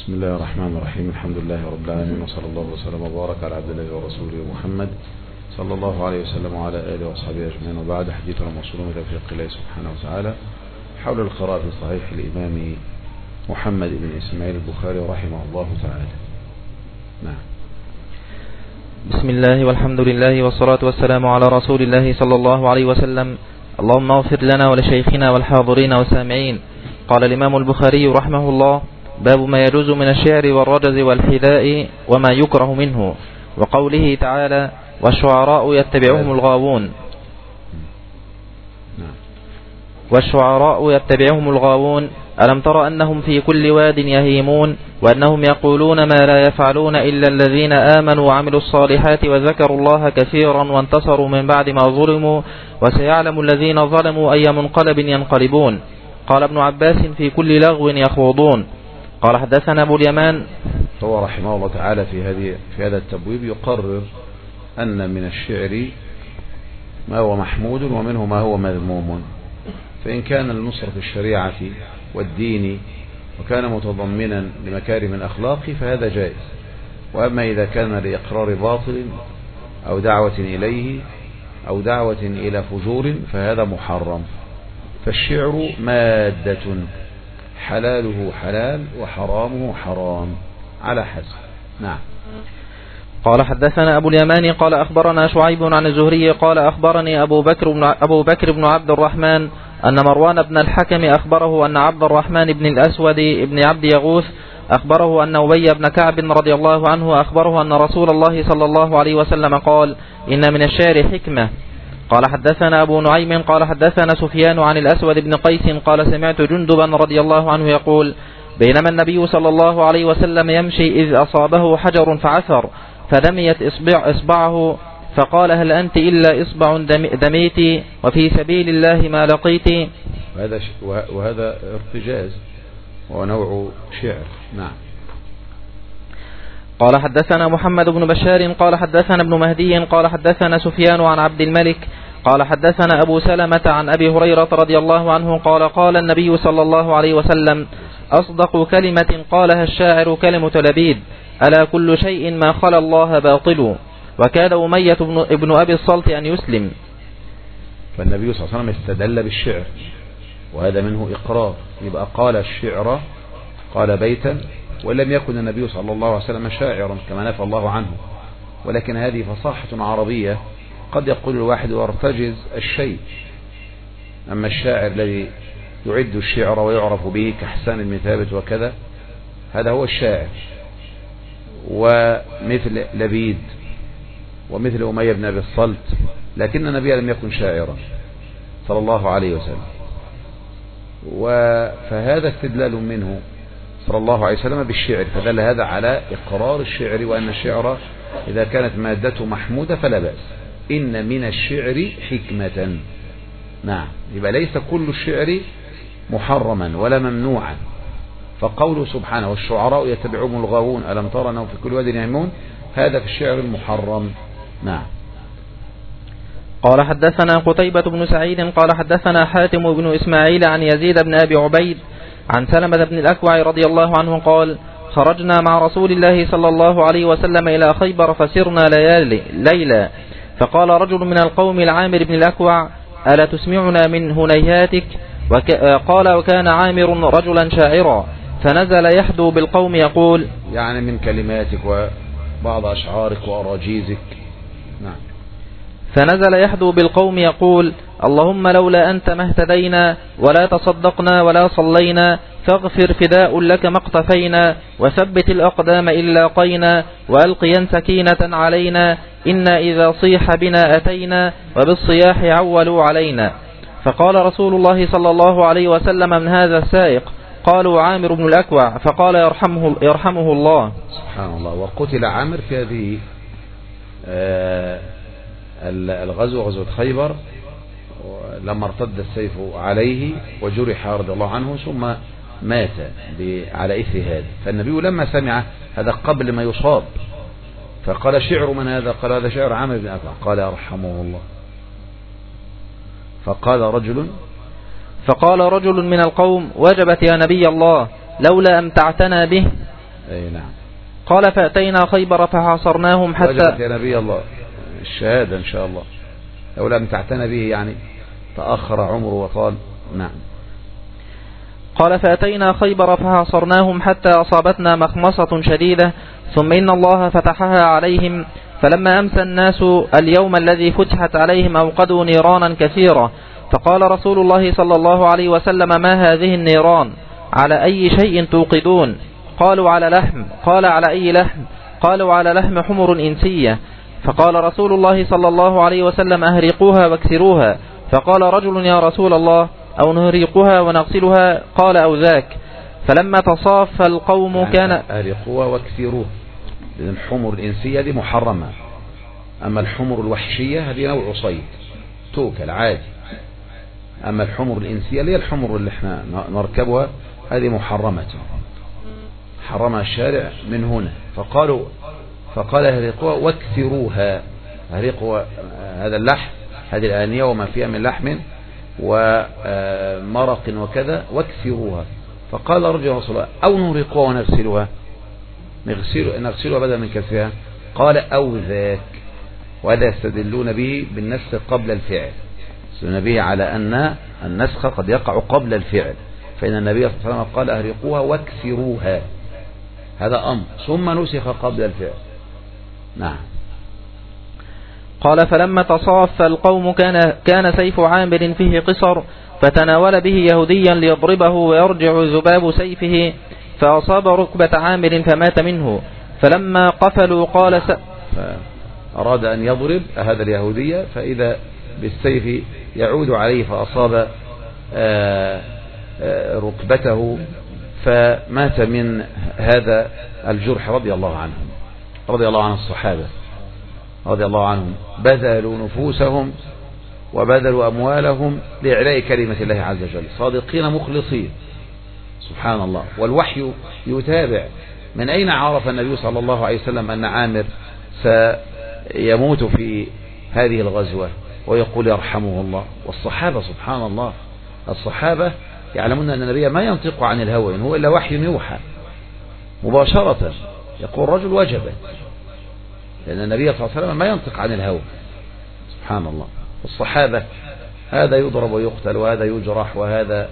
بسم الله الرحمن الرحيم. الحمد لله رب العالمين، وصلى الله وسلم وبارك على عبد الله ورسوله محمد صلى الله عليه وسلم وعلى آله وصحبه أجمعين. وبعد، حديثنا موصول من توفيق الله سبحانه وتعالى حول القراءة في صحيح الإمام محمد بن إسماعيل البخاري رحمه الله تعالى. نعم. بسم الله والحمد لله والصلاة والسلام على رسول الله صلى الله عليه وسلم. اللهم اغفر لنا ولشيخنا والحاضرين والسامعين. قال الإمام البخاري رحمه الله: باب ما يجوز من الشعر والرجز والحذاء وما يكره منه، وقوله تعالى: والشعراء يتبعهم الغاوون. والشعراء يتبعهم الغاوون. ألم تر أنهم في كل واد يهيمون، وأنهم يقولون ما لا يفعلون إلا الذين آمنوا وعملوا الصالحات وذكروا الله كثيرا وانتصروا من بعد ما ظلموا، وسيعلم الذين ظلموا أي منقلب ينقلبون. قال ابن عباس: في كل لغو يخوضون. قال حدثنا أبو اليمان. هو رحمه الله تعالى في هذا التبويب يقرر أن من الشعر ما هو محمود ومنه ما هو مذموم، فإن كان لنصرة الشريعة والدين وكان متضمنا لمكارم الأخلاق فهذا جائز، وأما إذا كان لإقرار باطل أو دعوة إليه أو دعوة إلى فجور فهذا محرم. فالشعر مادة حلاله حلال وحرامه حرام على حسب. نعم. قال حدثنا أبو اليمان قال أخبرنا شعيب عن الزهري قال أخبرني أبو بكر بن عبد الرحمن أن مروان بن الحكم أخبره أن عبد الرحمن بن الأسود بن عبد يغوث أخبره أن أبي بن كعب رضي الله عنه أخبره أن رسول الله صلى الله عليه وسلم قال: إن من الشعر حكمة. قال حدثنا أبو نعيم قال حدثنا سفيان عن الأسود بن قيس قال: سمعت جندبا رضي الله عنه يقول: بينما النبي صلى الله عليه وسلم يمشي إذ أصابه حجر فعثر فدميت إصبعه، فقال: هل أنت إلا إصبع دميت وفي سبيل الله ما لقيت. وهذا ارتجاز ونوع شعر. نعم. قال حدثنا محمد بن بشار قال حدثنا ابن مهدي قال حدثنا سفيان عن عبد الملك قال حدثنا أبو سلمة عن أبي هريرة رضي الله عنه قال: قال النبي صلى الله عليه وسلم: أصدق كلمة قالها الشاعر كلمة لبيد: ألا كل شيء ما خلا الله باطل. وكاد أمية ابن أبي الصلت أن يسلم. فالنبي صلى الله عليه وسلم استدل بالشعر، وهذا منه إقرار. يبقى قال الشعر، قال بيتا، ولم يكن النبي صلى الله عليه وسلم شاعرا كما نفى الله عنه، ولكن هذه فصاحة عربية قد يقول الواحد وارتجز الشيء. أما الشاعر الذي يعد الشعر ويعرف به كحسان بن ثابت وكذا، هذا هو الشاعر. ومثل لبيد ومثل أمية بن أبي الصلت، لكن النبي لم يكن شاعرا صلى الله عليه وسلم. فهذا استدلال منه صلى الله عليه وسلم بالشعر، فدل هذا على إقرار الشعر، وأن الشعر إذا كانت مادته محمودة فلا بأس. إن من الشعر حكمة. نعم. يبقى ليس كل الشعر محرما ولا ممنوعا. فقوله سبحانه: والشعراء يتبعهم الغاوون ألم تر أنهم في كل واد يهيمون، هذا في الشعر المحرم. نعم. قال حدثنا قتيبة بن سعيد قال حدثنا حاتم بن إسماعيل عن يزيد بن أبي عبيد عن سلمة بن الأكوع رضي الله عنه قال: خرجنا مع رسول الله صلى الله عليه وسلم إلى خيبر فسرنا ليلا، فقال رجل من القوم لعامر بن الأكوع: ألا تسمعنا من هنيهاتك؟ قال: وكان عامر رجلا شاعرا، فنزل يحدو بالقوم يقول، يعني من كلماتك وبعض أشعارك وأراجيزك. نعم. فنزل يحدو بالقوم يقول: اللهم لولا أنت ما اهتدينا ولا تصدقنا ولا صلينا، فاغفر فداء لك ما اقتفينا، وثبت الأقدام إن لاقينا، وألقيا سكينة علينا، إنا إذا صيح بنا أتينا، وبالصياح عولوا علينا. فقال رسول الله صلى الله عليه وسلم: من هذا السائق؟ قالوا: عامر بن الأكوع. فقال: يرحمه الله. سبحان الله. وقتل عامر في هذه الغزو، غزوة خيبر، لما ارتد السيف عليه وجرح رضي الله عنه، ثم مات على إثر هذا. فالنبي لما سمع هذا قبل ما يصاب فقال: شعر من هذا؟ قال: هذا شعر عامر بن أكوع. قال: يرحمه الله. فقال رجل من القوم: وجبت يا نبي الله، لولا أمتعتنا به. أي نعم. قال فأتينا خيبر فحاصرناهم حتى وجبت يا نبي الله الشهادة إن شاء الله، لو لم تعتنى به يعني تأخر عمره وطال. نعم. قال فأتينا خيبر فحاصرناهم حتى أصابتنا مخمصة شديدة، ثم إن الله فتحها عليهم، فلما أمسى الناس اليوم الذي فتحت عليهم أوقدوا نيرانا كثيرة، فقال رسول الله صلى الله عليه وسلم ما هذه النيران؟ على أي شيء توقدون؟ قالوا على لحم. قال على أي لحم؟ قالوا على لحم حمر إنسية. فقال رسول الله صلى الله عليه وسلم أهرقوها واكسروها. فقال رجل يا رسول الله أو نهرقها ونغسلها؟ قال أو ذاك. فلما تصاف القوم يعني كان أهرقوها واكسروها، لأن الحمر الإنسية دي محرمة، أما الحمر الوحشية هذه نوع صيد توكل عادي، أما الحمر الإنسية اللي هي الحمر اللي احنا نركبها هذه محرمة، حرمها الشارع من هنا. فقال اهرقوها واكسروها، اهرقوا هذا اللحم، هذه الآنية وما فيها من لحم ومرق وكذا، واكسروها. فقال رجل رسول الله أو نهرقوها ونغسلها؟ نغسلها بدل من كسرها. قال أو ذاك. وهذا يستدلون به بالنسخ قبل الفعل، يستدلون به على أن النسخ قد يقع قبل الفعل، فإن النبي صلى الله عليه وسلم قال أهرقوها واكسروها، هذا أمر ثم نسخ قبل الفعل. نعم. قال فلما تصاف القوم كان سيف عامر فيه قصر، فتناول به يهوديا ليضربه ويرجع ذباب سيفه، فأصاب ركبة عامر فمات منه. فلما قفلوا قال أراد أن يضرب هذا اليهودية، فإذا بالسيف يعود عليه فأصاب ركبته فمات من هذا الجرح، رضي الله عنهم، رضي الله عن الصحابة رضي الله عنهم، بذلوا نفوسهم وبذلوا أموالهم لإعلاء كلمة الله عز وجل، صادقين مخلصين، سبحان الله. والوحي يتابع. من أين عرف النبي صلى الله عليه وسلم أن عامر سيموت في هذه الغزوة؟ ويقول يرحمه الله. والصحابة سبحان الله، الصحابة يعلمون أن النبي ما ينطق عن الهوى، إن هو إلا وحي يوحى مباشرة. يقول رجل وجبت، لأن النبي صلى الله عليه وسلم ما ينطق عن الهوى، سبحان الله. والصحابة هذا يضرب ويقتل، وهذا يجرح، وهذا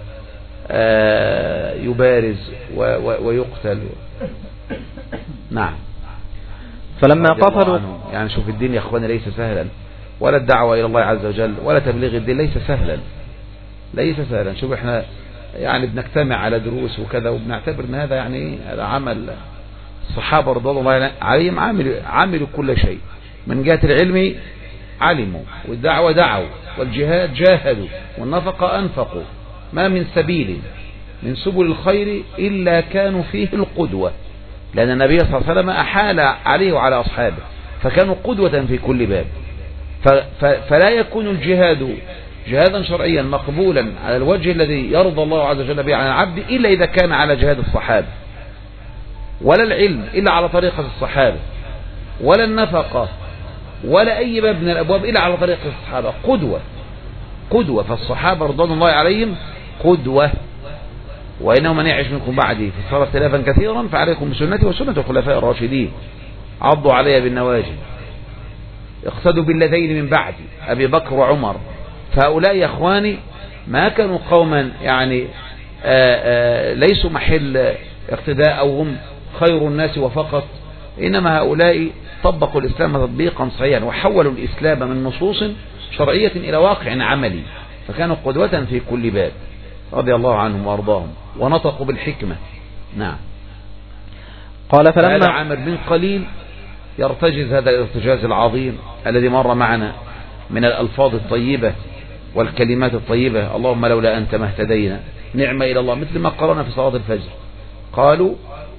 يبارز ويقتل. نعم. فلما قفلوا يعني شوف الدين يا أخواني ليس سهلا، ولا الدعوة إلى الله عز وجل ولا تبليغ الدين ليس سهلا، ليس سهلا. شوف احنا يعني بنجتمع على دروس وكذا وبنعتبر ان هذا يعني هذا عمل الصحابة رضي الله عليهم، عملوا كل شيء من جهة العلم، علموا، والدعوة دعوا، والجهاد جاهدوا، والنفقة أنفقوا، ما من سبيل من سبل الخير إلا كانوا فيه القدوة، لأن النبي صلى الله عليه وسلم أحال عليه وعلى أصحابه فكانوا قدوة في كل باب. فلا يكون الجهاد جهادا شرعيا مقبولا على الوجه الذي يرضى الله عز وجل به عن العبد إلا إذا كان على جهاد الصحابة، ولا العلم إلا على طريقة الصحابة، ولا النفقة ولا أي باب من الأبواب إلا على طريقة الصحابة. قدوة. فالصحابة رضوان الله عليهم قدوة. وإنه من يعيش منكم بعدي فصار اختلافا كثيرا، فعليكم بسنتي وسنة الخلفاء الراشدين، عضوا عليها بالنواجذ، اقتدوا بالذين من بعدي أبي بكر وعمر. فهؤلاء يا إخواني ما كانوا قوما يعني ليسوا محل اقتداء أو هم خير الناس وفقط، إنما هؤلاء طبقوا الإسلام تطبيقا صحيحا، وحولوا الإسلام من نصوص شرعية إلى واقع عملي، فكانوا قدوة في كل باب رضي الله عنهم وأرضاهم، ونطقوا بالحكمة. نعم. قال فلما هذا عامر بن قليل يرتجز هذا الارتجاز العظيم الذي مر معنا من الألفاظ الطيبة والكلمات الطيبة، اللهم لولا أنت ما اهتدينا، نعمة إلى الله، مثل ما قرأنا في صلاة الفجر. قالوا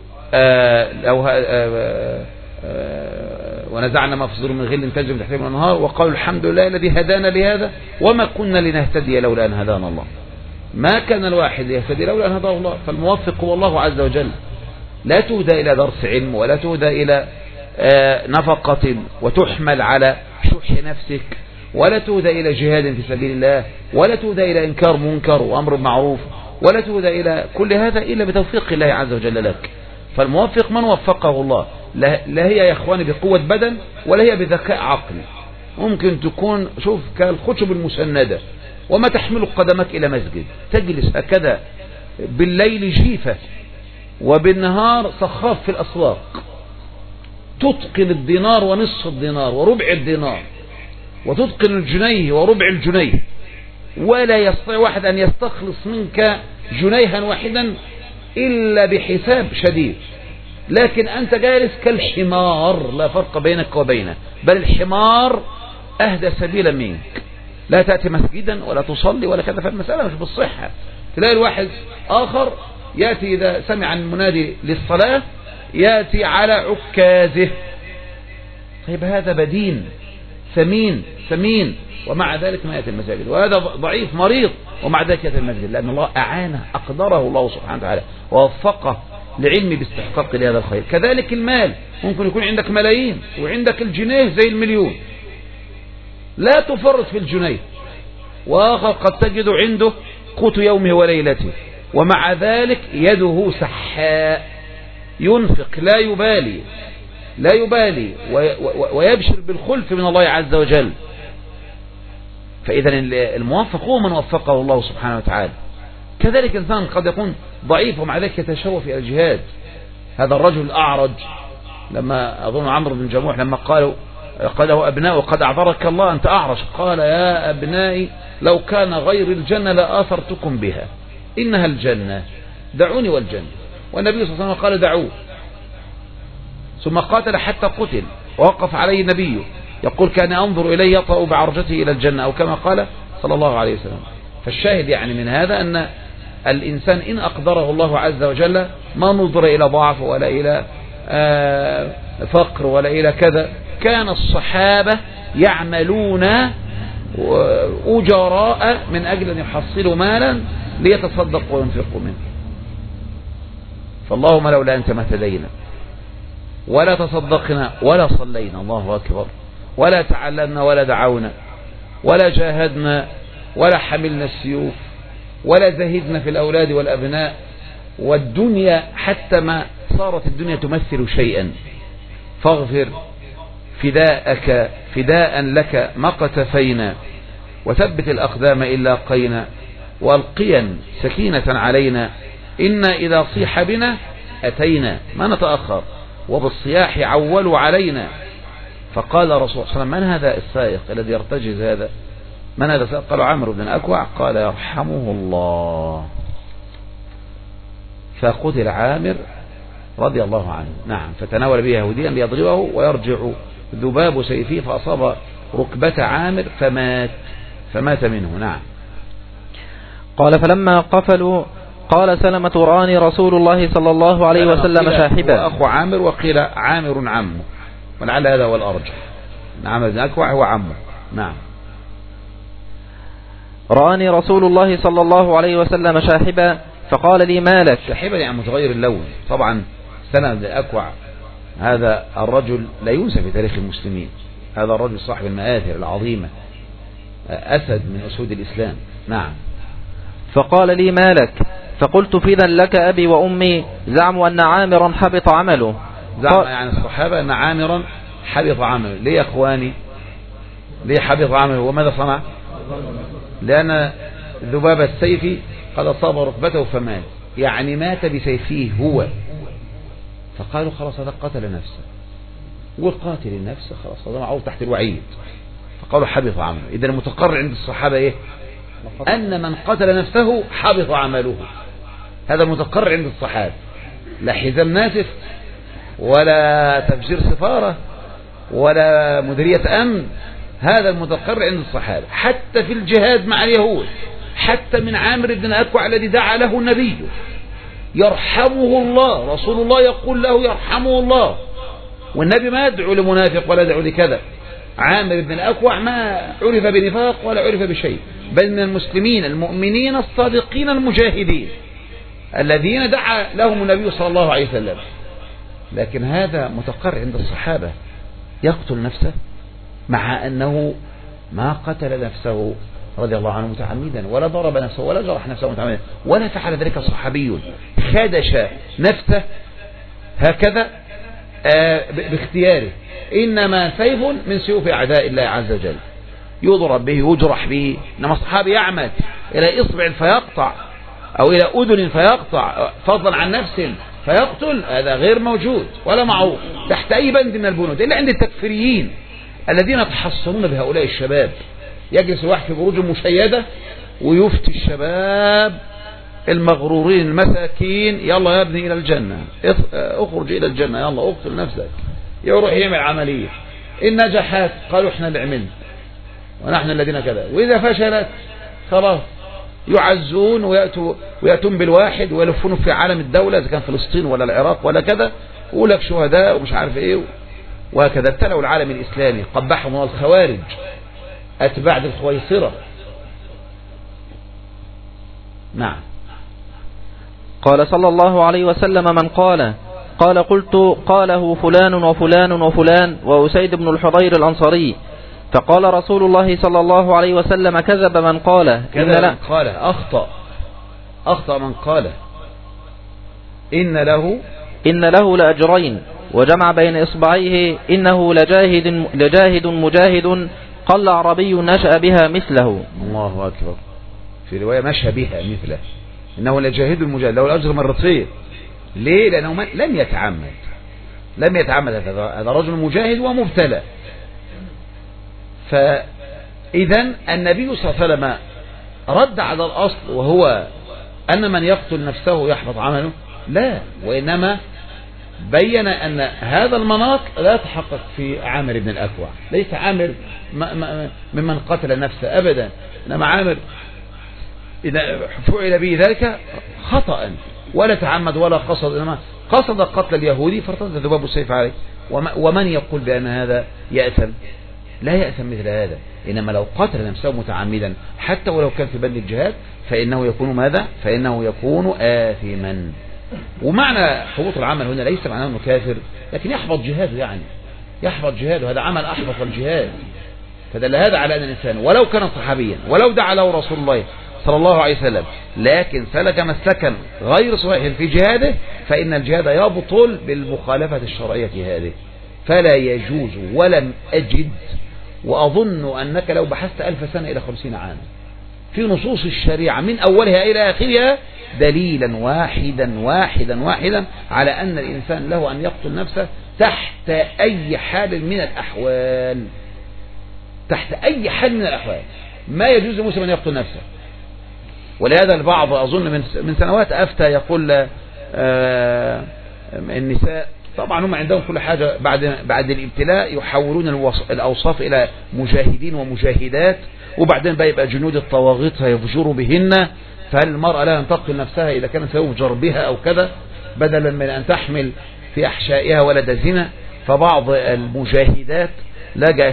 ونزعنا ما في صدورهم من غل تجري من تحتهم الأنهار، وقالوا الحمد لله الذي هدانا لهذا وما كنا لنهتدي لولا أن هدانا الله. ما كان الواحد يهتدي لولا أن هداه الله، فالموفق هو الله عز وجل. لا تهدى إلى درس علم، ولا تهدى إلى نفقة وتحمل على شح نفسك، ولا تهدى إلى جهاد في سبيل الله، ولا تهدى إلى إنكار منكر وأمر معروف، ولا تهدى إلى كل هذا إلا بتوفيق الله عز وجل لك. فالموفق من وفقه الله، لا هي يا اخواني بقوة بدن ولا هي بذكاء عقلي. ممكن تكون شوف كالخشب المسندة، وما تحمل قدمك إلى مسجد، تجلس هكذا بالليل جيفة وبالنهار صخاف في الأسواق، تتقن الدينار ونصف الدينار وربع الدينار، وتتقن الجنيه وربع الجنيه، ولا يستطيع واحد أن يستخلص منك جنيها واحدا إلا بحساب شديد. لكن أنت جالس كالحمار، لا فرق بينك وبينه، بل الحمار أهدى سبيلا منك، لا تأتي مسجدا ولا تصلي ولا كذا. فالمسألة مش بالصحة. تلاقي الواحد آخر يأتي إذا سمع المنادي للصلاة يأتي على عكازه. طيب هذا بدين ثمين ومع ذلك ما يأتي المساجد، وهذا ضعيف مريض ومع ذلك يأتي المسجد، لأن الله أعانه، أقدره الله سبحانه وتعالى ووفقه لعلم باستحقاق لهذا الخير. كذلك المال، ممكن يكون عندك ملايين وعندك الجنيه زي المليون، لا تفرط في الجنيه، وآخر قد تجد عنده قوت يومه وليلته ومع ذلك يده سحاء، ينفق لا يبالي ويبشر بالخلف من الله عز وجل. فإذا الموفق هو من وفقه الله سبحانه وتعالى. كذلك إنسان قد يكون ضعيف ومع ذلك يتشوف إلى الجهاد. هذا الرجل الأعرج لما أظن عمرو بن جموح لما قال له أبناء قد أعذرك الله أنت أعرج، قال يا أبنائي لو كان غير الجنة لآثرتكم بها، إنها الجنة، دعوني والجنة. والنبي صلى الله عليه وسلم قال دعوه، ثم قاتل حتى قتل ووقف عليه النبي يقول كان أنظر إليه يطأ بعرجته إلى الجنة، أو كما قال صلى الله عليه وسلم. فالشاهد يعني من هذا أن الإنسان إن أقدره الله عز وجل ما نظر إلى ضعف ولا إلى فقر ولا إلى كذا. كان الصحابة يعملون أجراء من أجل أن يحصلوا مالا ليتصدقوا وينفقوا منه. فاللهم لولا أنت ما اهتدينا ولا تصدقنا ولا صلينا، الله أكبر، ولا تعلمنا ولا دعونا ولا جاهدنا ولا حملنا السيوف ولا زهدنا في الأولاد والأبناء والدنيا، حتى ما صارت الدنيا تمثل شيئا. فاغفر فداء لك ما قتفينا، وثبت الأقدام إلا قينا، والقيا سكينة علينا، إنا إذا صيح بنا أتينا ما نتأخر، وبالصياح عولوا علينا. فقال رسول الله صلى الله عليه وسلم من هذا السائق الذي يرتجز هذا؟ من هذا السائق؟ قالوا عمرو بن الأكوع. قال يرحمه الله. فقتل عامر رضي الله عنه. نعم. فتناول به يهوديا ليضربه ويرجع ذباب سيفه فأصاب ركبة عامر فمات منه. نعم. قال فلما قفلوا قال سلمة رآني رسول الله صلى الله عليه وسلم شاحبا. أخو عامر وقيل عامر عمه، ولعل هذا هو الأرجح. عامر بن أكوع هو عمه. نعم. رآني رسول الله صلى الله عليه وسلم شاحبا فقال لي ما لك؟ شاحبا يعني متغير اللون. طبعا سلمة بن أكوع هذا الرجل لا ينسى في تاريخ المسلمين، هذا الرجل صاحب المآثر العظيمة، أسد من أسود الإسلام. نعم. فقال لي ما لك؟ فقلت فإذا لك أبي وأمي زعموا أن عامرا حبط عمله. زعم يعني الصحابة أن عامرا حبط عمله. ليه يا أخواني؟ ليه حبط عمله؟ وماذا صنع؟ لأن ذباب السيف قد أصاب ركبته فمات، يعني مات بسيفه هو. فقالوا خلاص هذا قتل نفسه، والقاتل النفس خلاص هذا معروف تحت الوعيد. فقالوا حبط عمله. إذا المتقرر عند الصحابة إيه؟ أن من قتل نفسه حبط عمله. هذا المتقرر عند الصحابة، لا حزام ناسف ولا تفجير سفارة ولا مديرية أمن. هذا المتقرر عند الصحابة. حتى في الجهاد مع اليهود، حتى من عامر بن أكوع الذي دعا له النبي يرحمه الله، رسول الله يقول له يرحمه الله، والنبي ما يدعو لمنافق ولا يدعو لكذا. عامر بن الأكوع ما عرف بنفاق ولا عرف بشيء، بل من المسلمين المؤمنين الصادقين المجاهدين الذين دعا لهم النبي صلى الله عليه وسلم. لكن هذا متقرر عند الصحابة يقتل نفسه مع أنه ما قتل نفسه رضي الله عنه متعمدا، ولا ضرب نفسه ولا جرح نفسه متعمدا، ولا فعل ذلك صحابي خدش نفسه هكذا باختياره، إنما سيف من سيوف أعداء الله عز وجل، يضرب به يجرح به. إنما الصحابي يعمد إلى إصبع فيقطع أو إلى أذن فيقطع فضلا عن نفس فيقتل، هذا غير موجود ولا معروف تحت أي بند من البنود إلا عند التكفيريين الذين يتحصنون بهؤلاء الشباب. يجلس واحد في بروج مشيدة ويفتي الشباب المغرورين المساكين: يلا يا ابني إلى الجنة، اخرج إلى الجنة، يلا اقتل نفسك. يروح يعمل عملية، إن نجحت قالوا احنا اللي عملنا ونحن الذين كذا، وإذا فشلت خلاص يعزون ويأتون بالواحد ويلفون في عالم الدولة إذا كان فلسطين ولا العراق ولا كذا، ويقول لك شهداء ومش عارف ايه، وهكذا ابتلوا العالم الإسلامي، قبحهم الله الخوارج أتباع الخويصرة. نعم. قال صلى الله عليه وسلم: من قال قلت قاله فلان وفلان وفلان وأسيد بن الحضير الأنصاري. فقال رسول الله صلى الله عليه وسلم: كذب من قال. أخطأ من قال إن له لأجرين، وجمع بين إصبعيه: إنه لجاهد مجاهد قل عربي نشأ بها مثله. الله أكبر. في رواية مشى بها مثله، إنه لجاهد مجاهد، له الأجر مرتين. ليه؟ لأنه لم يتعمد. هذا رجل مجاهد ومبتلى. فإذا النبي صلى الله عليه وسلم رد على الأصل، وهو أن من يقتل نفسه يحبط عمله، لا، وإنما بين أن هذا المناط لا يتحقق في عامر بن الأكوع. ليس عامر ممن قتل نفسه أبدا، إنما عامر إذا فعل به ذلك خطأ ولا تعمد ولا قصد، إنما قصد قتل اليهودي فارتد ذباب السيف عليه. ومن يقول بأن هذا يأثم؟ لا يأثم مثل هذا. إنما لو قتل نفسه متعمدا حتى ولو كان في بند الجهاد فإنه يكون ماذا؟ فإنه يكون آثما. ومعنى حبوط العمل هنا ليس معناه أنه كافر، لكن يحبط جهاده، يعني يحبط جهاده، هذا عمل أحبط الجهاد. فدل هذا على أن الإنسان ولو كان صحابيا ولو دعا له رسول الله صلى الله عليه وسلم لكن سلك مسلكا غير صحيح في جهاده فإن الجهاد يبطل بالمخالفة الشرعية هذه. فلا يجوز، ولم أجد، وأظن أنك لو بحثت 1000 سنة إلى 50 عاما في نصوص الشريعة من أولها إلى آخرها دليلا واحدا على أن الإنسان له أن يقتل نفسه تحت أي حال من الأحوال. تحت أي حال من الأحوال ما يجوز لمسلم أن يقتل نفسه. ولهذا البعض أظن من سنوات أفتى يقول النساء طبعا هم عندهم كل حاجة بعد الابتلاء يحولون الأوصاف إلى مجاهدين ومجاهدات، وبعدين يبقى جنود الطواغيت يفجر بهن، فهل المرأة لها أن تقتل نفسها إذا كانت سيفجر بها أو كذا بدلا من أن تحمل في أحشائها ولد زنا؟ فبعض المجاهدات لجأت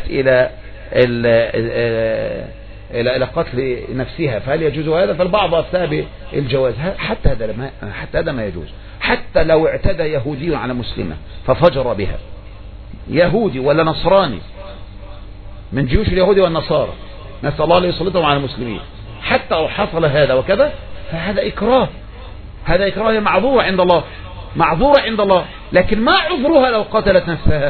إلى قتل نفسها، فهل يجوز هذا؟ فالبعض أفتى بالجواز. حتى هذا ما يجوز. حتى لو اعتدى يهودي على مسلمة ففجر بها، يهودي ولا نصراني من جيوش اليهود والنصارى، نسأل الله لا يسلطهم على المسلمين، حتى لو حصل هذا وكذا فهذا إكراه. هذا إكراه معذورة عند الله، لكن ما عذرها لو قتلت نفسها؟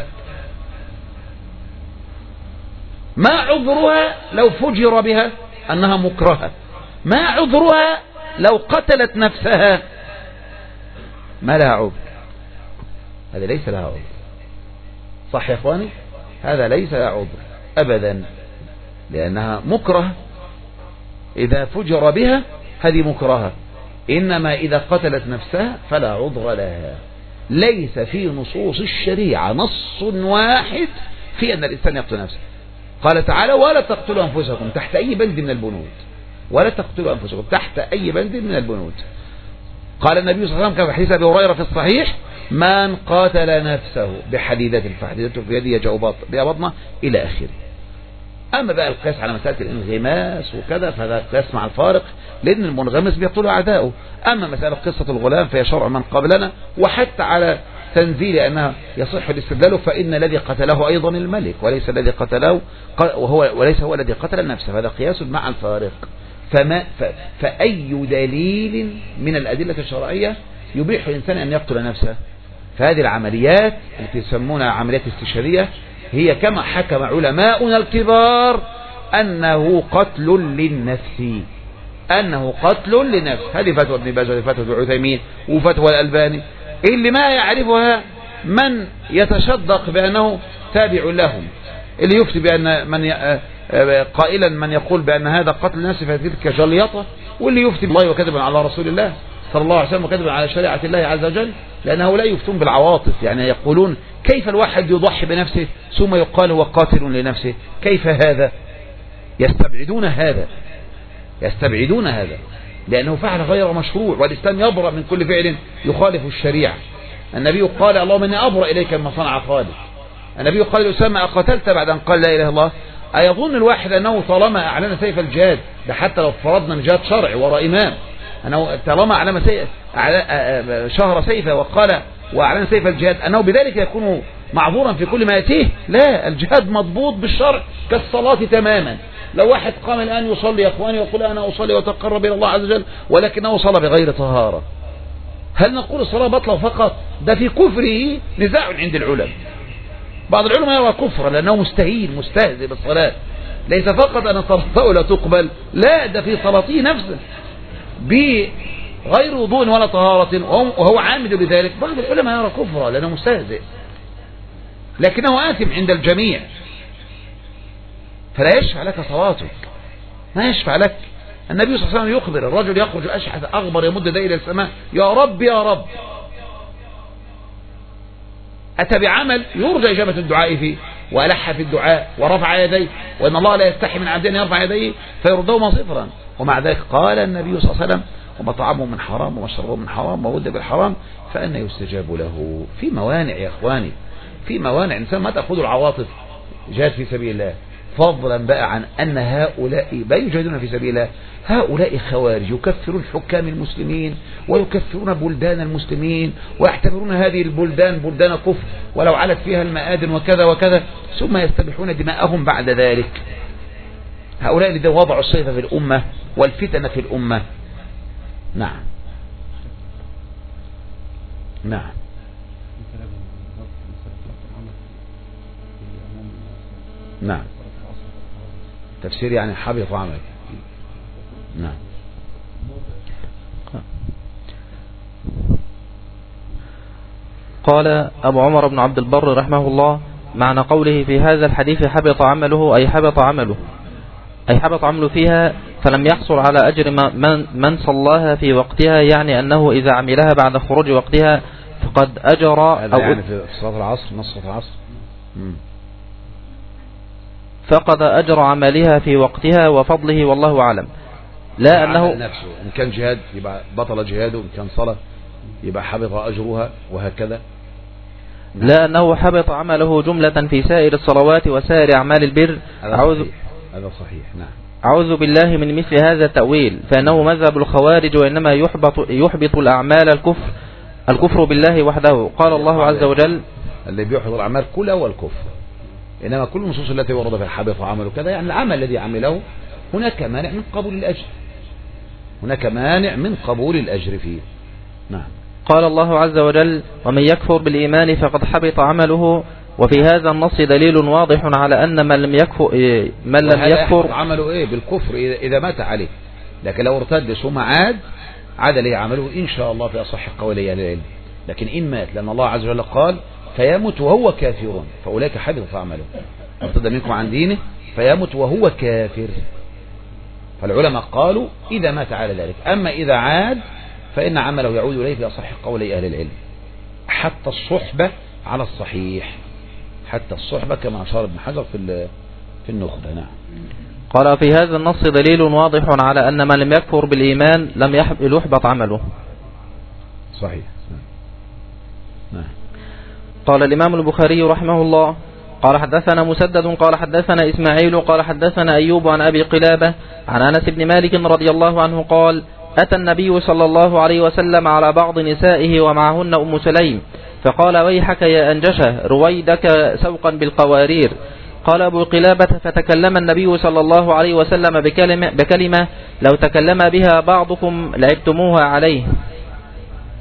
ما عذرها لو فجر بها أنها مكرهة؟ ما عذرها لو قتلت نفسها؟ ما لها عذر. هذا ليس لها عذر. صح يا إخواني؟ هذا ليس لها عذر أبدا، لأنها مكره. إذا فجر بها هذه مكرهة، إنما إذا قتلت نفسها فلا عذر لها. ليس في نصوص الشريعة نص واحد في أن الإنسان يقتل نفسه. قال تعالى: ولا تقتلوا أنفسكم تحت أي بند من البنود. ولا تقتلوا أنفسكم تحت أي بند من البنود. قال النبي صلى الله عليه وسلم كما في حديث أبي هريرة في الصحيح: من قاتل نفسه بحديدة فحديدته في يده يجأ بها بطنه إلى آخره. أما بقى القياس على مسألة الانغماس وكذا فهذا قياس مع الفارق، لأن المنغمس بيقتله أعداؤه. أما مسألة قصة الغلام فهي شرع من قبلنا، وحتى على تنزيل أنها يصح الاستدلال فإن الذي قتله أيضا الملك وليس الذي قتله وليس هو الذي قتل نفسه، فهذا قياس مع الفارق. فأي دليل من الأدلة الشرعية يبيح الإنسان أن يقتل نفسه؟ فهذه العمليات التي يسمونها عمليات استشهادية هي كما حكم علماؤنا الكبار أنه قتل للنفس، أنه قتل للنفس. هذه فتوى ابن باز وفتوى ابن عثيمين وفتوى الألباني، اللي ما يعرفها من يتشدق بأنه تابع لهم، اللي يفتي بأن من قائلا من يقول بأن هذا قتل النفس فتلك جليطة، واللي يفتي بالله وكذبا على رسول الله صلى الله عليه وسلم وكذبا على شريعة الله عز وجل، لأنه لا يفتون بالعواطف. يعني يقولون كيف الواحد يضحي بنفسه ثم يقال هو قاتل لنفسه؟ كيف هذا؟ يستبعدون هذا لأنه فعل غير مشروع، والإسلام يبرأ من كل فعل يخالف الشريعة. النبي قال اللهم إني أبرأ إليك مما صنع خالد. النبي قال لأسامة أقتلت بعد أن قال لا إله إلا الله؟ أيظن الواحد أنه طالما أعلن سيف الجهاد، ده حتى لو فرضنا الجهاد شرعي وراء إمام، أنه طالما أعلن شهر سيفه وقال وأعلن سيف الجهاد أنه بذلك يكون معذورا في كل ما يأتيه؟ لا، الجهاد مضبوط بالشرع كالصلاة تماما. لو واحد قام الآن يصلي يا أخواني ويقول أنا أصلي وتقرب إلى الله عز وجل ولكنه صلى بغير طهارة، هل نقول الصلاة بطلة فقط؟ ده في كفره نزاع عند العلماء. بعض العلماء يرى كفرا لأنه مستهزئ بالصلاة، ليس فقط أن صلاته لا تقبل، لا، ده في صلاته نفسه بغير وضوء ولا طهارة وهو عامد لذلك. بعض العلماء يرى كفرا لأنه مستهزئ، لكنه آثم عند الجميع، فلا يشفع لك صلاتك، ما يشفع لك. النبي صلى الله عليه وسلم يخبر الرجل يخرج أشحث أغبر يمد يديه إلى السماء يا رب يا رب، أتى بعمل يرجى إجابة الدعاء فيه، وألح في الدعاء ورفع يديه، وإن الله لا يستحي من عبد أن يرفع يديه فيردهما صفرا، ومع ذلك قال النبي صلى الله عليه وسلم ومطعمه من حرام ومشربه من حرام وود بالحرام فأنا يستجاب له. في موانع يا إخواني، في موانع. إنسان ما تأخذ العواطف جهاد في سبيل الله، فضلا بقى عن أن هؤلاء لا يجاهدون في سبيل الله، هؤلاء خوارج يكفرون حكام المسلمين ويكفرون بلدان المسلمين ويعتبرون هذه البلدان بلدان كفر ولو علت فيها المآذن وكذا وكذا، ثم يستبيحون دماءهم بعد ذلك. هؤلاء الذين وضعوا السيف في الأمة والفتنة في الأمة. نعم نعم نعم، تفسير يعني حبط عملك. نعم. قال أبو عمر بن عبد البر رحمه الله معنى قوله في هذا الحديث حبط عمله أي حبط عمله فيها فلم يحصل على أجر من صلاها في وقتها، يعني أنه إذا عملها بعد خروج وقتها فقد أجر أو يعني في صلاة العصر نص صلاة العصر فقد أجر عملها في وقتها وفضله والله أعلم. لا أنه نفسه إن كان جهاد يبقى بطل جهاده، إن كان صلاة يبقى حبط أجرها وهكذا. لا أنه حبط عمله جملة في سائر الصلوات وسائر أعمال البر. هذا صحيح. نعم. أعوذ بالله من مثل هذا التأويل، فإنه مذهب الخوارج، وإنما يحبط الأعمال الكفر بالله وحده. قال الله عز وجل اللي بيحبط الأعمال كلها هو الكفر، إنما كل النصوص التي ورد في حبط عمله كذا يعني العمل الذي عمله هناك مانع من قبول الأجر، هناك مانع من قبول الأجر فيه. نعم. قال الله عز وجل ومن يكفر بالإيمان فقد حبط عمله، وفي هذا النص دليل واضح على أن من لم يكفر عمله إيه بالكفر إذا مات عليه، لكن لو ارتد ثم عاد ليه عمله إن شاء الله في أصح قولي أهل العلم. لكن إن مات، لأن الله عز وجل قال فيمت وهو كافر فأولئك حبط عمله، ارتد منكم عن دينه فيمت وهو كافر. فالعلماء قالوا إذا مات على ذلك، أما إذا عاد فإن عمله يعود إليه في أصح قولي أهل العلم، حتى الصحبة على الصحيح، حتى الصحبة كما أشار ابن حجر في النخبة. نعم. قال في هذا النص دليل واضح على أن من لم يكفر بالإيمان لم يحبط عمله. صحيح. نعم. قال الإمام البخاري رحمه الله قال حدثنا مسدد قال حدثنا إسماعيل قال حدثنا أيوب عن أبي قلابة عن أنس بن مالك رضي الله عنه قال أتى النبي صلى الله عليه وسلم على بعض نسائه ومعهن أم سليم فقال ويحك يا أنجشة رويدك سوقا بالقوارير. قال أبو قلابة فتكلم النبي صلى الله عليه وسلم بكلمة لو تكلم بها بعضكم لعبتموها عليه.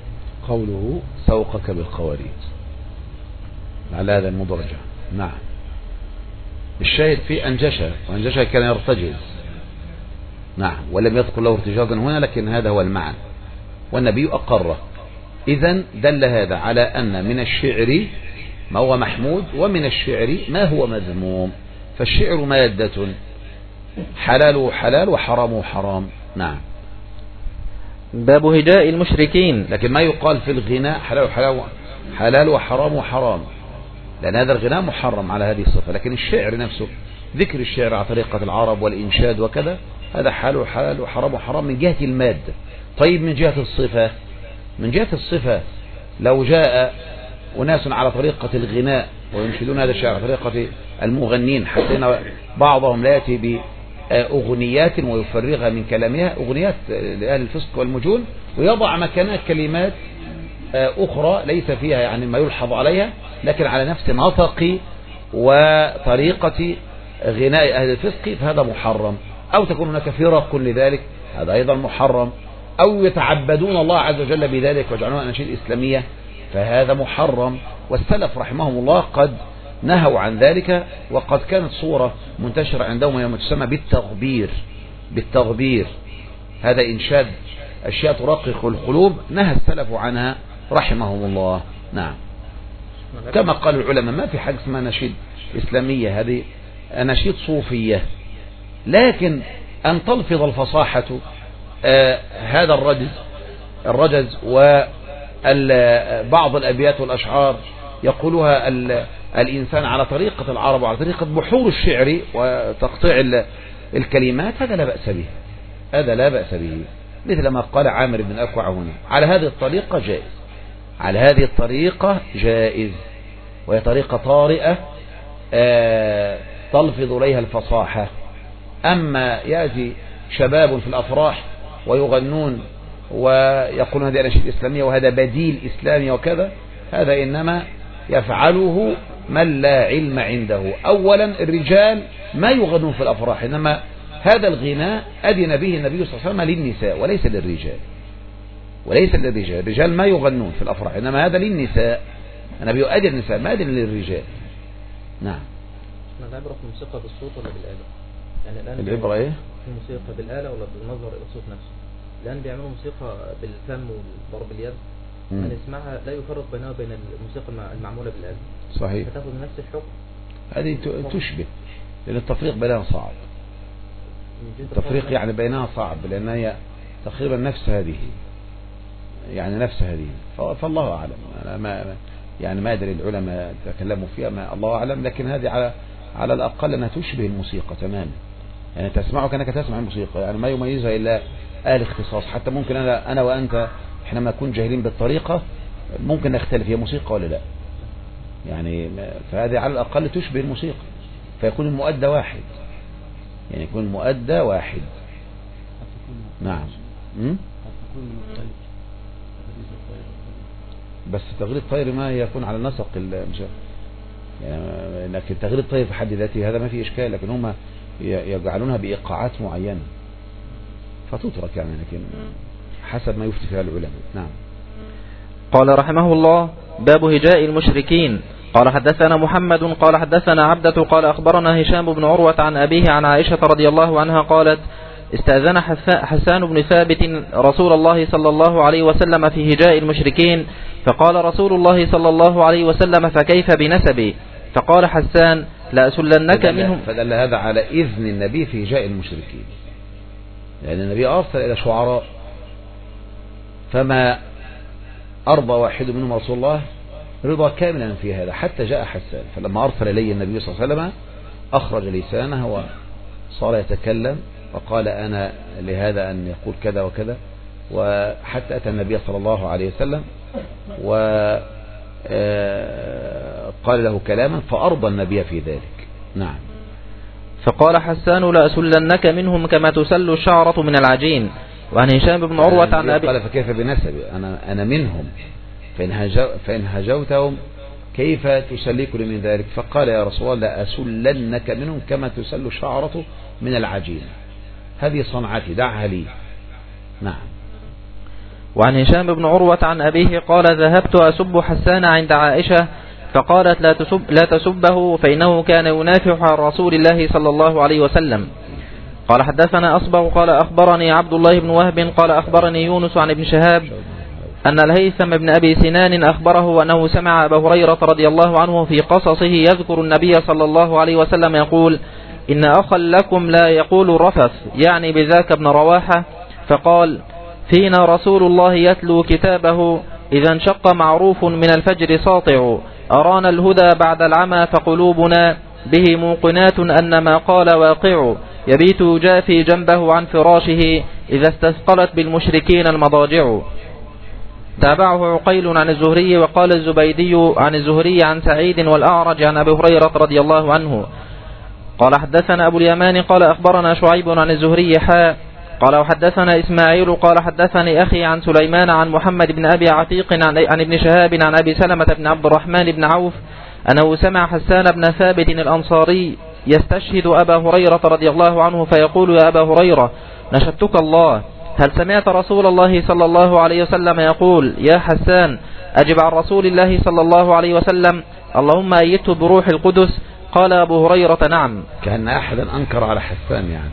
قوله سوقك بالقوارير على هذا المدرجة. نعم. الشاهد في أنجشة، وأنجشة كان يرتجز. نعم. ولم يذكر له ارتجاجا هنا، لكن هذا هو المعنى والنبي أقره. إذن دل هذا على أن من الشعر ما هو محمود ومن الشعر ما هو مذموم. فالشعر مادة حلاله حلال وحرامه حرام. نعم. باب هجاء المشركين. لكن ما يقال في الغناء حلال وحرام وحرام، لأن هذا الغناء محرم على هذه الصفة. لكن الشعر نفسه، ذكر الشعر على طريقة العرب والإنشاد وكذا، هذا حلال وحرام وحرام من جهة المادة. طيب من جهة الصفة، من جهة الصفة لو جاء أناس على طريقة الغناء وينشدون هذا الشعر على طريقة المغنين، حتى إن بعضهم لا يأتي بأغنيات ويفرغها من كلامها، أغنيات لأهل الفسق والمجون، ويضع مكانها كلمات أخرى ليس فيها يعني ما يلحظ عليها، لكن على نفس نطق وطريقة غناء أهل الفسق، فهذا محرم. أو تكون هناك فرق لذلك، هذا أيضا محرم. أو يتعبدون الله عز وجل بذلك ويجعلون أناشيد إسلامية، فهذا محرم. والسلف رحمهم الله قد نهوا عن ذلك، وقد كانت صورة منتشرة عندهم يوم تسمى بالتغبير. هذا إنشاد أشياء ترقق القلوب، نهى السلف عنها رحمهم الله. نعم. كما قال العلماء ما في حاجة اسمها نشيد إسلامية، هذه أناشيد صوفية. لكن أن تلفظ الفصاحة هذا الرجز وبعض الأبيات والأشعار يقولها الإنسان على طريقة العرب وعلى طريقة بحور الشعر وتقطيع الكلمات، هذا لا بأس به، هذا لا بأس به. مثل ما قال عامر بن أكوع هنا، على هذه الطريقة جائز، على هذه الطريقة جائز، وهي طريقة طارئة تلفظ إليها الفصاحة. أما يأتي شباب في الأفراح ويغنون ويقولون هذه أناشيد إسلامية وهذا بديل إسلامي وكذا، هذا إنما يفعله من لا علم عنده. أولا الرجال ما يغنون في الأفراح، إنما هذا الغناء أذن به النبي صلى الله عليه وسلم للنساء وليس للرجال، الرجال ما يغنون في الأفراح، إنما هذا للنساء. النبي أذن النساء ما أذن للرجال. نعم. العبرة في الموسيقى بالصوت ولا بالآلة؟ يعني الآن العبرة إيه؟ في الموسيقى بالآلة ولا بالنظر إلى الصوت نفسه؟ الآن بيعملوا موسيقى بالفم وضرب اليد، من يسمعها لا يفرق بينها وبين الموسيقى المعمولة بالآلة. صحيح. فتأخذ نفس الحكم. هذه تشبه، لأن التفريق بينها صعب. التفريق يعني بينها صعب، لأن هي تقريبا نفس هذه، يعني نفس هذه. فالله أعلم، أنا ما أدري العلماء تكلموا فيها، ما الله أعلم. لكن هذه على الأقل أنها تشبه الموسيقى تماما، يعني تسمعه كأنك تسمع الموسيقى، يعني ما يميزها إلا أهل اختصاص. حتى ممكن أنا وأنت إحنا ما نكون جاهلين بالطريقة، ممكن نختلف هي موسيقى ولا لا، يعني فهذه على الأقل تشبه الموسيقى، فيكون المؤدى واحد، يعني يكون المؤدى واحد. نعم. بس تغريد الطير ما يكون على نسق يعني، لكن تغريد الطير في حد ذاته هذا ما في إشكال، لكن هم يجعلونها بإيقاعات معينة فتترك يعني، لكن حسب ما يفتي فيها العلماء. نعم. قال رحمه الله: باب هجاء المشركين. قال حدثنا محمد قال حدثنا عبدة قال أخبرنا هشام بن عروة عن أبيه عن عائشة رضي الله عنها قالت: استأذن حسان بن ثابت رسول الله صلى الله عليه وسلم في هجاء المشركين، فقال رسول الله صلى الله عليه وسلم: فكيف بنسبي؟ فقال حسان: لأسلنك منهم. فدل هذا على إذن النبي في هجاء المشركين، لأن النبي أرسل إلى شعراء، فما أرضى واحد منهم رسول الله رضا كاملا في هذا، حتى جاء حسان. فلما أرسل إليه النبي صلى الله عليه وسلم أخرج لسانه وصار يتكلم وقال: أنا لهذا أن يقول كذا وكذا، وحتى أتى النبي صلى الله عليه وسلم وقال له كلاما فأرضى النبي في ذلك. نعم. فقال حسان: لأسلنك منهم كما تسل الشعرة من العجين. وعن هشام بن عروة عن أبي قال: فكيف بنسبي؟ أنا منهم، فإن هجوتهم كيف تسلكني من ذلك؟ فقال: يا رسول الله لأسلنك منهم كما تسل الشعرة من العجين، هذه صنعتي دعها لي. نعم. وعن هشام بن عروة عن أبيه قال ذهبت أسب حسان عند عائشة فقالت لا تسبه فإنه كان ينافح عن رسول الله صلى الله عليه وسلم. قال حدثنا أصبغ قال أخبرني عبد الله بن وهب قال أخبرني يونس عن ابن شهاب أن الهيثم بن أبي سنان أخبره أنه سمع أبا هريرة رضي الله عنه في قصصه يذكر النبي صلى الله عليه وسلم يقول إن أخا لكم لا يقول رفث يعني بذاك ابن رواحة فقال فينا رسول الله يتلو كتابه إذا انشق معروف من الفجر ساطع أرانا الهدى بعد العمى فقلوبنا به موقنات أن ما قال واقع يبيت يجافي جنبه عن فراشه إذا استثقلت بالمشركين المضاجع. تابعه عقيل عن الزهري وقال الزبيدي عن الزهري عن سعيد والأعرج عن أبي هريرة رضي الله عنه قال حدثنا أبو اليمان قال أخبرنا شعيب عن الزهري قال وحدثنا إسماعيل قال حدثني أخي عن سليمان عن محمد بن أبي عتيق عن ابن شهاب عن أبي سلمة بن عبد الرحمن بن عوف أنه سمع حسان بن ثابت الأنصاري يستشهد أبا هريرة رضي الله عنه فيقول يا أبا هريرة نشدتك الله هل سمعت رسول الله صلى الله عليه وسلم يقول يا حسان أجب عن رسول الله صلى الله عليه وسلم اللهم أيدته بروح القدس. قال أبو هريرة نعم. كأن أحدا أنكر على حسان يعني،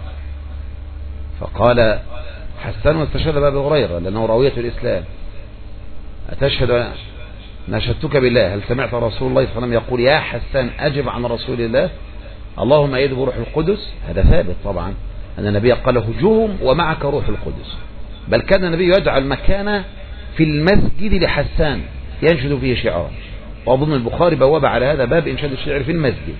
فقال حسان واستشهد بأبي هريرة لأنه راوية الإسلام أتشهد نشدتك بالله هل سمعت رسول الله صلى الله عليه وسلم يقول يا حسان أجب عن رسول الله اللهم أيده بروح القدس. هذا ثابت طبعا أن النبي قال هجوم ومعك روح القدس، بل كان النبي يجعل مكانه في المسجد لحسان ينشد فيه شعرا، وأظن البخاري بواب على هذا باب إنشاد الشعر في المسجد.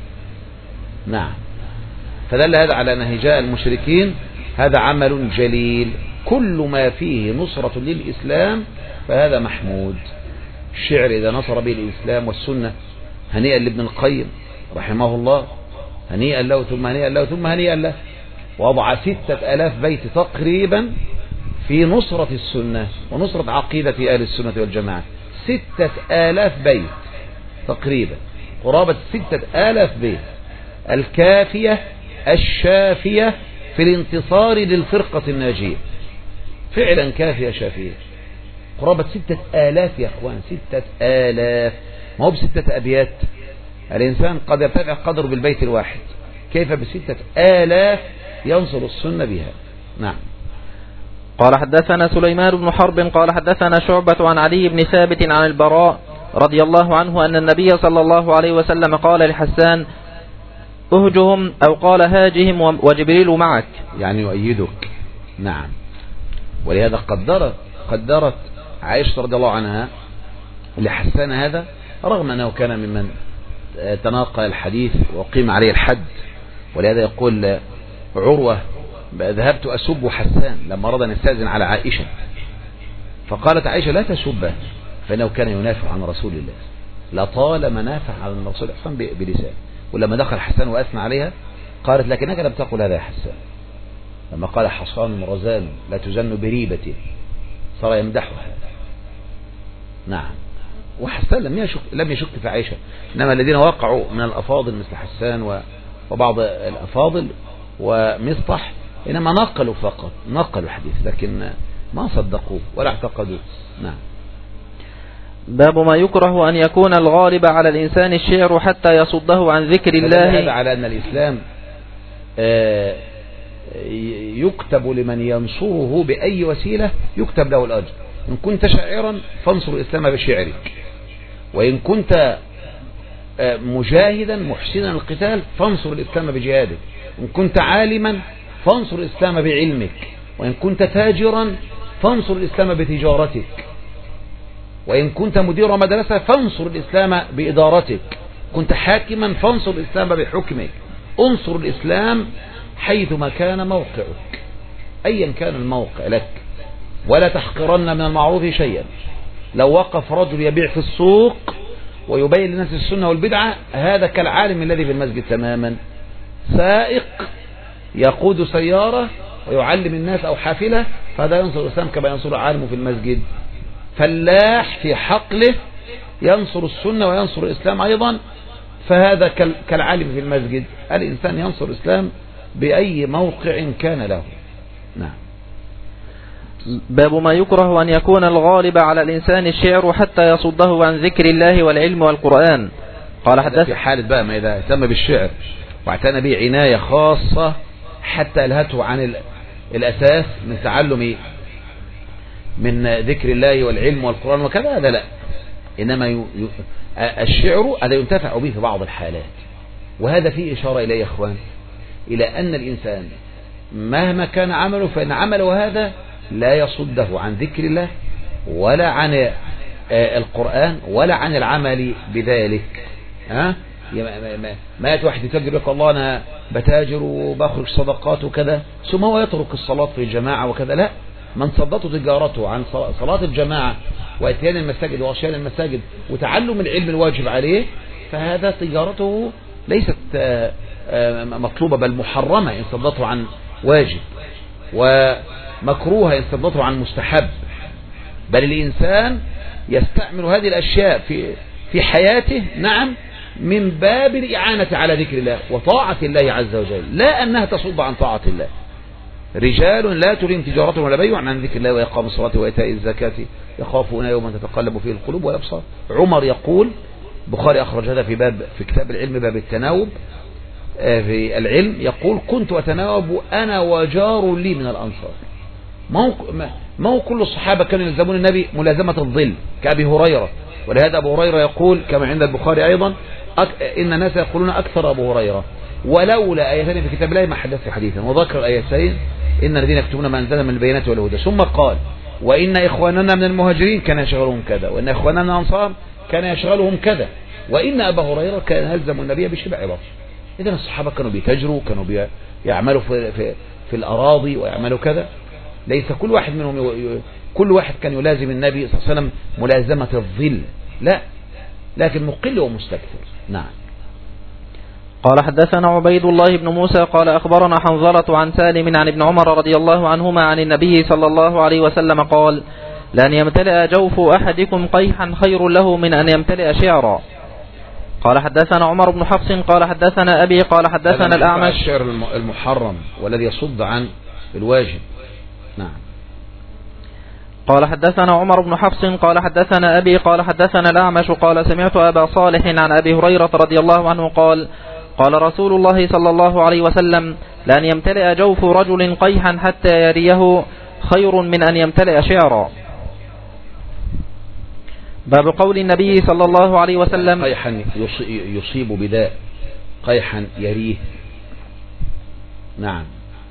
نعم، فدل هذا على أن هجاء المشركين هذا عمل جليل، كل ما فيه نصرة للإسلام فهذا محمود. الشعر إذا نصر به الإسلام والسنة هنيئا لابن القيم رحمه الله، هنيئا له ثم هنيئا له ثم هنيئا له، وضع 6000 بيت تقريبا في نصرة السنة ونصرة عقيدة أهل السنة والجماعة. 6000 بيت تقريبا، قرابة 6000 بيت، الكافية الشافية في الانتصار للفرقة الناجية، فعلا كافية شافية، قرابة 6000 يا اخوان، 6000، ما هو ب6 أبيات، الإنسان قد يرتفع قدره بالبيت الواحد، كيف ب6000 ينصر السنة بها. نعم. قال حدثنا سليمان بن حرب قال حدثنا شعبة عن علي بن ثابت عن البراء رضي الله عنه أن النبي صلى الله عليه وسلم قال لحسان اهجهم أو قال هاجهم وجبريل معك، يعني يؤيدك. نعم، ولهذا قدرت عائشة رضي الله عنها لحسان هذا، رغم أنه كان ممن تناقل الحديث وقيم عليه الحد، ولهذا يقول عروة ذهبت أسب حسان لما أراد أن يستأذن على عائشة، فقالت عائشة لا تسبه فإنه كان ينافع عن رسول الله، لطالما نافع عن رسول الله بلسان. ولما دخل حسان وأثنى عليها قالت لكنك لم تقل هذا يا حسان، لما قال حصان رزان لا تزن بريبته صار يمدحها. نعم، وحسان لم يشك في عائشة، إنما الذين وقعوا من الأفاضل مثل حسان وبعض الأفاضل ومصطح إنما نقلوا فقط، نقلوا الحديث لكن ما صدقوه ولا اعتقدوه. نعم. باب ما يكره أن يكون الغالب على الإنسان الشعر حتى يصده عن ذكر الله. هذا على أن الإسلام يكتب لمن ينصره بأي وسيلة يكتب له الأجر. إن كنت شاعرا فانصر الإسلام بشعرك، وإن كنت مجاهدا محسنا القتال فانصر الإسلام بجهادك، إن كنت عالما فانصر الإسلام بعلمك، وإن كنت تاجرا فانصر الإسلام بتجارتك، وإن كنت مدير مدرسة فانصر الإسلام بإدارتك، كنت حاكما فانصر الإسلام بحكمك. انصر الإسلام حيثما كان موقعك، أيا كان الموقع لك، ولا تحقرن من المعروف شيئا. لو وقف رجل يبيع في السوق ويبين للناس السنة والبدعة، هذا كالعالم الذي في المسجد تماما. سائق يقود سيارة ويعلم الناس أو حافلة، فهذا ينصر الإسلام كما ينصر عالمه في المسجد. فلاح في حقله ينصر السنة وينصر الإسلام أيضا، فهذا كالعالم في المسجد. الإنسان ينصر الإسلام بأي موقع كان له. نعم. باب ما يكره أن يكون الغالب على الإنسان الشعر حتى يصده عن ذكر الله والعلم والقرآن. قال حدث في حالة بقى ما إذا اهتم بالشعر واعتنى به عناية خاصة حتى ألهته عن الأساس من تعلم من ذكر الله والعلم والقرآن وكذا، هذا لا. إنما الشعر هذا ينتفع به في بعض الحالات، وهذا فيه إشارة إليه يا إخوان إلى أن الإنسان مهما كان عمله فإن عمله هذا لا يصده عن ذكر الله ولا عن القرآن ولا عن العمل بذلك. ما يأتي واحد يتاجر لك الله أنا بتاجر وبخرج صدقات وكذا ثم هو يترك الصلاة في الجماعة وكذا، لا. من صدته تجارته عن صلاة الجماعة واتيان المساجد وغشيان المساجد وتعلم العلم الواجب عليه، فهذا تجارته ليست مطلوبة بل محرمة إن صدته عن واجب، ومكروهة إن صدته عن مستحب. بل الإنسان يستعمل هذه الأشياء في حياته نعم من باب الإعانة على ذكر الله وطاعة الله عز وجل، لا أنها تصد عن طاعة الله. رجال لا تلهم تجارة ولا بيع عن ذكر الله وإقام الصلاة وإيتاء الزكاة يخافون يوما تتقلب فيه القلوب والأبصار. عمر يقول، البخاري أخرج هذا في كتاب العلم باب التناوب في العلم، يقول كنت أتناوب أنا وجار لي من الأنصار. ما هو كل الصحابة كانوا يلزمون النبي ملازمة الظل كأبي هريرة، ولهذا أبو هريرة يقول كما عند البخاري أيضا إن الناس يقولون أكثر أبو هريرة ولولا آيتين في كتاب الله ما حدثت حديثا، وذكر الآيتين إن الذين يكتبون ما أنزلنا من البينات والهدى، ثم قال وإن إخواننا من المهاجرين كان يشغلهم كذا، وإن إخواننا من الأنصار كان يشغلهم كذا، وإن أبا هريرة كان يلزم النبي بشبع بطن. إذن الصحابة كانوا بيتاجروا، كانوا يعملوا في الأراضي ويعملوا كذا. ليس كل واحد منهم كل واحد كان يلازم النبي صلى الله عليه وسلم ملازمة الظل، لا، لكن مقل ومستكثر. نعم. قال حدثنا عبيد الله بن موسى قال أخبرنا حنظلة عن سالم عن ابن عمر رضي الله عنهما عن النبي صلى الله عليه وسلم قال لأن يمتلئ جوف أحدكم قيحا خير له من أن يمتلئ شعرا. قال حدثنا عمر بن حفص قال حدثنا أبي قال حدثنا الأعمش. الشعر المحرم والذي يصد عن الواجب. نعم. قال حدثنا عمر بن حفص قال حدثنا أبي قال حدثنا الأعمش قال سمعت أبا صالح عن أبي هريرة رضي الله عنه قال قال رسول الله صلى الله عليه وسلم لأن يمتلئ جوف رجل قيحا حتى يريه خير من أن يمتلئ شعرا. باب قول النبي صلى الله عليه وسلم قيحا يصيب بداء، قيحا يريه. نعم.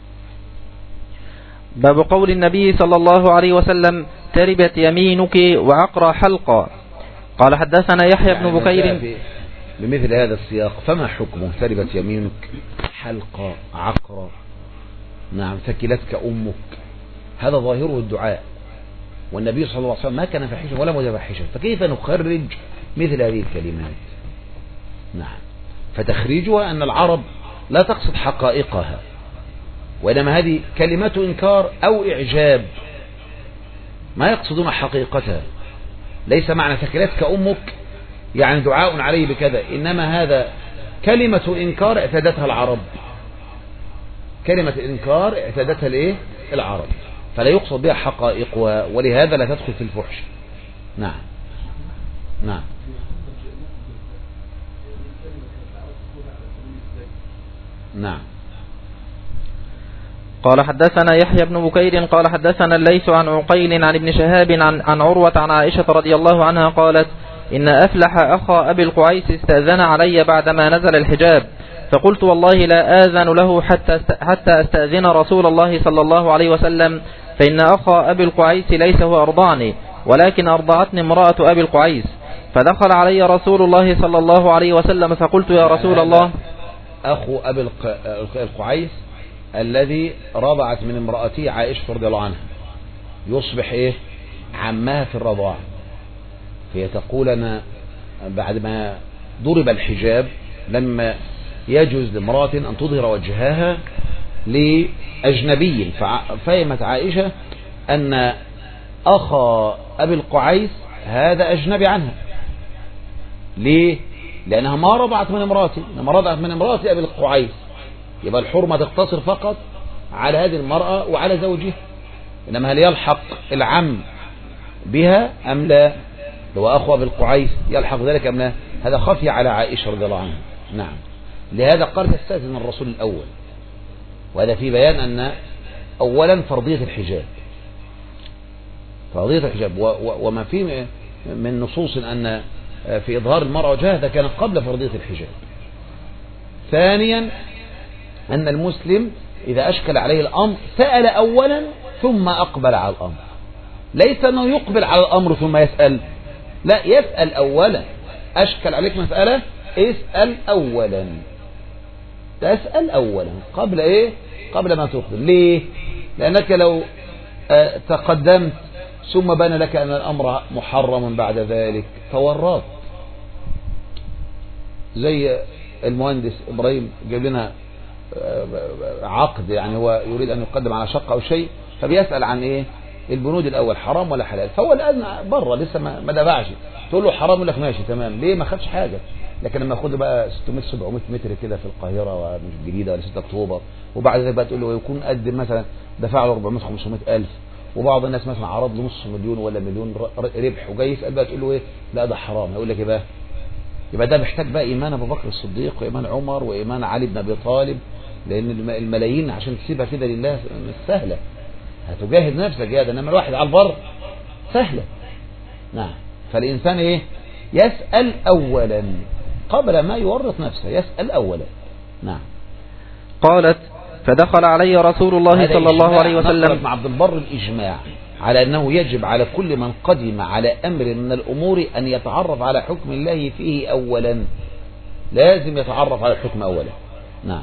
باب قول النبي صلى الله عليه وسلم تربت يمينك وعقر حلقا. قال حدثنا يحيى بن بكير بمثل هذا السياق فما حكمه؟ تربت يمينك، حلقا، عقر، نعم، ثكلتك أمك، هذا ظاهره الدعاء، والنبي صلى الله عليه وسلم ما كان فاحشا ولا متفحشا، فكيف نخرج مثل هذه الكلمات؟ نعم. فتخريجها أن العرب لا تقصد حقائقها، وإنما هذه كلمات إنكار أو إعجاب، ما يقصدون حقيقتها. ليس معنى ثكلتك أمك يعني دعاء عليه بكذا، إنما هذا كلمة إنكار اعتادتها العرب، كلمة إنكار اعتادتها الإيه؟ العرب، فلا يقصد بها حقائقها، ولهذا لا تدخل في الفحش. نعم. نعم. نعم. قال حدثنا يحيى بن بكير قال حدثنا الليث عن عقيل عن ابن شهاب عن عروة عن عائشة رضي الله عنها قالت إن أفلح أخا أبي القعيس استأذن علي بعدما نزل الحجاب، فقلت والله لا آذن له حتى أستأذن رسول الله صلى الله عليه وسلم، فإن أخا أبي القعيس ليس هو أرضعني ولكن أرضعتني امرأة أبي القعيس. فدخل علي رسول الله صلى الله عليه وسلم فقلت يا رسول الله. أخو أبي القعيس الذي رضعت من امرأته عائشة رضي الله عنها يصبح إيه؟ عمها في الرضاعة. فهي تقول أنا بعد ما ضرب الحجاب لما يجوز لامرأة أن تظهر وجهها لأجنبي، ففهمت عائشة أن أخا أبي القعيس هذا أجنبي عنها. ليه؟ لأنها ما رضعت من امرأتي، لما رضعت من امرأة أبي القعيس يبقى الحرمة تقتصر فقط على هذه المرأة وعلى زوجها. إنما هل يلحق العم بها أم لا؟ لو أخوة بالقعيس يلحق ذلك أم لا؟ هذا خفي على عائشة رضي الله عنها. نعم، لهذا قال تستأذن الرسول الأول، وهذا في بيان أن أولا فرضية الحجاب، وما فيه من نصوص أن في إظهار المرأة وجهها هذا كان قبل فرضية الحجاب. ثانيا أن المسلم إذا أشكل عليه الأمر سأل أولا ثم أقبل على الأمر، ليس أنه يقبل على الأمر ثم يسأل، لا، يسأل أولا. أشكل عليك مسألة، اسأل أولا، تسأل أولا قبل إيه؟ قبل ما تقبل. ليه؟ لأنك لو تقدمت ثم بان لك أن الأمر محرم بعد ذلك تورط. زي المهندس إبراهيم جاب لنا عقد، يعني هو يريد أن يقدم على شقة أو شيء، فبيسأل عن إيه؟ البنود الأول حرام ولا حلال، فهو الآن بره لسه ما دفعش، تقول له حرام يقول لك ماشي تمام، ليه؟ ما خدش حاجة. لكن لما ياخد بقى 600 700 متر كده في القاهرة ومش الجديدة ولا 6 أكتوبر، وبعد ذلك بقى تقول له يكون قد مثلا دفع له 400 500 ألف، وبعض الناس مثلا عرض له نص مليون ولا مليون ربح، وجاي يسأل بقى تقول له ايه؟ لا ده حرام. هيقول لك ايه بقى؟ يبقى ده محتاج بقى ايمان ابو بكر الصديق وايمان عمر وايمان علي بن ابي طالب، لان الملايين عشان تسيبها كده لله مش سهله، هتجاهد نفسك جهاد، انما الواحد على البر سهله. نعم، فالانسان ايه؟ يسأل اولا قبل ما يورط نفسه، يسأل اولا. نعم. قالت فدخل علي رسول الله صلى الله عليه وسلم. مع عبد البر الإجماع على أنه يجب على كل من قدم على أمر من الأمور أن يتعرف على حكم الله فيه أولا، لازم يتعرف على الحكم أولا. نعم.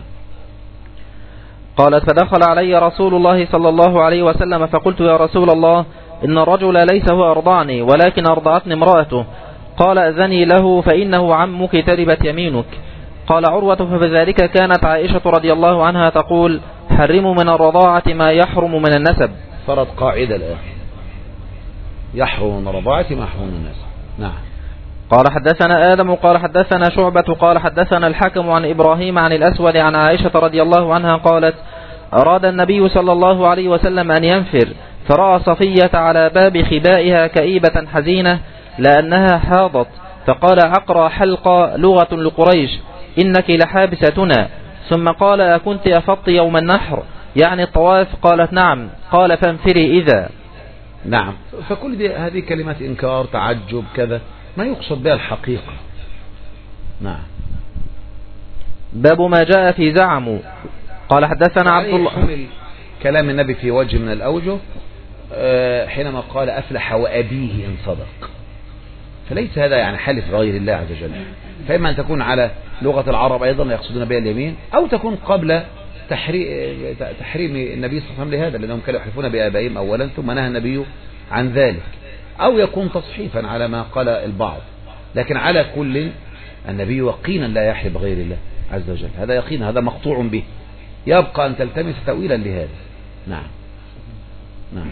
قالت فدخل علي رسول الله صلى الله عليه وسلم فقلت يا رسول الله إن الرجل ليس هو أرضعني ولكن أرضعتني امرأته، قال أذني له فإنه عمك تربت يمينك. قال عروة فبذلك كانت عائشة رضي الله عنها تقول حرموا من الرضاعة ما يحرم من النسب. صارت قاعدة الآن، يحرم من الرضاعة ما يحرم من النسب. نعم. قال حدثنا آدم قال حدثنا شعبة قال حدثنا الحكم عن إبراهيم عن الأسود عن عائشة رضي الله عنها قالت أراد النبي صلى الله عليه وسلم أن ينفر، فرأى صفية على باب خبائها كئيبة حزينة لأنها حاضت، فقال عقرى حلقة لغة لقريش إنك لحابستنا، ثم قال أكنت أفضت يوم النحر يعني الطواف؟ قالت نعم، قال فانفري إذا. نعم، فكل دي هذه كلمات إنكار تعجب كذا، ما يقصد بها الحقيقة. نعم. باب ما جاء في زعم. قال حدثنا عبد الله. حمل كلام النبي في وجه من الأوجه حينما قال أفلح وأبيه إن صدق، فليس هذا يعني حلف غير الله عز وجل، فإما أن تكون على لغة العرب أيضا يقصدون بها اليمين، أو تكون قبل تحريم النبي صلى الله عليه وسلم لهذا، لأنهم كانوا يحلفون بآبائهم أولا ثم نهى النبي عن ذلك، أو يكون تصحيفا على ما قال البعض. لكن على كل النبي يقينا لا يحلف غير الله عز وجل، هذا يقين، هذا مقطوع به، يبقى أن تلتمس تأويلا لهذا. نعم. نعم.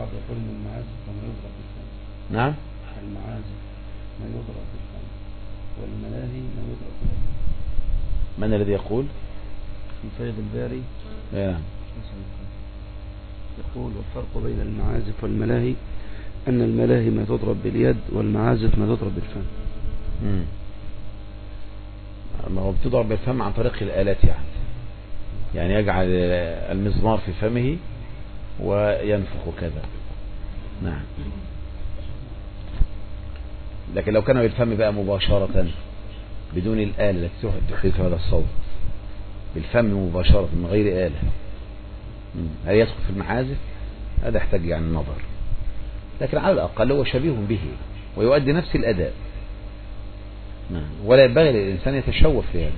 نعم. المعازف ما يضرب بالفم، والملاهي ما يضرب بالفم. من الذي يقول؟ في فيض الباري نعم. يقول والفرق بين المعازف والملاهي أن الملاهي ما تضرب باليد والمعازف ما تضرب بالفم. ما هو بتضرب بالفم عن طريق الآلات، يعني يجعل المزمار في فمه وينفخ كذا. نعم. لكن لو كان بالفم بقى مباشرة بدون الآلة التي تحدث هذا الصوت، بالفم مباشرة من غير آلة، هل يدخل في المعازف؟ هذا يحتاج يعني النظر، لكن على الأقل هو شبيه به ويؤدي نفس الأداء. ولا ينبغي للإنسان يتشوف لهذا.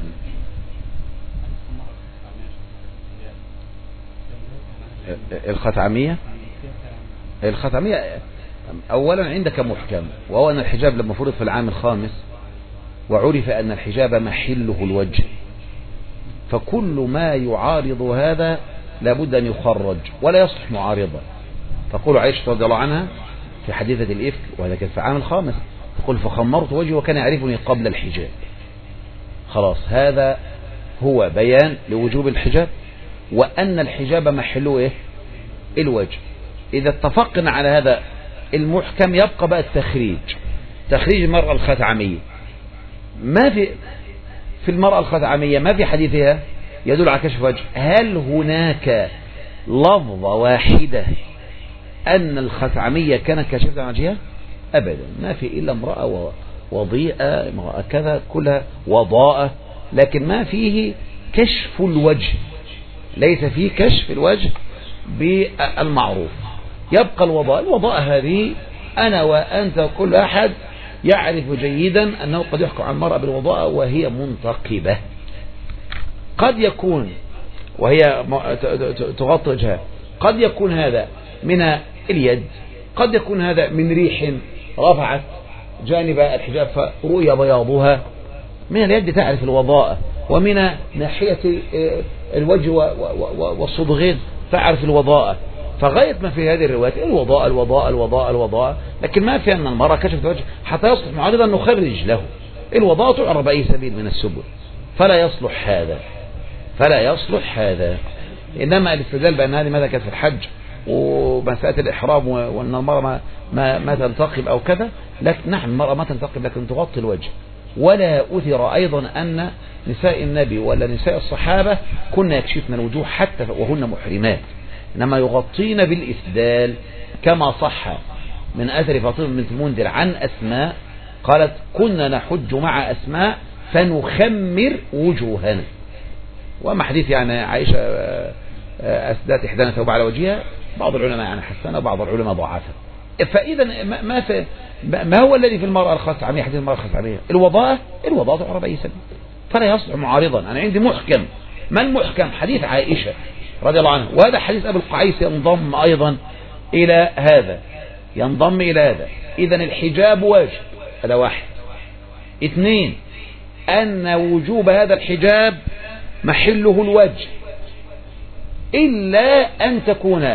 الختامية أولا عندك محكم، وهو أن الحجاب لما فرض في العام الخامس وعرف أن الحجاب محله الوجه، فكل ما يعارض هذا لابد أن يخرج ولا يصلح معارضا. تقول عائشة رضي الله عنها في حديثة الإفك، وهذا كان في العام الخامس، تقول فخمرت وجهي وكان يعرفني قبل الحجاب. خلاص، هذا هو بيان لوجوب الحجاب، وأن الحجاب محله إيه؟ الوجه. إذا اتفقنا على هذا المحكم يبقى بقى تخريج المرأة الخثعمية. ما في المرأة الخثعمية ما في حديثها يدل على كشف وجه. هل هناك لفظة واحدة أن الخثعمية كانت كاشفة عن وجهها؟ أبدا، ما في إلا امرأة وضيئة، امرأة كذا، كلها وضاءة، لكن ما فيه كشف الوجه، ليس فيه كشف الوجه بالمعروف. يبقى الوضاء هذه أنا وأنت كل أحد يعرف جيدا أنه قد يحكم عن المرأة بالوضاء وهي منتقبة، قد يكون وهي تغطي وجهها، قد يكون هذا من اليد، قد يكون هذا من ريح رفعت جانب الحجاب فرؤي بياضها. من اليد تعرف الوضاء، ومن ناحية الوجه والصدغين تعرف الوضاء. فغاية ما في هذه الروايات الوضاء، لكن ما في أن المرأة كشفت وجه حتى يصلح معارضا نخرج له. الوضاء تعرف بأي سبيل من السبل، فلا يصلح هذا. إنما الاستدلال بأن هذه ماذا كانت في الحج ومسألة الإحرام وأن المرأة ما تنتقب أو كذا، لكن نعم المرأة ما تنتقب لكن تغطي الوجه. ولا أثر أيضا أن نساء النبي ولا نساء الصحابة كنا يكشفن الوجوه حتى وهن محرمات، إنما يغطين بالإسدال، كما صح من أثر فاطمة بنت المنذر عن أسماء قالت كنا نحج مع أسماء فنخمر وجوهنا. وأما حديث يعني عائشة أسدات إحدانا ثوب على وجهها، بعض العلماء يعني حسنه وبعض العلماء ضعفه. فإذا ما هو الذي في المرأة الخثعمية؟ حديث المرأة الخثعمية الوضاء تعرف أي سبيل، فلا يصلح معارضا. أنا عندي محكم. ما المحكم؟ حديث عائشة رضي الله عنها، وهذا حديث أبي القعيس ينضم أيضا إلى هذا. إذا الحجاب واجب، هذا واحد. 2 أن وجوب هذا الحجاب محله الوجه، إلا أن تكون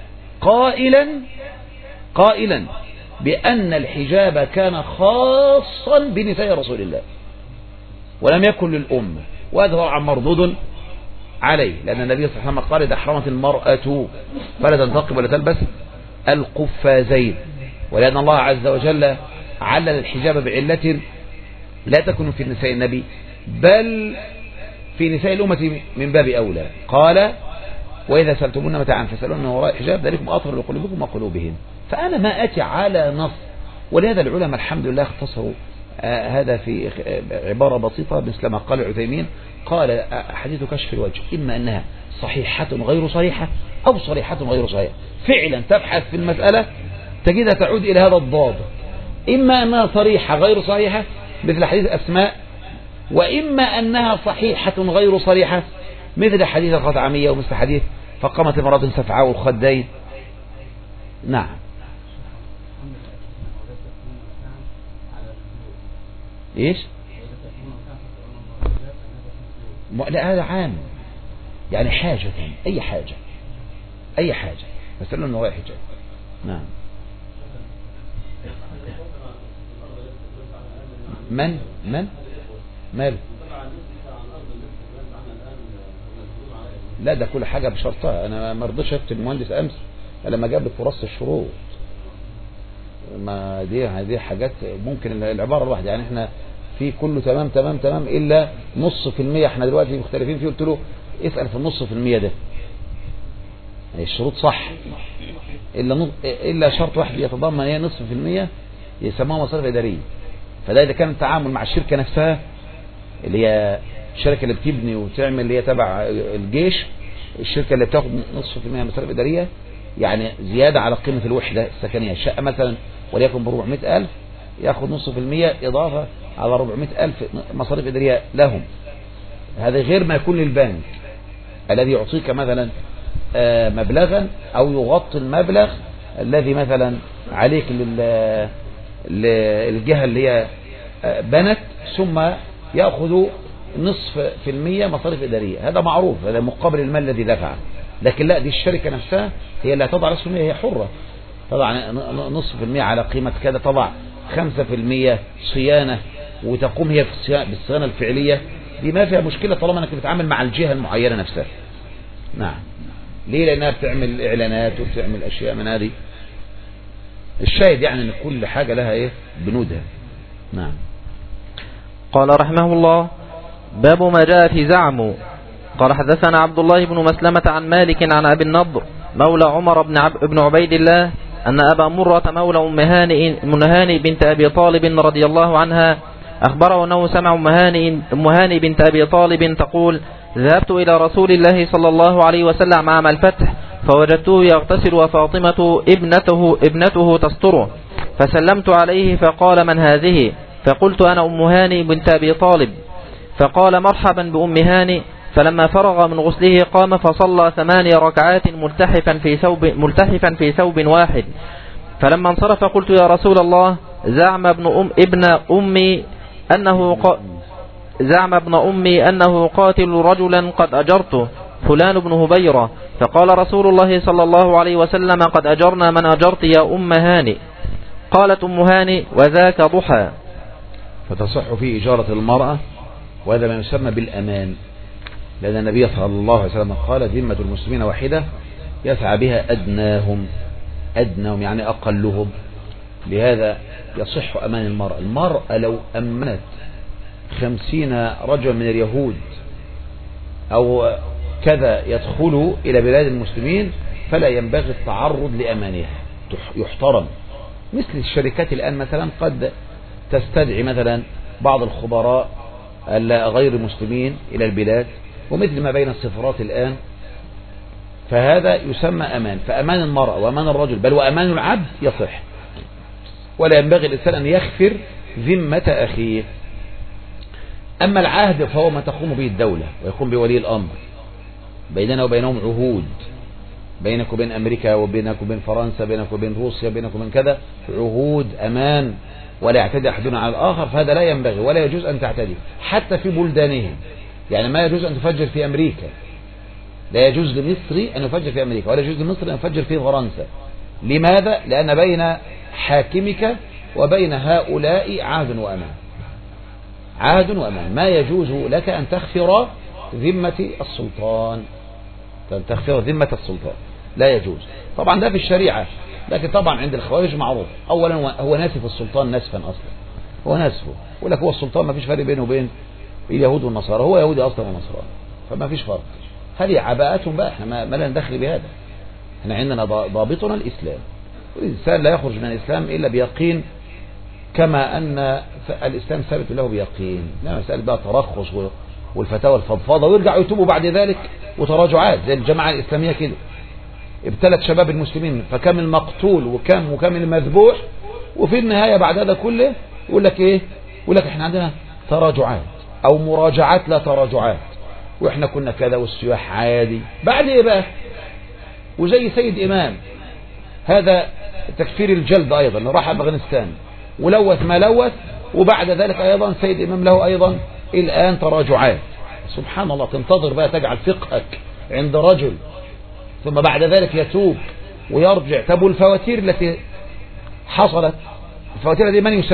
قائلا بأن الحجاب كان خاصا بنساء رسول الله ولم يكن للأمة، وهذا طبعا مردود عليه، لأن النبي صلى الله عليه وسلم قال إذا أحرمت المرأة فلا تنتقب ولا تلبس القفازين، ولأن الله عز وجل علل الحجاب بعلة لا تكون في نساء النبي بل في نساء الأمة من باب أولى. قال وإذا سألتمون متاعا فاسألون من وراء حجاب ذلكم أطهر لقلوبكم وقلوبهم. فأنا ما أتي على نص، ولهذا العلماء الحمد لله اختصروا هذا في عبارة بسيطة مثل ما قال عثيمين، قال حديث كشف الوجه إما أنها صحيحة غير صريحة أو صريحة غير صحيحة. فعلا تبحث في المسألة تجدها تعود إلى هذا الضابط، إما أنها صريحة غير صحيحة مثل حديث أسماء، وإما أنها صحيحة غير صريحة مثل حديث الخثعمية ومثل حديث فقامت امرأة سفعاء الخدين. نعم. إيش؟ لا هذا عام، يعني حاجة، أي حاجة مثلا أنه رايح حجاب. نعم. من ماله؟ لا ده كل حاجة بشرطها. أنا ما رضيتش أكتب المهندس أمس لما جاب لي فرص الشروط، ما دي حاجات ممكن العبارة الواحدة، يعني احنا في كله تمام إلا 0.5% احنا دلوقتي مختلفين فيه. قلت له اسأل في 0.5% ده، يعني الشروط صح إلا شرط واحد يتضمن هي 0.5% يسموها مصاريف إدارية. فده إذا كان التعامل مع الشركة نفسها اللي هي الشركة اللي بتبني وتعمل اللي هي تبع الجيش، الشركة اللي بتاخد 0.5% مصاريف إدارية، يعني زيادة على قيمة الوحدة السكنية. الشقة مثلا وليكن ب400,000 ياخد 0.5% إضافة على 400,000 مصاريف إدارية لهم. هذا غير ما يكون للبنك الذي يعطيك مثلا مبلغا أو يغطي المبلغ الذي مثلا عليك للجهة اللي هي بنت، ثم يأخذ 0.5% مصاريف إدارية. هذا معروف، هذا مقابل المال الذي دفعه. لكن لا، دي الشركة نفسها هي اللي تضع 0.5%، هي حرة طبعا 0.5% على قيمة كذا، طبعا 5% صيانة وتقوم هي بالصيانة الفعلية، دي ما فيها مشكلة طالما انك بتتعامل مع الجهة المعينة نفسها. نعم. ليه؟ لأنها بتعمل إعلانات وبتعمل أشياء من هذه. الشاهد يعني أن كل حاجة لها إيه؟ بنودها. نعم. قال رحمه الله: باب ما جاء في زعم. قال حدثنا عبد الله بن مسلمة عن مالك عن أبي النضر مولى عمر بن عبيد الله أن أبا مرة مولى أم هانئ بنت أبي طالب رضي الله عنها أخبره أنه سمع أم هانئ بنت أبي طالب تقول: ذهبت إلى رسول الله صلى الله عليه وسلم عام الفتح فوجدته يغتسل وفاطمة ابنته تستره، فسلمت عليه فقال: من هذه؟ فقلت: أنا أم هانئ بنت أبي طالب. فقال: مرحبا بأم هانئ. فلما فرغ من غسله قام فصلى 8 ركعات ملتحفا في ثوب واحد. فلما انصرف قلت: يا رسول الله، زعم ابن أمي أنه قاتل رجلا قد أجرته، فلان بن هبيرة. فقال رسول الله صلى الله عليه وسلم: قد أجرنا من أجرت يا أم هانئ. قالت أم هانئ: وذاك ضحى. فتصح في إجارة المرأة، وهذا ما يسمى بالأمان، لأن النبي صلى الله عليه وسلم قال: ذمة المسلمين واحدة يسعى بها أدناهم يعني أقلهم. لهذا يصح أمان المرأة. المرأة لو أمنت 50 رجلا من اليهود أو كذا يدخلوا إلى بلاد المسلمين فلا ينبغي التعرض لأمانها، يحترم. مثل الشركات الآن مثلا قد تستدعي مثلا بعض الخبراء غير المسلمين إلى البلاد، ومثل ما بين السفارات الآن، فهذا يسمى أمان. فأمان المرأة وأمان الرجل بل وأمان العبد يصح، ولا ينبغي الإنسان أن يخفر ذمة أخيه. أما العهد فهو ما تقوم به الدولة ويقوم بولي الأمر. بيننا وبينهم عهود، بينك وبين أمريكا وبينك وبين فرنسا، بينك وبين روسيا، بينك وبين كذا، عهود أمان، ولا يعتدي أحدنا على الآخر. فهذا لا ينبغي ولا يجوز أن تعتدي حتى في بلدانهم. يعني ما يجوز أن تفجر في أمريكا، لا يجوز لمصري أن يفجر في أمريكا، ولا يجوز لمصري أن يفجر في فرنسا. لماذا؟ لأن بين حاكمك وبين هؤلاء عهد وأمان، عهد وأمان. ما يجوز لك أن تخفر ذمة السلطان، لا يجوز. طبعا ده في الشريعة، لكن طبعا عند الخوارج معروف. أولا هو ناسف السلطان نسفا أصلا، هو ناسفه، يقول لك هو السلطان ما فيش فرق بينه وبين اليهود والنصارى، هو يهودي أصلا ونصراني، فما فيش فرق. هذه عباءتهم بقى، احنا ما لنا دخل بهذا. احنا عندنا ضابطنا الإسلام، والإنسان لا يخرج من الإسلام إلا بيقين، كما أن الإسلام ثابت له بيقين. لا مسألة بقى ترخص والفتاوى الفضفاضة ويرجعوا يتوبوا بعد ذلك وتراجعات زي الجماعة الإسلامية كده. ابتلت شباب المسلمين فكم المقتول وكم المذبوح، وفي النهاية بعد هذا كله يقول لك ايه؟ يقول لك احنا عندنا تراجعات او مراجعات لا تراجعات، واحنا كنا كذا والسياح عادي. بعد ايه بقى؟ وزي سيد امام هذا تكفير الجلد ايضا، راح افغانستان ولوث ما لوث، وبعد ذلك ايضا سيد امام له ايضا الان تراجعات. سبحان الله، تنتظر بقى تجعل فقهك عند رجل ثم بعد ذلك يتوب ويرجع. طب والفواتير التي حصلت، الفواتير دي من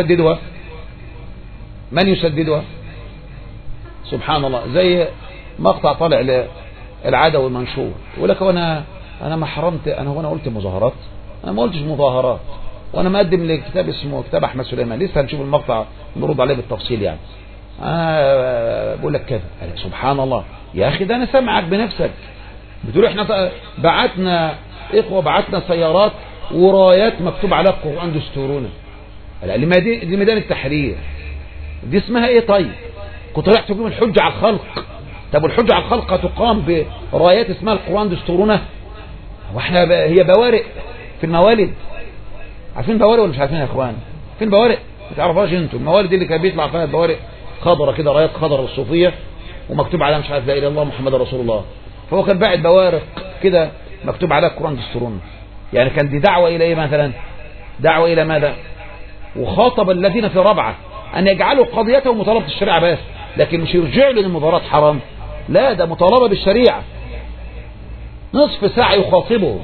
يسددها؟ سبحان الله. زي مقطع طالع للعدوي المنشور يقول لك انا ما حرمت، انا قلت مظاهرات؟ انا ما قلتش مظاهرات، وانا مقدم لكتاب اسمه كتاب احمد سليمان، لسه هنشوف المقطع نرد عليه بالتفصيل. يعني بقول لك كذا. سبحان الله يا اخي، ده انا سامعك بنفسك بتقول احنا بعتنا سيارات ورايات مكتوب عليها القرآن دستورنا. دي ميدان التحرير، دي اسمها ايه؟ طيب كنت رايح تقوم الحجة على الخلق. طب والحجة على الخلق هتقام برايات اسمها القرآن دستورنا؟ واحنا هي بوارق في الموالد. عارفين بوارق ولا مش عارفين يا اخوان؟ فين بوارق؟ ما تعرفوش انتوا الموالد اللي كان بيطلع فيها بوارق خضرة كده، رايات خضرة الصوفية ومكتوب عليها مش عارف لا اله الا الله محمد رسول الله. فهو كان باعت بوارق كده مكتوب عليها القرآن دستورنا. يعني كان دي دعوة إلى إيه مثلا؟ دعوة إلى ماذا؟ وخاطب الذين في ربعة أن يجعلوا قضيتهم مطالبة الشريعة بس، لكن مش يرجعوا للمظاهرات حرام، لا ده مطالبة بالشريعة. نصف ساعة يخاطبهم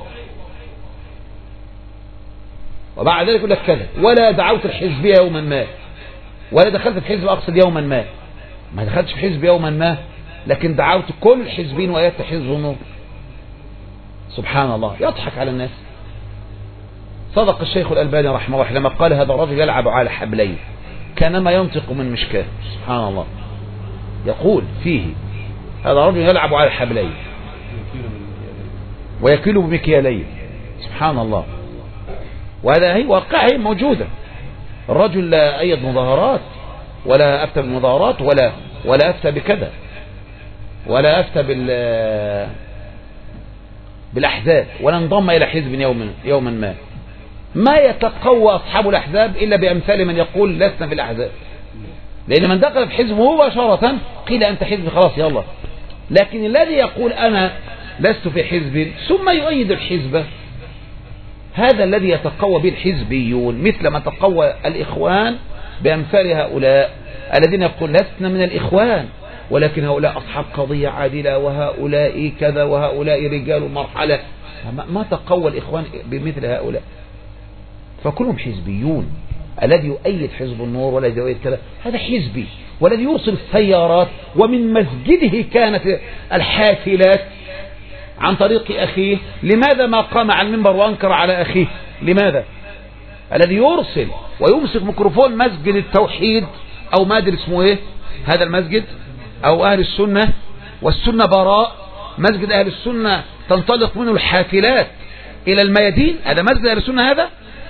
وبعد ذلك يقول لك كذا، ولا دعوت الحزبية يوما ما، ولا دخلت في حزب أقصد يوما ما دخلتش في حزب يوما ما، لكن دعوت كل الحزبين وآيات حزب النور. سبحان الله، يضحك على الناس. صدق الشيخ الألباني رحمه الله لما قال هذا الرجل يلعب على حبلين كانما ينطق من مشكاة. سبحان الله، يقول فيه هذا الرجل يلعب على حبلين ويكيل بمكيالين. سبحان الله، وهذا هي واقعه موجودة. الرجل لا أيد مظاهرات ولا أفتى بالمظاهرات ولا أفتى بكذا ولا أفتى بالأحزاب ولا انضم إلى حزب يوما ما يتقوى أصحاب الأحزاب إلا بأمثال من يقول لسنا في الأحزاب، لأن من دخل في حزبه مباشرة قيل أنت حزب خلاص يلا. لكن الذي يقول أنا لست في حزب ثم يؤيد الحزب، هذا الذي يتقوى به الحزبيون، مثل ما تقوى الإخوان بأمثال هؤلاء الذين يقول لسنا من الإخوان ولكن هؤلاء أصحاب قضية عادلة وهؤلاء كذا وهؤلاء رجال المرحلة. ما تقوى الإخوان بمثل هؤلاء، فكلهم حزبيون. الذي يؤيد حزب النور والذي يؤيد كذا هذا حزبي، والذي يوصل السيارات ومن مسجده كانت الحافلات عن طريق أخيه. لماذا ما قام على المنبر وأنكر على أخيه؟ لماذا؟ الذي يرسل ويمسك ميكروفون مسجد التوحيد أو ما أدري اسمه إيه هذا المسجد، أو أهل السنة والسنة براء، مسجد أهل السنة تنطلق منه الحافلات إلى الميادين، هذا مسجد أهل السنة هذا؟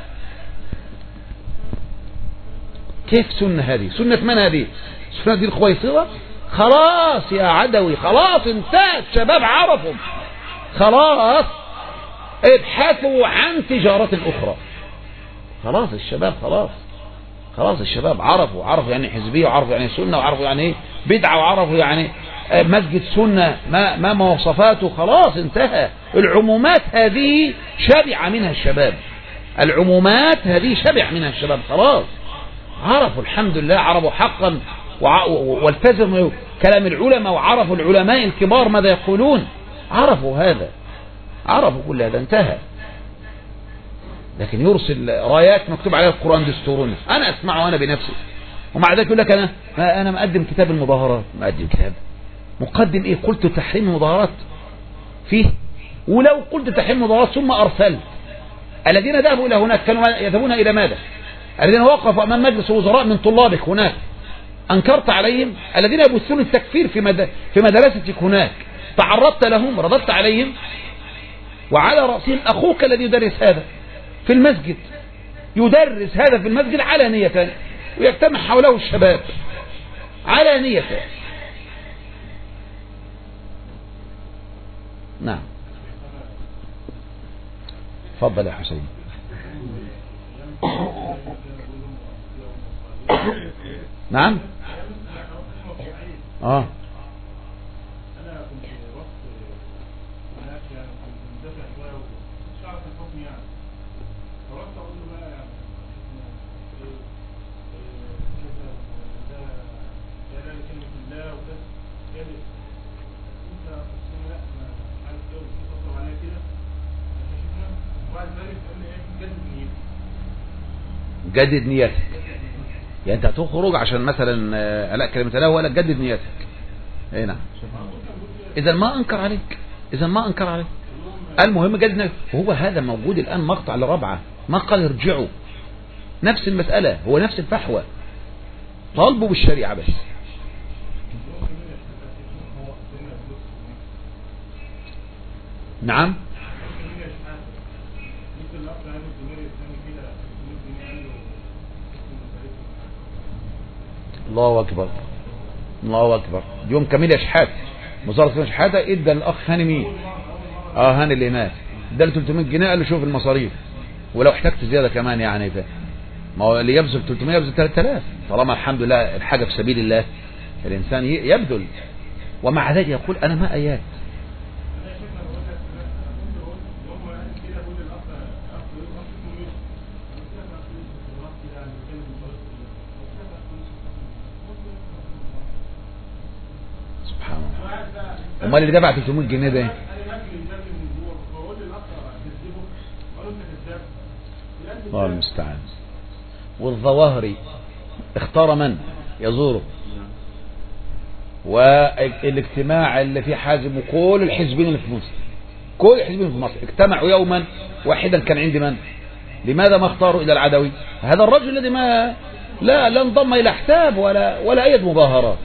كيف سنة هذه؟ سنة من هذه؟ سنة دي الخويصرة؟ خلاص يا عدوي، خلاص انتهت، الشباب عرفوا، خلاص ابحثوا عن تجارة أخرى. خلاص الشباب خلاص الشباب عرفوا يعني حزبية، وعرفوا يعني سنة، وعرفوا يعني بدعة، وعرفوا يعني مسجد سنة ما مواصفاته. خلاص انتهى. العمومات هذه شبع منها الشباب، العمومات هذه شبع منها الشباب. خلاص عرفوا الحمد لله، عرفوا حقا والتزموا كلام العلماء، وعرفوا العلماء الكبار ماذا يقولون، عرفوا هذا، عرفوا كل هذا، انتهى. لكن يرسل رايات مكتوب عليها القرآن دستورنا، أنا أسمعه أنا بنفسي، ومع ذلك يقول لك أنا مقدم كتاب المظاهرات. مقدم كتاب مقدم إيه؟ قلت تحريم المظاهرات فيه، ولو قلت تحريم المظاهرات ثم أرسلت الذين ذهبوا إلى هناك كانوا يذهبون إلى ماذا؟ الذين وقفوا أمام مجلس وزراء من طلابك هناك أنكرت عليهم، الذين يبثون التكفير في مدرستك هناك تعرضت لهم، رددت عليهم، وعلى رأسهم أخوك الذي يدرس هذا في المسجد، يدرس هذا في المسجد علانية، ويجتمع حوله الشباب علانية. نعم تفضل يا حسين. نعم جدد نيتك، يعني انت هتخرج عشان مثلا لا كلمة لا ولا جدد نيتك. اي نعم، اذا ما انكر عليك، المهم جدد نيتك. وهو هذا موجود الان مقطع لربعة، ما قال ارجعوا، نفس المسألة، هو نفس الفحوى، طالبوا بالشريعة بس. نعم الله أكبر، الله أكبر. يوم كميل يا شحات، وزارة شحاتة ادى الأخ هاني مين؟ هاني اللي هناك، ادى له 300 جنيه، قال له شوف المصاريف ولو احتجت زيادة كمان، يعني ما هو اللي يبذل 300 يبذل 3000، طالما الحمد لله الحاجة في سبيل الله الإنسان يبذل. ومع ذلك يقول أنا ما آيات. امال اللي دفع 300 جنيه ده الله المستعان. والظواهري اختار من يزوره، والاجتماع اللي فيه حازم وكل الحزبين اللي في مصر كل الحزبين في مصر اجتمعوا يوما واحدا كان عند من؟ لماذا ما اختاروا إلى العدوي؟ هذا الرجل الذي ما لا انضم إلى حساب ولا أي مظاهرات.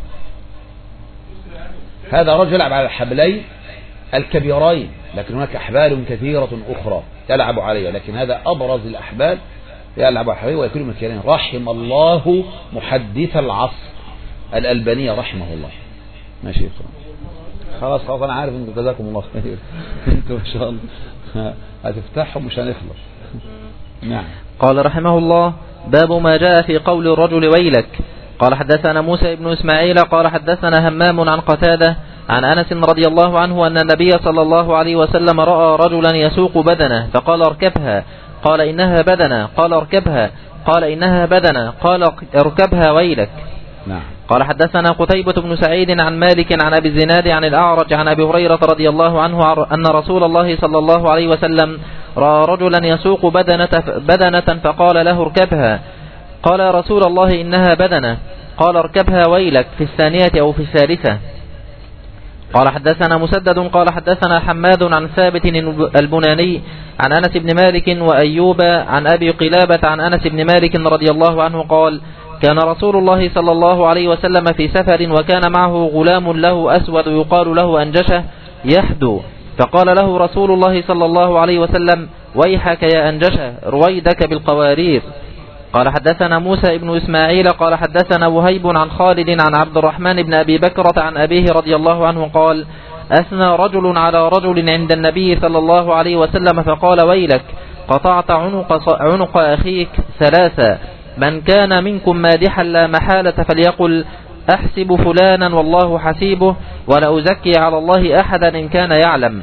هذا رجل يلعب على الحبلين الكبيرين، لكن هناك أحبال كثيرة أخرى يلعب عليها، لكن هذا أبرز الأحبال يلعب على الحبلين ويكون مكيالين. رحم الله محدث العصر الألباني رحمه الله. ماشي خلاص أنا عارف أنتم جزاكم الله خير. أنتم إن شاء الله هتفتحهم مش هنخلص. نعم. قال رحمه الله: باب ما جاء في قول الرجل ويلك. قال حدثنا موسى بن إسماعيل قال حدثنا همام عن قتادة عن أنس رضي الله عنه أن النبي صلى الله عليه وسلم رأى رجلا يسوق بدنه فقال اركبها، قال إنها بدنه، قال اركبها، قال إنها بدنه، قال اركبها ويلك. نعم. قال حدثنا قتيبة بن سعيد عن مالك عن أبي الزناد عن الأعرج عن أبي هريرة رضي الله عنه أن رسول الله صلى الله عليه وسلم رأى رجلا يسوق بدنة فقال له اركبها، قال يا رسول الله إنها بدنة، قال اركبها ويلك في الثانية أو في الثالثة. قال حدثنا مسدد قال حدثنا حماد عن ثابت البناني عن أنس بن مالك وأيوب عن أبي قلابة عن أنس بن مالك رضي الله عنه قال: كان رسول الله صلى الله عليه وسلم في سفر وكان معه غلام له أسود يقال له أنجشة يحدو، فقال له رسول الله صلى الله عليه وسلم: ويحك يا أنجشة رويدك بالقوارير. قال حدثنا موسى بن إسماعيل قال حدثنا وهيب عن خالد عن عبد الرحمن بن أبي بكرة عن أبيه رضي الله عنه قال: أثنى رجل على رجل عند النبي صلى الله عليه وسلم فقال: ويلك قطعت عنق أخيك ثلاثة، من كان منكم مادحا لا محالة فليقل أحسب فلانا والله حسيبه ولا أزكي على الله أحدا إن كان يعلم.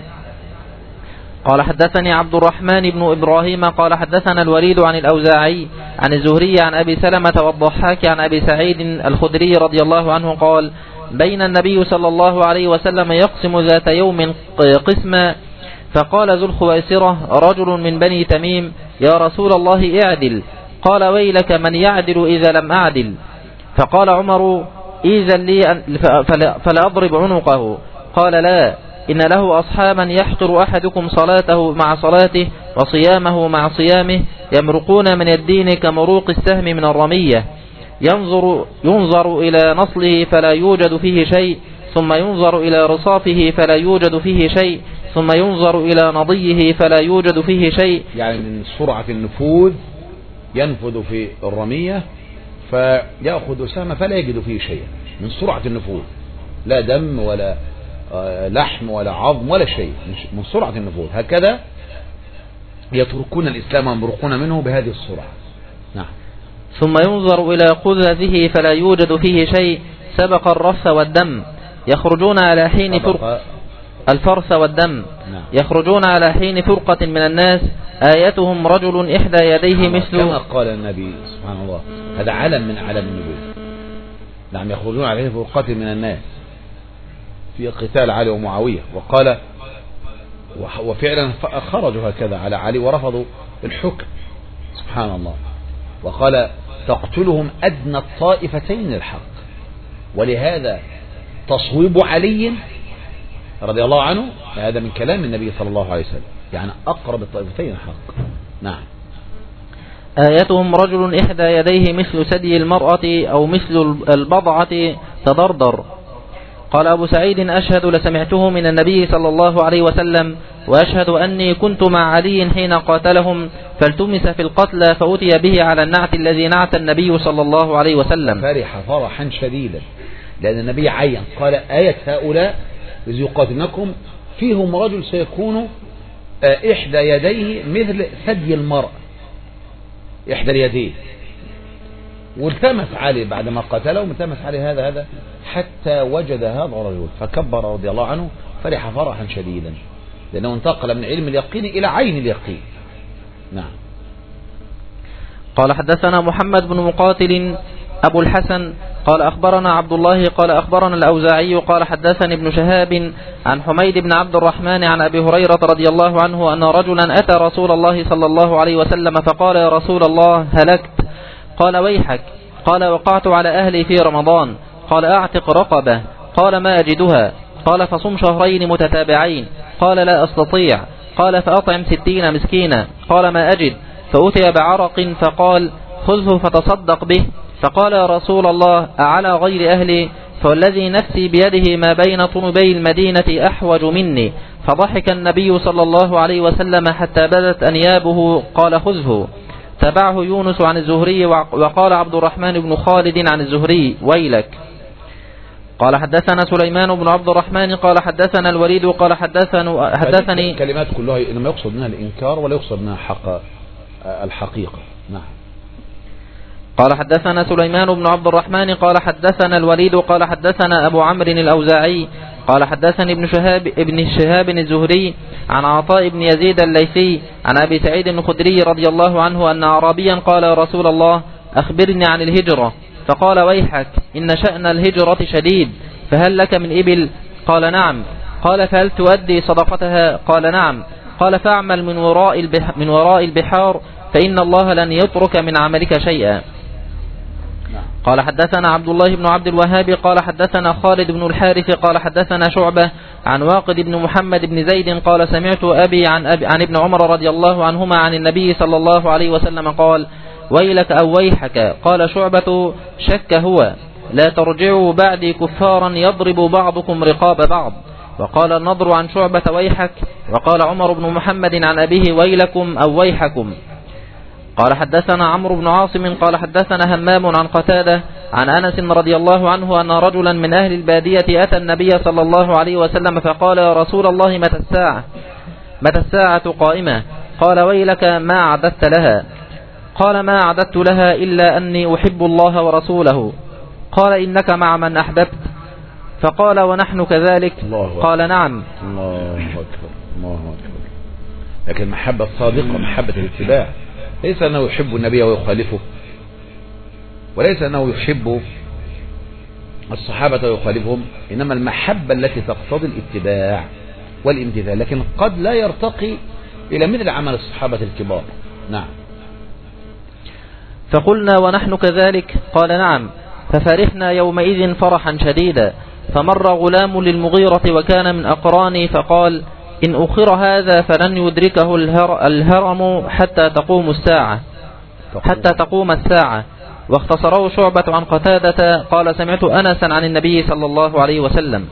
قال حدثني عبد الرحمن بن إبراهيم قال حدثنا الوليد عن الأوزاعي عن الزهري عن أبي سلمة والضحاك عن أبي سعيد الخدري رضي الله عنه قال: بين النبي صلى الله عليه وسلم يقسم ذات يوم قسما فقال ذو الخويصرة رجل من بني تميم: يا رسول الله اعدل، قال: ويلك من يعدل إذا لم أعدل. فقال عمر: إذن لي فلا أضرب عنقه. قال: لا، إن له أصحابا يحقر أحدكم صلاته مع صلاته وصيامه مع صيامه يمرقون من الدين كمروق السهم من الرمية، ينظر إلى نصله فلا يوجد فيه شيء، ثم ينظر إلى رصافه فلا يوجد فيه شيء، ثم ينظر إلى نضيه فلا يوجد فيه شيء. يعني من سرعة النفوذ ينفذ في الرمية فيأخذ سهم فلا يجد فيه شيء، من سرعة النفوذ، لا دم ولا لحم ولا عظم ولا شيء، من سرعة النفوذ. هكذا يتركون الإسلام ويمرقون منه بهذه السرعة. نعم. ثم ينظر إلى قذته فلا يوجد فيه شيء، سبق الرفث والدم، يخرجون على حين الفرث والدم. نعم. يخرجون على حين فرقة من الناس آيتهم رجل إحدى يديه مثل، كما قال النبي سبحان الله، هذا علم من علم النبوة. نعم، يخرجون على حين فرقة من الناس في قتال علي ومعاوية، وقال وفعلا خرجوا هكذا على علي ورفضوا الحكم سبحان الله، وقال تقتلهم أدنى الطائفتين الحق، ولهذا تصويب علي رضي الله عنه هذا من كلام النبي صلى الله عليه وسلم، يعني أقرب الطائفتين الحق. نعم. آيتهم رجل إحدى يديه مثل ثدي المرأة أو مثل البضعة تضردر. قال أبو سعيد: أشهد لسمعته من النبي صلى الله عليه وسلم، وأشهد أني كنت مع علي حين قاتلهم فالتمس في القتلى فأتي به على النعت الذي نعت النبي صلى الله عليه وسلم. فرح فرحا شديدا، لأن النبي عين قال: آية هؤلاء إذ يقاتلنكم فيهم رجل سيكون إحدى يديه مثل ثدي المرأة، إحدى اليدين. والتمس علي بعدما قتلهم، التمس علي هذا حتى وجد هذا الرجل فكبر رضي الله عنه، فرح فرحا شديدا، لأنه انتقل من علم اليقين إلى عين اليقين. نعم. قال حدثنا محمد بن مقاتل أبو الحسن قال أخبرنا عبد الله قال أخبرنا الأوزاعي قال حدثني ابن شهاب عن حميد بن عبد الرحمن عن أبي هريرة رضي الله عنه أن رجلا أتى رسول الله صلى الله عليه وسلم فقال: يا رسول الله هلكت. قال: ويحك. قال: وقعت على أهلي في رمضان. قال: أعتق رقبة. قال: ما أجدها. قال: فصم شهرين متتابعين. قال لا أستطيع. قال فأطعم 60 مسكينا. قال ما أجد. فأتي بعرق فقال خذه فتصدق به. فقال يا رسول الله أعلى غير أهلي؟ فوالذي نفسي بيده ما بين طنبي المدينة أحوج مني. فضحك النبي صلى الله عليه وسلم حتى بدت أنيابه. قال خذه. تبعه يونس عن الزهري وقال عبد الرحمن بن خالد عن الزهري ويلك. قال حدثنا سليمان بن عبد الرحمن قال حدثنا الوليد قال حدثني كلمات كلها إنما يقصد منها الإنكار ولا يقصد منها الحقيقة. نعم. قال حدثنا سليمان بن عبد الرحمن قال حدثنا الوليد قال حدثنا أبو عمرو الأوزاعي قال حدثني ابن شهاب الزهري عن عطاء بن يزيد الليثي عن أبي سعيد الخدري رضي الله عنه أن أعرابيا قال يا رسول الله أخبرني عن الهجرة. فقال ويحك إن شأن الهجرة شديد، فهل لك من إبل؟ قال نعم. قال فهل تؤدي صدقتها؟ قال نعم. قال فاعمل من وراء البحار فإن الله لن يترك من عملك شيئا. قال حدثنا عبد الله بن عبد الوهاب قال حدثنا خالد بن الحارث قال حدثنا شعبة عن واقد بن محمد بن زيد قال سمعت أبي عن ابن عمر رضي الله عنهما عن النبي صلى الله عليه وسلم قال ويلك أو ويحك. قال شعبة شك هو لا ترجعوا بعدي كفارا يضرب بعضكم رقاب بعض. وقال النضر عن شعبة ويحك. وقال عمر بن محمد عن أبيه ويلكم أو ويحكم. قال حدثنا عمرو بن عاصم قال حدثنا همام عن قتادة عن أنس رضي الله عنه أن رجلا من أهل البادية أتى النبي صلى الله عليه وسلم فقال يا رسول الله متى الساعة قائمة؟ قال ويلك ما أعددت لها؟ قال ما أعددت لها إلا أني أحب الله ورسوله. قال إنك مع من أحببت؟ فقال ونحن كذلك. قال نعم. الله أكبر الله أكبر. لكن محبة صادقة محبة الاتباع، ليس أنه يحب النبي ويخالفه، وليس أنه يحب الصحابة ويخالفهم، إنما المحبة التي تقتضي الاتباع والامتثال، لكن قد لا يرتقي إلى مثل عمل الصحابة الكبار. نعم. فقلنا ونحن كذلك. قال نعم. ففرحنا يومئذ فرحا شديدا. فمر غلام للمغيرة وكان من أقراني فقال إن أخر هذا فلن يدركه الهرم حتى تقوم الساعة. واختصره شعبة عن قتادة قال سمعت أنسا عن النبي صلى الله عليه وسلم.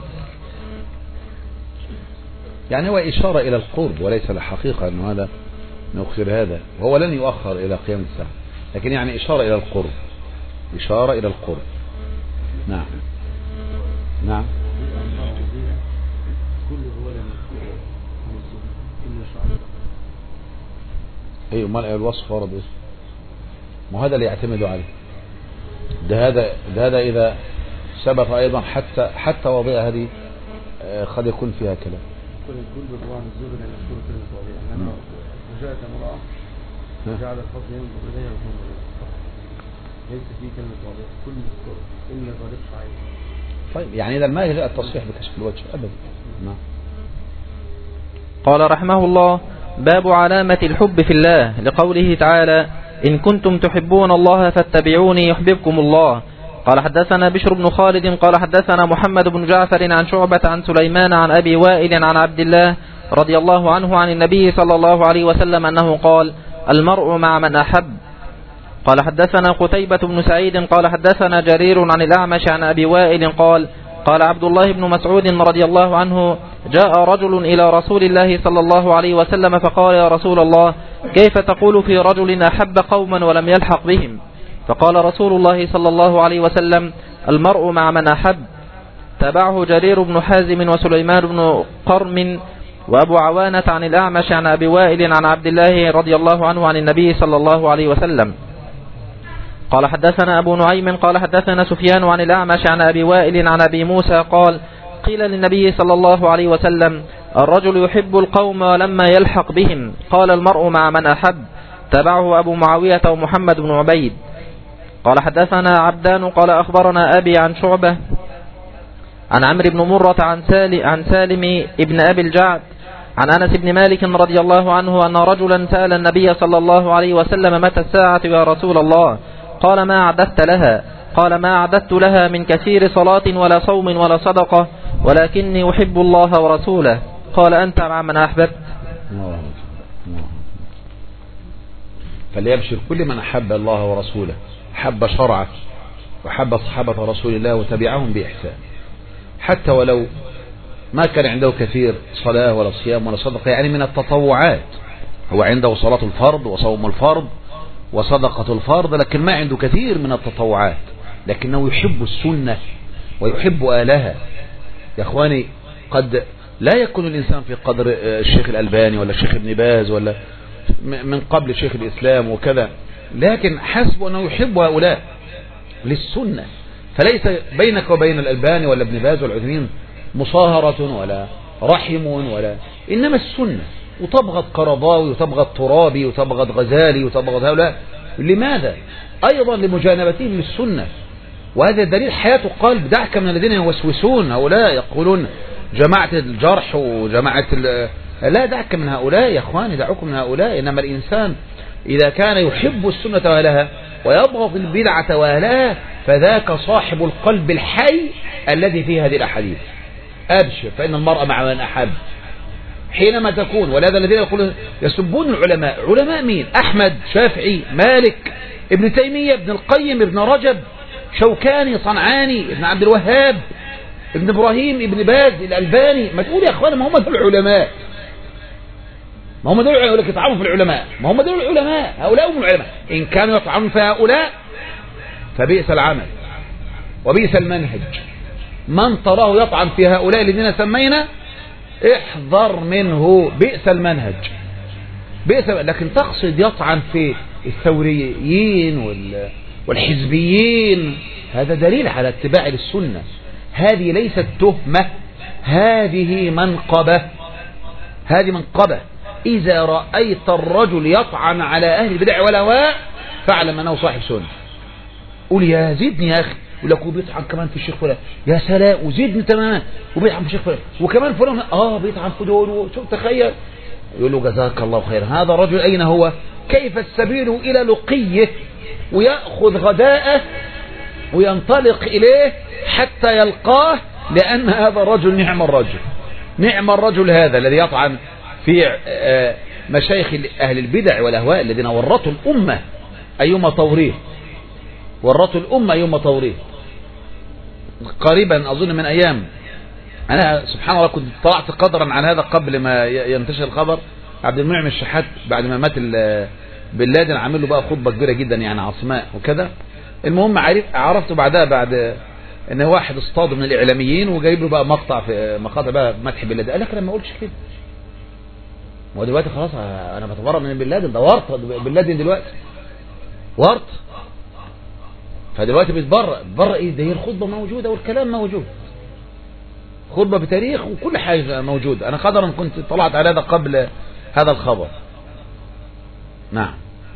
يعني هو إشارة إلى القرب وليس الحقيقة أنه هذا نؤخر هذا، وهو لن يؤخر إلى قيام الساعة، لكن يعني إشارة إلى القرب، إشارة إلى القرب. نعم نعم. ايه امال الوصف ورد ايه؟ ما هذا اللي يعتمد عليه. ده هذا اذا ثبت ايضا حتى وضع هذه قد يكون فيها كلام. كل بالروان الزور اللي مذكور في الوضع انما جاءت امراه جعلت فضل ينظر اليها وتنظر ليس في كلمه وضع كل الذكر الا ظريف شعير. طيب يعني اذا ما جاء التصحيح بكشف الوجه ابدا. نعم. قال رحمه الله باب علامة الحب في الله لقوله تعالى إن كنتم تحبون الله فاتبعوني يحببكم الله. قال حدثنا بشر بن خالد قال حدثنا محمد بن جعفر عن شعبة عن سليمان عن أبي وائل عن عبد الله رضي الله عنه عن النبي صلى الله عليه وسلم أنه قال المرء مع من أحب. قال حدثنا قتيبة بن سعيد قال حدثنا جرير عن الأعمش عن أبي وائل قال قال عبد الله بن مسعود رضي الله عنه جاء رجل إلى رسول الله صلى الله عليه وسلم فقال يا رسول الله كيف تقول في رجل أحب قوما ولم يلحق بهم؟ فقال رسول الله صلى الله عليه وسلم المرء مع من أحب. تبعه جرير بن حازم وسليمان بن قرم وأبو عوانة عن الأعمش عن أبي وائل عن عبد الله رضي الله عنه عن النبي صلى الله عليه وسلم. قال حدثنا أبو نعيم قال حدثنا سفيان عن الأعمش عن أبي وائل عن أبي موسى قال قيل للنبي صلى الله عليه وسلم الرجل يحب القوم ولما يلحق بهم قال المرء مع من أحب. تبعه أبو معاوية ومحمد بن عبيد. قال حدثنا عبدان قال أخبرنا أبي عن شعبة عن عمرو بن مرة عن سالم ابن أبي الجعد عن أنس بن مالك رضي الله عنه أن رجلا سأل النبي صلى الله عليه وسلم متى الساعة يا رسول الله؟ قال ما أعددت لها؟ قال ما أعددت لها من كثير صلاة ولا صوم ولا صدقة ولكني أحب الله ورسوله. قال أنت مع من أحببت. فليبشر كل من أحب الله ورسوله، حب شرعه وحب صحابة رسول الله وتبعهم بإحسان، حتى ولو ما كان عنده كثير صلاة ولا صيام ولا صدقة، يعني من التطوعات. هو عنده صلاة الفرض وصوم الفرض وصدقة الفرض، لكن ما عنده كثير من التطوعات، لكنه يحب السنة ويحب آلها. يا أخواني، قد لا يكون الإنسان في قدر الشيخ الألباني ولا الشيخ ابن باز ولا من قبل شيخ الإسلام وكذا، لكن حسب أنه يحب هؤلاء للسنة. فليس بينك وبين الألباني ولا ابن باز والعثيمين مصاهرة ولا رحم ولا، إنما السنة. وتبغض قرضاوي وتبغض ترابي وتبغض غزالي وتبغض هؤلاء، لماذا؟ أيضا لمجانبتهم للسنة. وهذا دليل حياته قلب. دعك من الذين يوسوسون، هؤلاء يقولون جماعة الجرح وجماعة لا، دعك من هؤلاء يا أخواني، دعوكم من هؤلاء. إنما الإنسان إذا كان يحب السنة وأهلها ويبغض البدعة وأهلها، فذاك صاحب القلب الحي الذي فيه هذه الأحاديث. أبشر فإن المرء مع من أحب حينما تكون. ولهذا الذين يقولون يسبون العلماء، علماء مين؟ أحمد، شافعي، مالك، ابن تيمية، ابن القيم، ابن رجب، شوكاني، صنعاني، ابن عبد الوهاب، ابن إبراهيم، ابن باز، الألباني. ما تقول يا أخوانا ما هم دول العلماء، ما هم دول يقول لك يطعنوا في العلماء، ما هم دول العلماء، هؤلاء هم العلماء. إن كانوا يطعنون في هؤلاء فبئس العمل وبئس المنهج. من تراه يطعن في هؤلاء الذين سمينا احذر منه، بئس المنهج، بئس. لكن تقصد يطعن في الثوريين والحزبيين، هذا دليل على اتباع للسنة. هذه ليست تهمة، هذه منقبة، هذه منقبة. إذا رأيت الرجل يطعن على أهل البدع والأهواء فاعلم أنه صاحب سنة. قول يا زدني يا أخي، يقول لك وبيطعن كمان في الشيخ فلان، يا سلام، وزدني تماما، وبيطعن في الشيخ فلان، وكمان فلان بيطعن في دول، شوف تخيل. يقول له جزاك الله خير. هذا الرجل أين هو؟ كيف السبيل إلى لقيه؟ ويأخذ غداءه وينطلق إليه حتى يلقاه، لأن هذا الرجل نعم الرجل، نعم الرجل هذا الذي يطعن في مشايخ أهل البدع والأهواء الذين ورطوا الأمة أيما توريط، ورطوا الأمة أيما توريط. قريبا أظن من أيام، أنا سبحان الله كنت طلعت قدرا عن هذا قبل ما ينتشر الخبر. عبد المنعم الشحات بعد ما مات بن لادن عامل له بقى خطبة كبيرة جدا يعني عاصماء وكذا. المهم عرفت بعدها بعد ان واحد اصطاده من الاعلاميين وجايب له بقى مقاطع بقى مدح بن لادن. قال لك انا ما اقولش كده، هو دلوقتي خلاص انا بتبرأ من بن لادن، ده ورط بن لادن دلوقتي، ورط. فدلوقتي بيتبرأ ايه؟ ده هي الخطبة موجودة والكلام موجود، خطبة بتاريخ وكل حاجة موجود. انا قدرا كنت طلعت على هذا قبل هذا الخبر. نعم.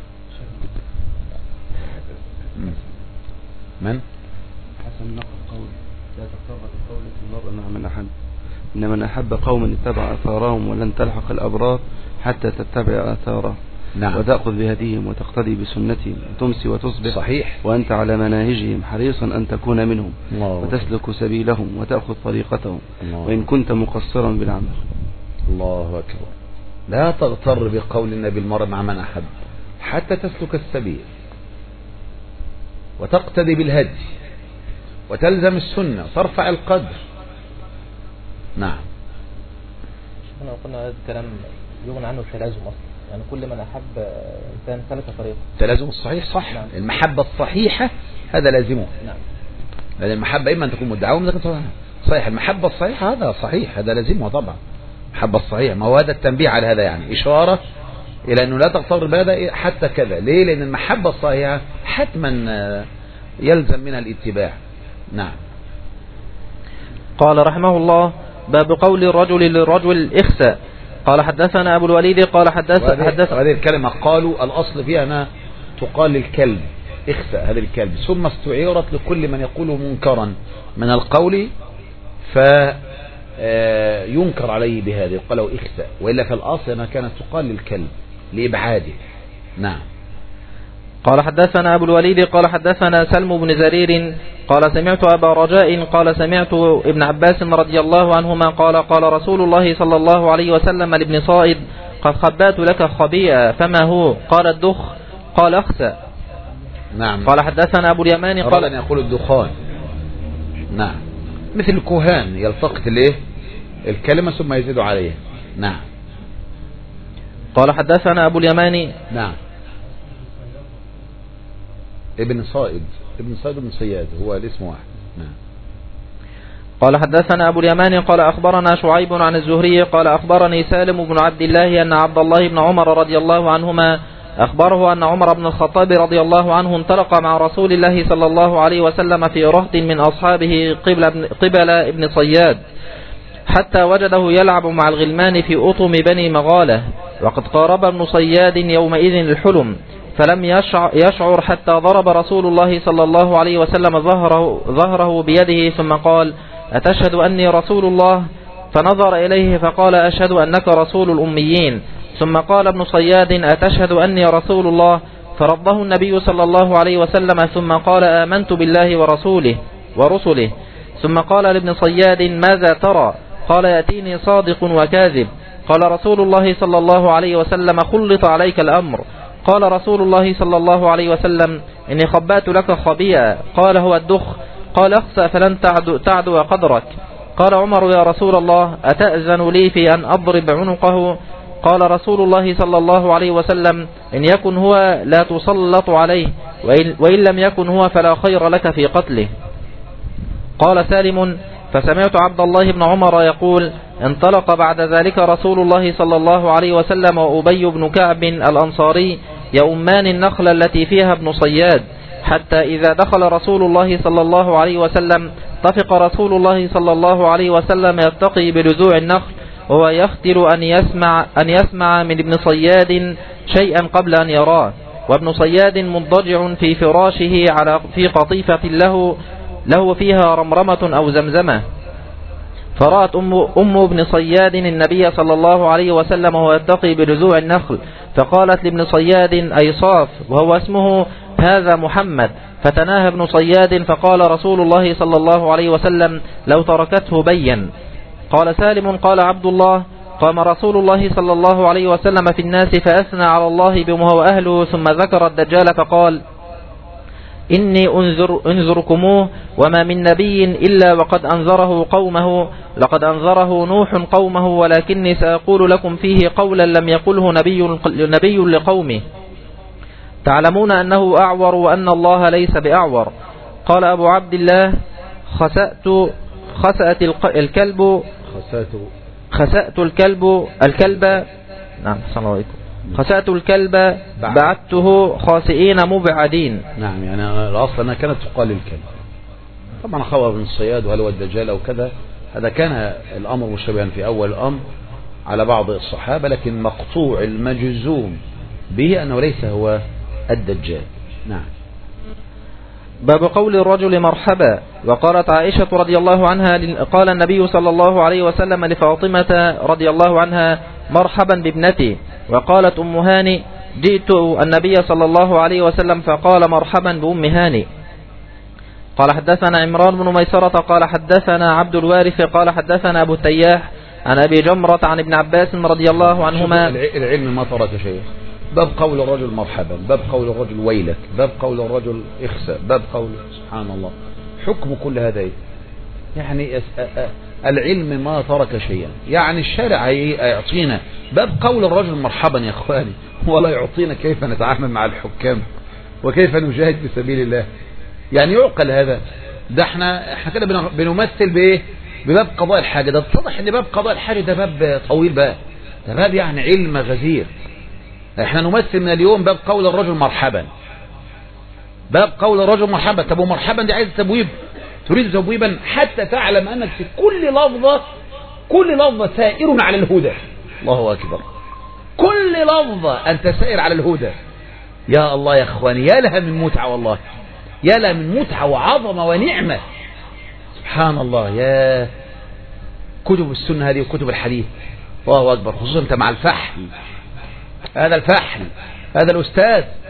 من؟ حسن نقل قول لا تقرب القول في المرء مع من أحب، إن من أحب قوما اتبع أثارهم ولن تلحق الأبرار حتى تتبع آثارهم. نعم. وتأخذ بهديهم وتقتدي بسنتهم وتمسي وتصبح صحيح وأنت على مناهجهم حريصا أن تكون منهم الله وتسلك سبيلهم وتأخذ طريقتهم الله. وإن كنت مقصرا بالعمل. الله أكبر. لا تغتر بقول النبي المرء مع من أحب حتى تسلك السبيل وتقتدي بالهدي وتلزم السنة وترفع القدر. نعم. احنا قلنا هذا الكلام يغنى عنه التلازم اصلا، يعني كل من احب انسان سلك طريقه. التلازم الصحيح صح. نعم. المحبة الصحيحة هذا لازمه. نعم. لأن المحبة إما أن تكون مدعوة وإما أن تكون صحيح. المحبة الصحيحة هذا صحيح، هذا لازمه طبعا. المحبة الصحيحة، ما هو هذا التنبيه على هذا، يعني إشارة إلى أنه لا تغتر بهذا حتى كذا. ليه؟ لأن المحبة الصحيحة حتما يلزم منها الاتباع. نعم. قال رحمه الله: باب قول الرجل للرجل اخسأ. قال حدثنا أبو الوليد قال حدث هذه الكلمة قالوا الأصل فيها أنها تقال للكلب اخسأ، هذا الكلب، ثم استعيرت لكل من يقول منكرا من القول فينكر عليه بهذا، قال له اخسأ، وإلا في الأصل أنها كانت تقال للكلب لإبعاده. نعم. قال حدثنا أبو الوليد قال حدثنا سلم بن زرير قال سمعت أبا رجاء قال سمعت ابن عباس رضي الله عنهما قال رسول الله صلى الله عليه وسلم لابن صائد قد خبأت لك خبيئة فما هو؟ قال الدخ قال أخسأ. نعم. قال حدثنا أبو اليمان قال أن يقول الدخان. نعم، مثل الكهان يلتقط الكلمة ثم يزيد عليها. نعم. قال حدثنا أبو اليمان. نعم. ابن صائد بن صياد هو الاسم واحد. نعم. قال حدثنا أبو اليمان قال أخبرنا شعيب عن الزهري قال أخبرني سالم بن عبد الله أن عبد الله بن عمر رضي الله عنهما أخبره أن عمر بن الخطاب رضي الله عنه انطلق مع رسول الله صلى الله عليه وسلم في رهط من أصحابه قبل ابن صياد حتى وجده يلعب مع الغلمان في أطم بني مغالة، وقد قارب ابن صياد يومئذ الحلم فلم يشعر حتى ضرب رسول الله صلى الله عليه وسلم ظهره بيده ثم قال أتشهد أني رسول الله؟ فنظر إليه فقال أشهد أنك رسول الأميين. ثم قال ابن صياد أتشهد أني رسول الله؟ فرده النبي صلى الله عليه وسلم ثم قال آمنت بالله ورسله. ثم قال لابن صياد ماذا ترى؟ قال يأتيني صادق وكاذب. قال رسول الله صلى الله عليه وسلم خلط عليك الأمر. قال رسول الله صلى الله عليه وسلم إني خبأت لك خبيئة. قال هو الدخ. قال اخسأ فلن تعدو قدرك. قال عمر يا رسول الله أتأذن لي في أن أضرب عنقه؟ قال رسول الله صلى الله عليه وسلم إن يكن هو لا تسلط عليه، وإن لم يكن هو فلا خير لك في قتله. قال سالم فسمعت عبد الله بن عمر يقول انطلق بعد ذلك رسول الله صلى الله عليه وسلم وأبي بن كعب الأنصاري يؤمان النخل التي فيها ابن صياد، حتى إذا دخل رسول الله صلى الله عليه وسلم طفق رسول الله صلى الله عليه وسلم يتقي بجذوع النخل وهو يختر أن يسمع من ابن صياد شيئا قبل أن يراه، وابن صياد مضجع في فراشه في قطيفة له فيها رمرمة أو زمزمة. فرأت أم ابن صياد النبي صلى الله عليه وسلم وهو يتقي بجذوع النخل، فقالت لابن صياد أي صاف وهو اسمه هذا محمد، فتناهى ابن صياد فقال رسول الله صلى الله عليه وسلم لو تركته بين. قال سالم قال عبد الله قام رسول الله صلى الله عليه وسلم في الناس فأثنى على الله بما هو أهله، ثم ذكر الدجال فقال إني أنذركموه وما من نبي إلا وقد أنذره قومه، لقد أنذره نوح قومه ولكني سأقول لكم فيه قولا لم يقله نبي لقومه، تعلمون أنه أعور وأن الله ليس بأعور. قال أبو عبد الله خسأت الكلب نعم صلى الله عليه وسلم خسأت الكلب بعدته خاسئين مبعدين. نعم، يعني الأصل أنها كانت تقال الكلب. طبعا خبر من الصياد وهل هو الدجال أو كذا، هذا كان الأمر مشتبها في أول الأمر على بعض الصحابة، لكن مقطوع المجزوم به أنه ليس هو الدجال. نعم. باب قول الرجل مرحبا. وقالت عائشة رضي الله عنها قال النبي صلى الله عليه وسلم لفاطمة رضي الله عنها مرحبا بابنتي. وقالت أم هاني جئت النبي صلى الله عليه وسلم فقال مرحبا بأم هاني. قال حدثنا عمران بن ميسرة قال حدثنا عبد الوارث قال حدثنا أبو التياح عن أبي جمرة عن ابن عباس رضي الله عنهما. العلم ما ترك شيء. باب قول الرجل مرحبا، باب قول الرجل ويلك، باب قول الرجل اخسأ، باب قول سبحان الله. حكم كل هذا يعني العلم ما ترك شيئا. يعني الشارع يعطينا باب قول الرجل مرحبا يا اخواني، ولا يعطينا كيف نتعامل مع الحكام وكيف نجاهد في سبيل الله. يعني يعقل هذا؟ ده احنا كده بنمثل بايه؟ بباب قضاء الحاجة. ده اتضح ان باب قضاء الحاجة ده باب طويل بقى، ده باب يعني علم غزير. احنا نمثل من اليوم باب قول الرجل مرحبا، باب قول الرجل مرحبا. طب ومرحبا دي عايز تبويب، تريد تبويبا حتى تعلم انك في كل لفظة سائر على الهدى. الله اكبر، كل لفظة انت سائر على الهدى. يا الله يا اخواني، يا لها من متعة والله، يا لها من متعة وعظمة ونعمة. سبحان الله. يا كتب السنة هذه وكتب الحديث، الله اكبر، خصوصا انت مع الفحل. هذا الفحل، هذا الأستاذ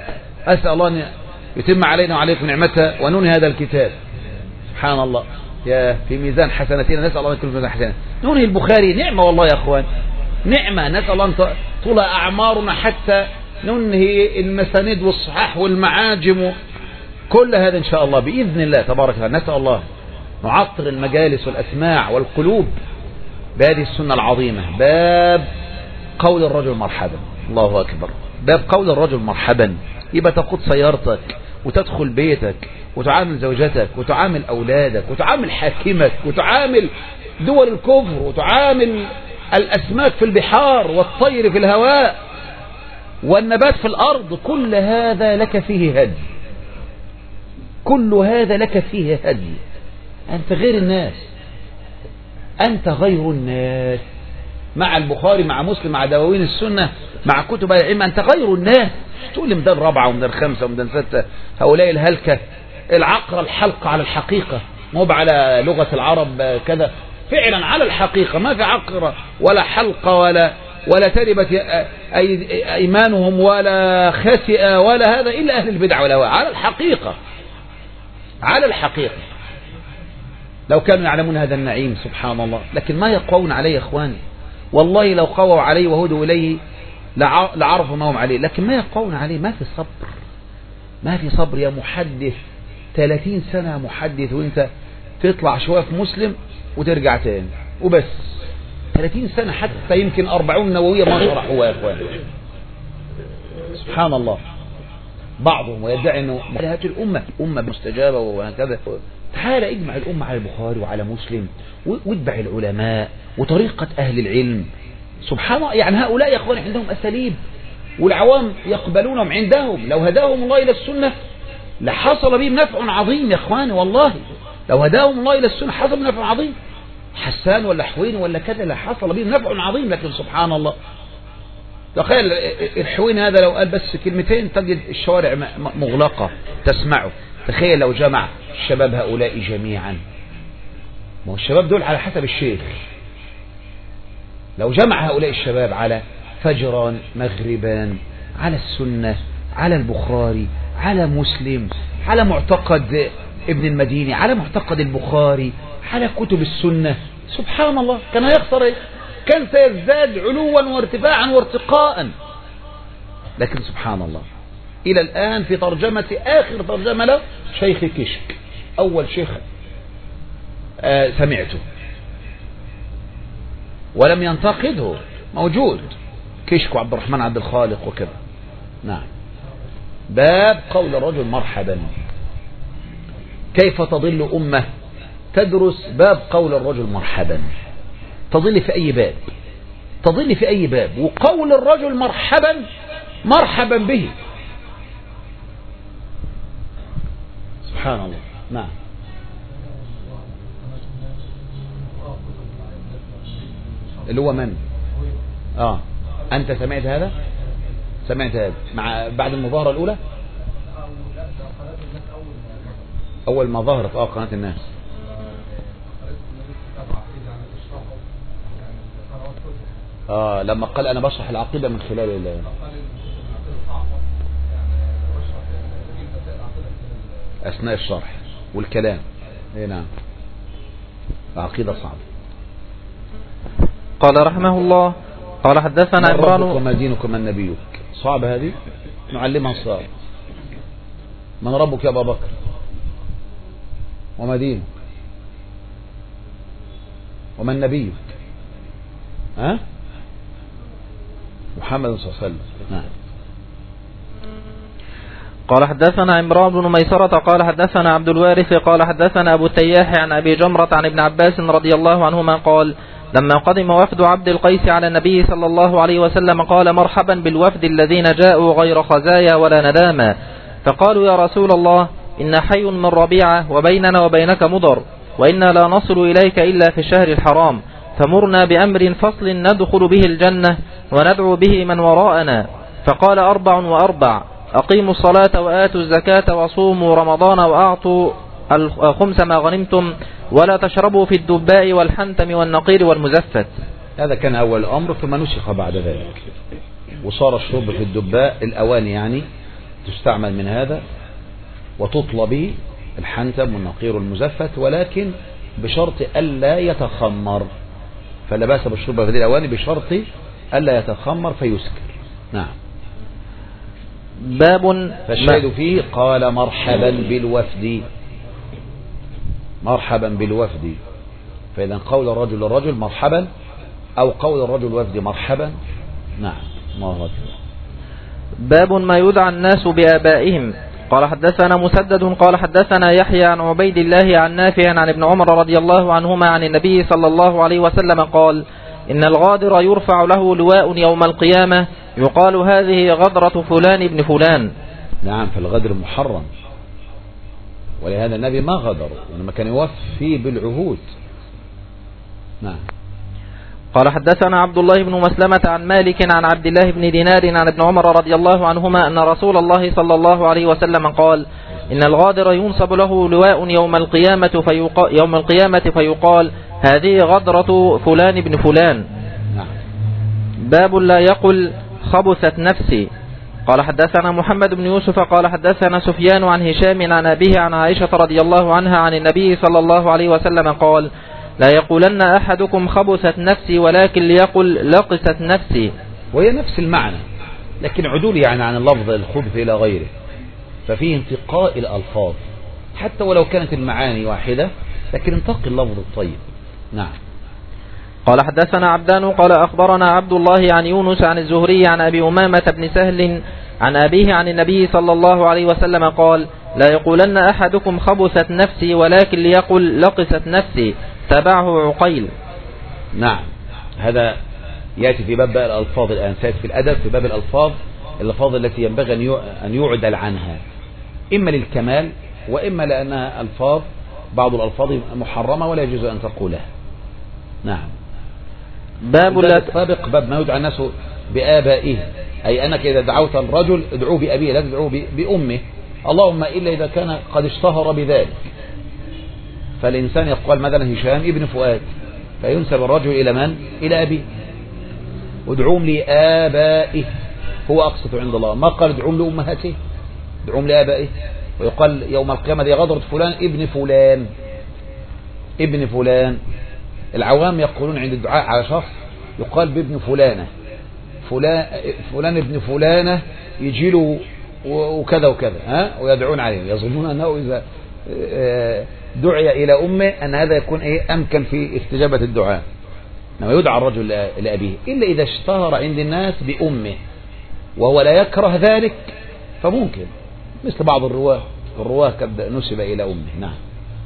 أسأل الله أن يتم علينا وعليكم نعمته وننهي هذا الكتاب. سبحان الله، يا في ميزان حسناتنا، نسأل الله أن يكون في ميزان حسناتنا. ننهي البخاري نعمة والله يا أخوان، نعمة، نسأل الله أن طول أعمارنا حتى ننهي المساند والصحاح والمعاجم كل هذا إن شاء الله بإذن الله تبارك وتعالى. نسأل الله نعطر المجالس والأسماع والقلوب بهذه السنة العظيمة. باب قول الرجل مرحبا، الله أكبر، باب قول الرجل مرحبا. يبقى تقود سيارتك وتدخل بيتك وتعامل زوجتك وتعامل أولادك وتعامل حاكمك وتعامل دول الكفر وتعامل الأسماك في البحار والطير في الهواء والنبات في الأرض، كل هذا لك فيه هدي، كل هذا لك فيه هدي. أنت غير الناس، أنت غير الناس، مع البخاري مع مسلم مع دواوين السنة مع كتب العلم، أنت غير الناس. تقول لي مدان رابعة ومدان خمسة ومدان ستة، هؤلاء الهلكة العقر الحلقة على الحقيقة، مو على لغة العرب كذا، فعلا على الحقيقة، ما في عقر ولا حلقة ولا تربت أيمانهم ولا خسئ ولا هذا إلا أهل البدع والهواء، على الحقيقة، على الحقيقة. لو كانوا يعلمون هذا النعيم سبحان الله، لكن ما يقوون عليه يا إخواني، والله لو قووا عليه وهدوا إليه لعرفوا ما هم عليه، لكن ما يقوون عليه. ما في صبر، ما في صبر يا محدث. 30 سنة محدث وانت تطلع شوية في مسلم وترجع تاني وبس. 30 سنة حتى يمكن 40 نووية ما شرحوها يا إخواني. سبحان الله. بعضهم ويدعي أنه هذه الأمة مستجابة وهكذا. تعال اجمع الأمة على البخاري وعلى مسلم واتبع العلماء وطريقة أهل العلم. سبحان الله، يعني هؤلاء يا أخواني عندهم أساليب والعوام يقبلونهم عندهم. لو هداهم الله إلى السنة لحصل بهم نفع عظيم يا إخواني، والله لو هداهم الله إلى السنة حصل بهم نفع عظيم. حسان ولا حوين ولا كذا لحصل بهم نفع عظيم. لكن سبحان الله، تخيل الحوين هذا لو قال بس كلمتين تجد الشوارع مغلقة تسمعه. تخيل لو جمع الشباب هؤلاء جميعا، ما هو الشباب دول على حسب الشيخ، لو جمع هؤلاء الشباب على فجران مغربان على السنة على البخاري على مسلم على معتقد ابن المديني على معتقد البخاري على كتب السنة، سبحان الله كان هيخسر ايه؟ كان سيزداد علوا وارتفاعا وارتقاء. لكن سبحان الله إلى الآن في ترجمة آخر ترجمة له شيخ كشك، أول شيخ سمعته ولم ينتقده، موجود كشك وعبد الرحمن عبد الخالق وكذا. نعم. باب قول الرجل مرحبا. كيف تضل أمة تدرس باب قول الرجل مرحبا؟ تضل في أي باب، تضل في أي باب، وقول الرجل مرحبا مرحبا به. سبحان الله. نعم. اللي هو من؟ أنت سمعت هذا؟ سمعت هذا مع بعد المظاهرة الأولى؟ أول ما ظهرت قناة الناس. لما قال أنا بشرح العقيدة من خلال أثناء الشرح والكلام. نعم. العقيدة صعبة. قال رحمه الله قال حدثنا عمران. من ربك وما دينك ومن نبيك. صعب هذه، نعلمها الصعب. من ربك يا أبا بكر وما دينك ومن نبيك؟ محمد صلى الله عليه وسلم. نعم. قال حدثنا عمران بن ميسرة قال حدثنا عبد الوارث قال حدثنا أبو التياح عن أبي جمرة عن ابن عباس رضي الله عنهما قال لما قدم وفد عبد القيس على النبي صلى الله عليه وسلم قال مرحبا بالوفد الذين جاءوا غير خزايا ولا نداما، فقالوا يا رسول الله إن حي من ربيعة وبيننا وبينك مضر، وإنا لا نصل إليك إلا في الشهر الحرام، فمرنا بأمر فصل ندخل به الجنة وندعو به من وراءنا. فقال 4 و4 أقيموا الصلاة وآتوا الزكاة وصوموا رمضان وأعطوا الخمس ما غنمتم ولا تشربوا في الدباء والحنتم والنقير والمزفت. هذا كان أول الأمر، ثم نسخ بعد ذلك وصار الشرب في الدباء الأواني يعني تستعمل من هذا وتطلى به الحنتم والنقير والمزفت، ولكن بشرط ألا يتخمر، فلا بأس بالشرب في هذه الأواني بشرط ألا يتخمر فيسكر. نعم. باب فالشاهد فيه قال مرحبا بالوفد، مرحبا بالوفد، فإذا قول الرجل للرجل مرحبا أو قول الرجل للوفد مرحبا. نعم. الله أكبر. باب ما يدعى الناس بآبائهم. قال حدثنا مسدد قال حدثنا يحيى عن عبيد الله عن نافع عن ابن عمر رضي الله عنهما عن النبي صلى الله عليه وسلم قال: إن الغادر يرفع له لواء يوم القيامة يقال هذه غدرة فلان ابن فلان. نعم، فالغدر محرم، ولهذا النبي ما غدر، وإنما كان يوفي بالعهود. نعم. قال حدثنا عبد الله بن مسلمة عن مالك عن عبد الله بن دينار عن ابن عمر رضي الله عنهما أن رسول الله صلى الله عليه وسلم قال: إن الغادر ينصب له لواء يوم القيامة فيقال هذه غدرة فلان ابن فلان. باب لا يقل خبثت نفسي. قال حدثنا محمد بن يوسف قال حدثنا سفيان عن هشام عن أبيه عن عائشة رضي الله عنها عن النبي صلى الله عليه وسلم قال: لا يقولن أحدكم خبثت نفسي ولكن ليقل لقست نفسي. وهي نفس المعنى، لكن عدول يعني عن اللفظ الخبث إلى غيره، ففيه انتقاء الألفاظ حتى ولو كانت المعاني واحدة، لكن انتقي اللفظ الطيب. نعم. قال حدثنا عبدان قال أخبرنا عبد الله عن يونس عن الزهري عن أبي أمامة بن سهل عن أبيه عن النبي صلى الله عليه وسلم قال: لا يقولن أحدكم خبثت نفسي ولكن ليقل لقست نفسي. تبعه عقيل. نعم. هذا يأتي في باب الألفاظ الآن، سيأتي في الأدب في باب الألفاظ التي ينبغي أن يعدل عنها، إما للكمال وإما لأنها ألفاظ بعض الألفاظ محرمة ولا يجوز أن تقولها. نعم. باب السابق باب ما يدعى الناس بآبائه، أي أنك إذا دعوت الرجل ادعوه بأبيه لا تدعوه بأمه، اللهم إلا إذا كان قد اشتهر بذلك. فالإنسان يقول مثلا هشام ابن فؤاد، فينسب الرجل إلى من؟ إلى أبيه. ادعوهم لآبائه هو أقسط عند الله، ما قال ادعوهم لأمهاته، ادعوهم لآبائه. ويقال يوم القيامة دي غدرة فلان ابن فلان ابن فلان. العوام يقولون عند الدعاء على شخص يقال بابن فلانة، فلان ابن فلانة يجي له وكذا وكذا، ويدعون عليه، يظنون أنه إذا دعي إلى أمه أن هذا يكون أمكن في استجابة الدعاء. إنما يدعى الرجل لأبيه إلا إذا اشتهر عند الناس بأمه وهو لا يكره ذلك فممكن، مثل بعض الرواه قد نسب إلى أمه. نعم.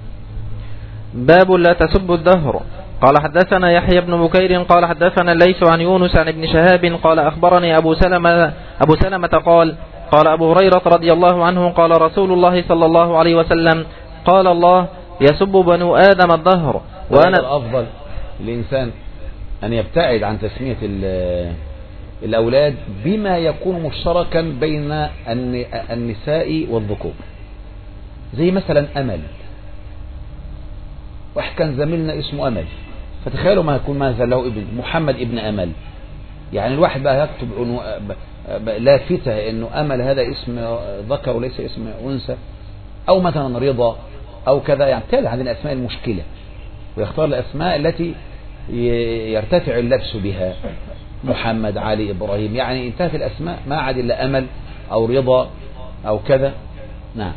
باب لا تسب الدهر. قال حدثنا يحيى بن بكير قال حدثنا ليس عن يونس عن ابن شهاب قال أخبرني أبو سلمة قال أبو هريرة رضي الله عنه قال رسول الله صلى الله عليه وسلم: قال الله: يسب بنو آدم الدهر. وأنا الأفضل الإنسان أن يبتعد عن تسمية الأولاد بما يكون مشتركا بين النساء والذكور، زي مثلا أمل، واحد كان زميلنا اسمه أمل، فتخيلوا ما يكون ماذا له ابن محمد ابن أمل، يعني الواحد بقى يكتب لافتة انه أمل هذا اسم ذكر وليس اسم أنثى، أو مثلا رضا أو كذا، يعني تالي هذه الأسماء المشكلة، ويختار الأسماء التي يرتفع اللبس بها، محمد علي إبراهيم، يعني انتهت الأسماء ما عاد إلا أمل أو رضا أو كذا. نعم.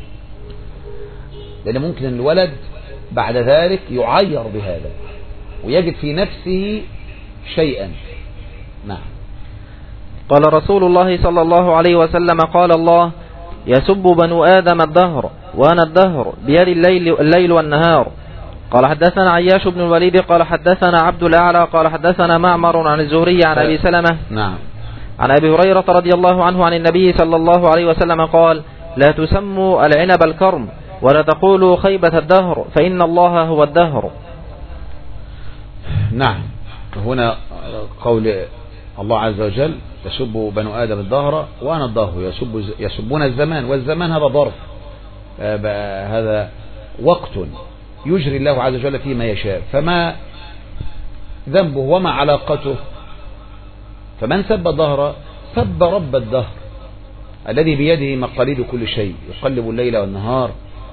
لأن ممكن الولد بعد ذلك يعير بهذا ويجد في نفسه شيئا. نعم. قال رسول الله صلى الله عليه وسلم: قال الله: يسب بنو آدم الدهر وأنا الدهر بيد الليل والنهار. قال حدثنا عياش بن الوليد قال حدثنا عبد الأعلى قال حدثنا معمر عن الزهري عن أبي سلمة نعم عن أبي هريرة رضي الله عنه عن النبي صلى الله عليه وسلم قال: لا تسموا العنب الكرم ولا تقولوا خيبة الدهر فإن الله هو الدهر. نعم. هنا قول الله عز وجل: يسب بنو آدم الدهر وأنا الدهر، يسبون الزمان، والزمان هذا ظرف، هذا وقت يجري الله عز وجل فيه ما يشاء، فما ذنبه وما علاقته؟ فمن سب الدهر سب رب الدهر الذي بيده مقاليد كل شيء يقلب الليل والنهار،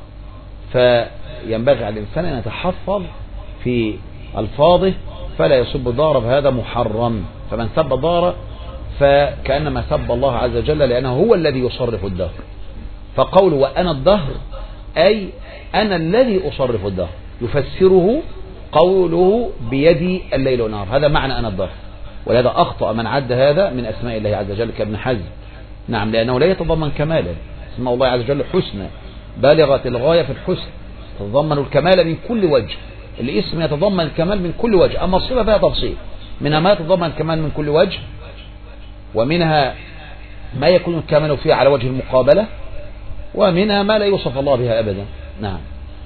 فينبغي على الإنسان أن يتحفظ في ألفاظه فلا يسب الدهر، فهذا محرم. فمن سب الدهر فكأنما سب الله عز وجل، لأنه هو الذي يصرف الدهر. فقوله وأنا الدهر أي أنا الذي أصرف الدهر، يفسره قوله بيدي الليل والنهار، هذا معنى أنا الدهر. ولهذا أخطأ من عد هذا من أسماء الله عز وجل كابن حزم. نعم، لأنه لا يتضمن كمالا. اسماء الله عز وجل حسنى بالغة الغاية في الحسن، تتضمن الكمال من كل وجه. الاسم يتضمن الكمال من كل وجه، أما الصفة فيها تفصيل، منها ما يتضمن الكمال من كل وجه، ومنها ما يكون الكمال فيه على وجه المقابلة، ومنها ما لا يوصف الله بها أبدا. نعم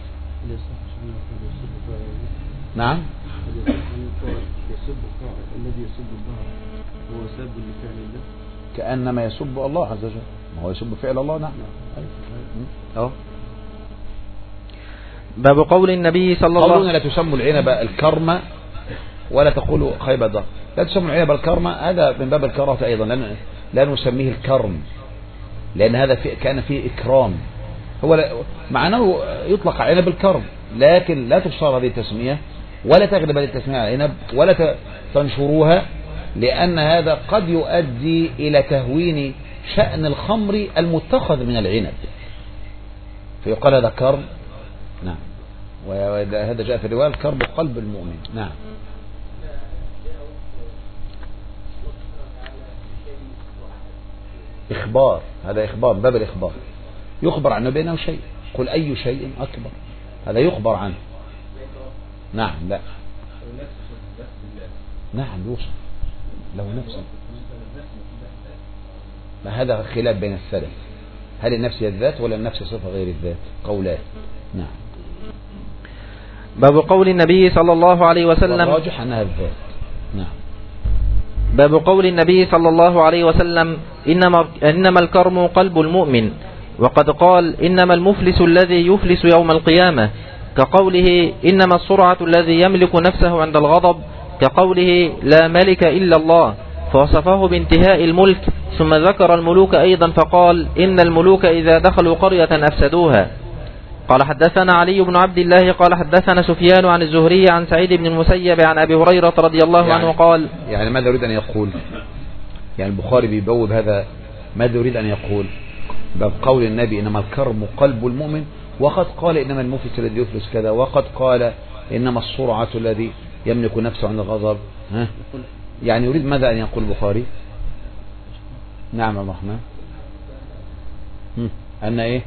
نعم. الذي يسب الله هو سب لفعل الله، كأنما يسب الله عز وجل، ما هو يسب فعل الله. نعم. باب قول النبي صلى الله عليه وسلم: لا تسموا العنب الكرم ولا تقولوا خيب الدهر. لا تسموا العنب الكرم، هذا من باب الكراهة أيضا، لا نسميه الكرم، لأن هذا كان فيه إكرام. هو معناه يطلق على عنب الكرم، لكن لا تشتهر هذه التسمية ولا تغلب هذه التسمية على العنب ولا تنشروها، لأن هذا قد يؤدي إلى تهوين شأن الخمر المتخذ من العنب، فيقال هذا كرم. نعم، وهذا جاء في الرواية الكرب قلب المؤمن. نعم. إخبار، هذا إخبار، باب الإخبار، يخبر عنه بأنه شيء. قل أي شيء أكبر، هذا يخبر عنه. نعم. لا، نعم يوصف له نفسه، ما هذا خلاف بين السلف، هل النفس هي الذات ولا النفس صفة غير الذات؟ قولات. نعم. باب قول النبي صلى الله عليه وسلم: الراجح أنها الذات. نعم. باب قول النبي صلى الله عليه وسلم: إنما الكرم قلب المؤمن، وقد قال: إنما المفلس الذي يفلس يوم القيامة، كقوله: إنما السرعة الذي يملك نفسه عند الغضب، كقوله: لا ملك إلا الله، فوصفه بانتهاء الملك، ثم ذكر الملوك أيضا فقال: إن الملوك إذا دخلوا قرية أفسدوها. قال حدثنا علي بن عبد الله قال حدثنا سفيان عن الزهري عن سعيد بن المسيب عن أبي هريرة رضي الله عنه قال: يعني ماذا يريد أن يقول؟ يعني البخاري بيبوب هذا، ماذا يريد أن يقول؟ باب قول النبي إنما الكرم قلب المؤمن، وقد قال إنما المفلس الذي يفلس كذا، وقد قال إنما السرعة الذي يملك نفسه عند الغضب. يعني يريد ماذا أن يقول البخاري؟ نعم الرحمن. أن إيه؟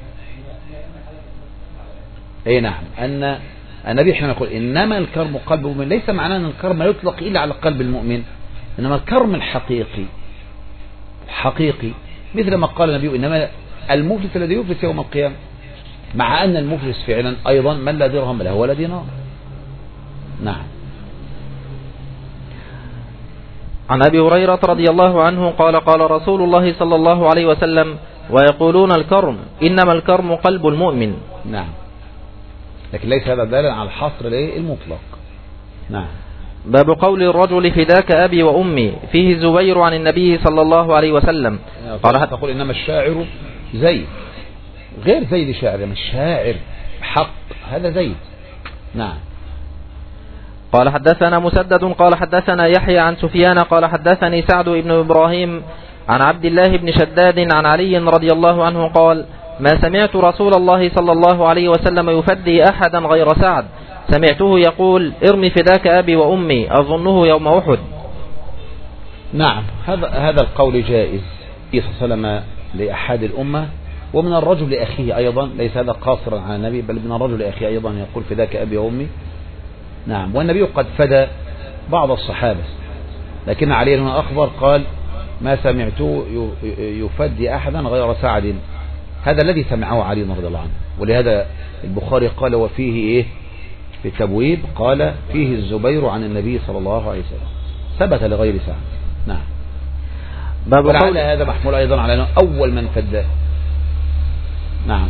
اي نعم، ان النبي حين يقول انما الكرم قلب المؤمن، ليس معناه ان الكرم يطلق الا على قلب المؤمن، انما الكرم الحقيقي مثل ما قال النبي انما المفلس الذي يفلس يوم القيامه، مع ان المفلس فعلا ايضا من لا درهم له ولا دينار. نعم. عن أبي هريرة رضي الله عنه قال: قال رسول الله صلى الله عليه وسلم: ويقولون الكرم، إنما الكرم قلب المؤمن. نعم، لكن ليس هذا دالا على الحصر المطلق. نعم. باب قول الرجل: فداك أبي وأمي، فيه الزبير عن النبي صلى الله عليه وسلم قال: تقول إنما الشاعر زيد، غير زيد شاعر، من الشاعر حق، هذا زيد. نعم. قال حدثنا مسدد قال حدثنا يحيى عن سفيان قال حدثني سعد بن إبراهيم عن عبد الله بن شداد عن علي رضي الله عنه قال: ما سمعت رسول الله صلى الله عليه وسلم يفدي أحدا غير سعد، سمعته يقول: ارمي فداك أبي وأمي، أظنه يوم أحد. نعم، هذا القول جائز صلى الله عليه وسلم لأحد الأمة، ومن الرجل لأخيه أيضا، ليس هذا قاصرا على النبي، بل من الرجل لأخيه أيضا يقول: فداك أبي وأمي. نعم. والنبي قد فدى بعض الصحابة، لكن علي هنا أخبر قال: ما سمعته يفدي أحدا غير سعد، هذا الذي سمعه علي رضي الله عنه. ولهذا البخاري قال: وفيه إيه في التبويب؟ قال: فيه الزبير عن النبي صلى الله عليه وسلم، ثبت لغير سعد. نعم. ولعل هذا محمول أيضا على أنه أول من فداه. نعم.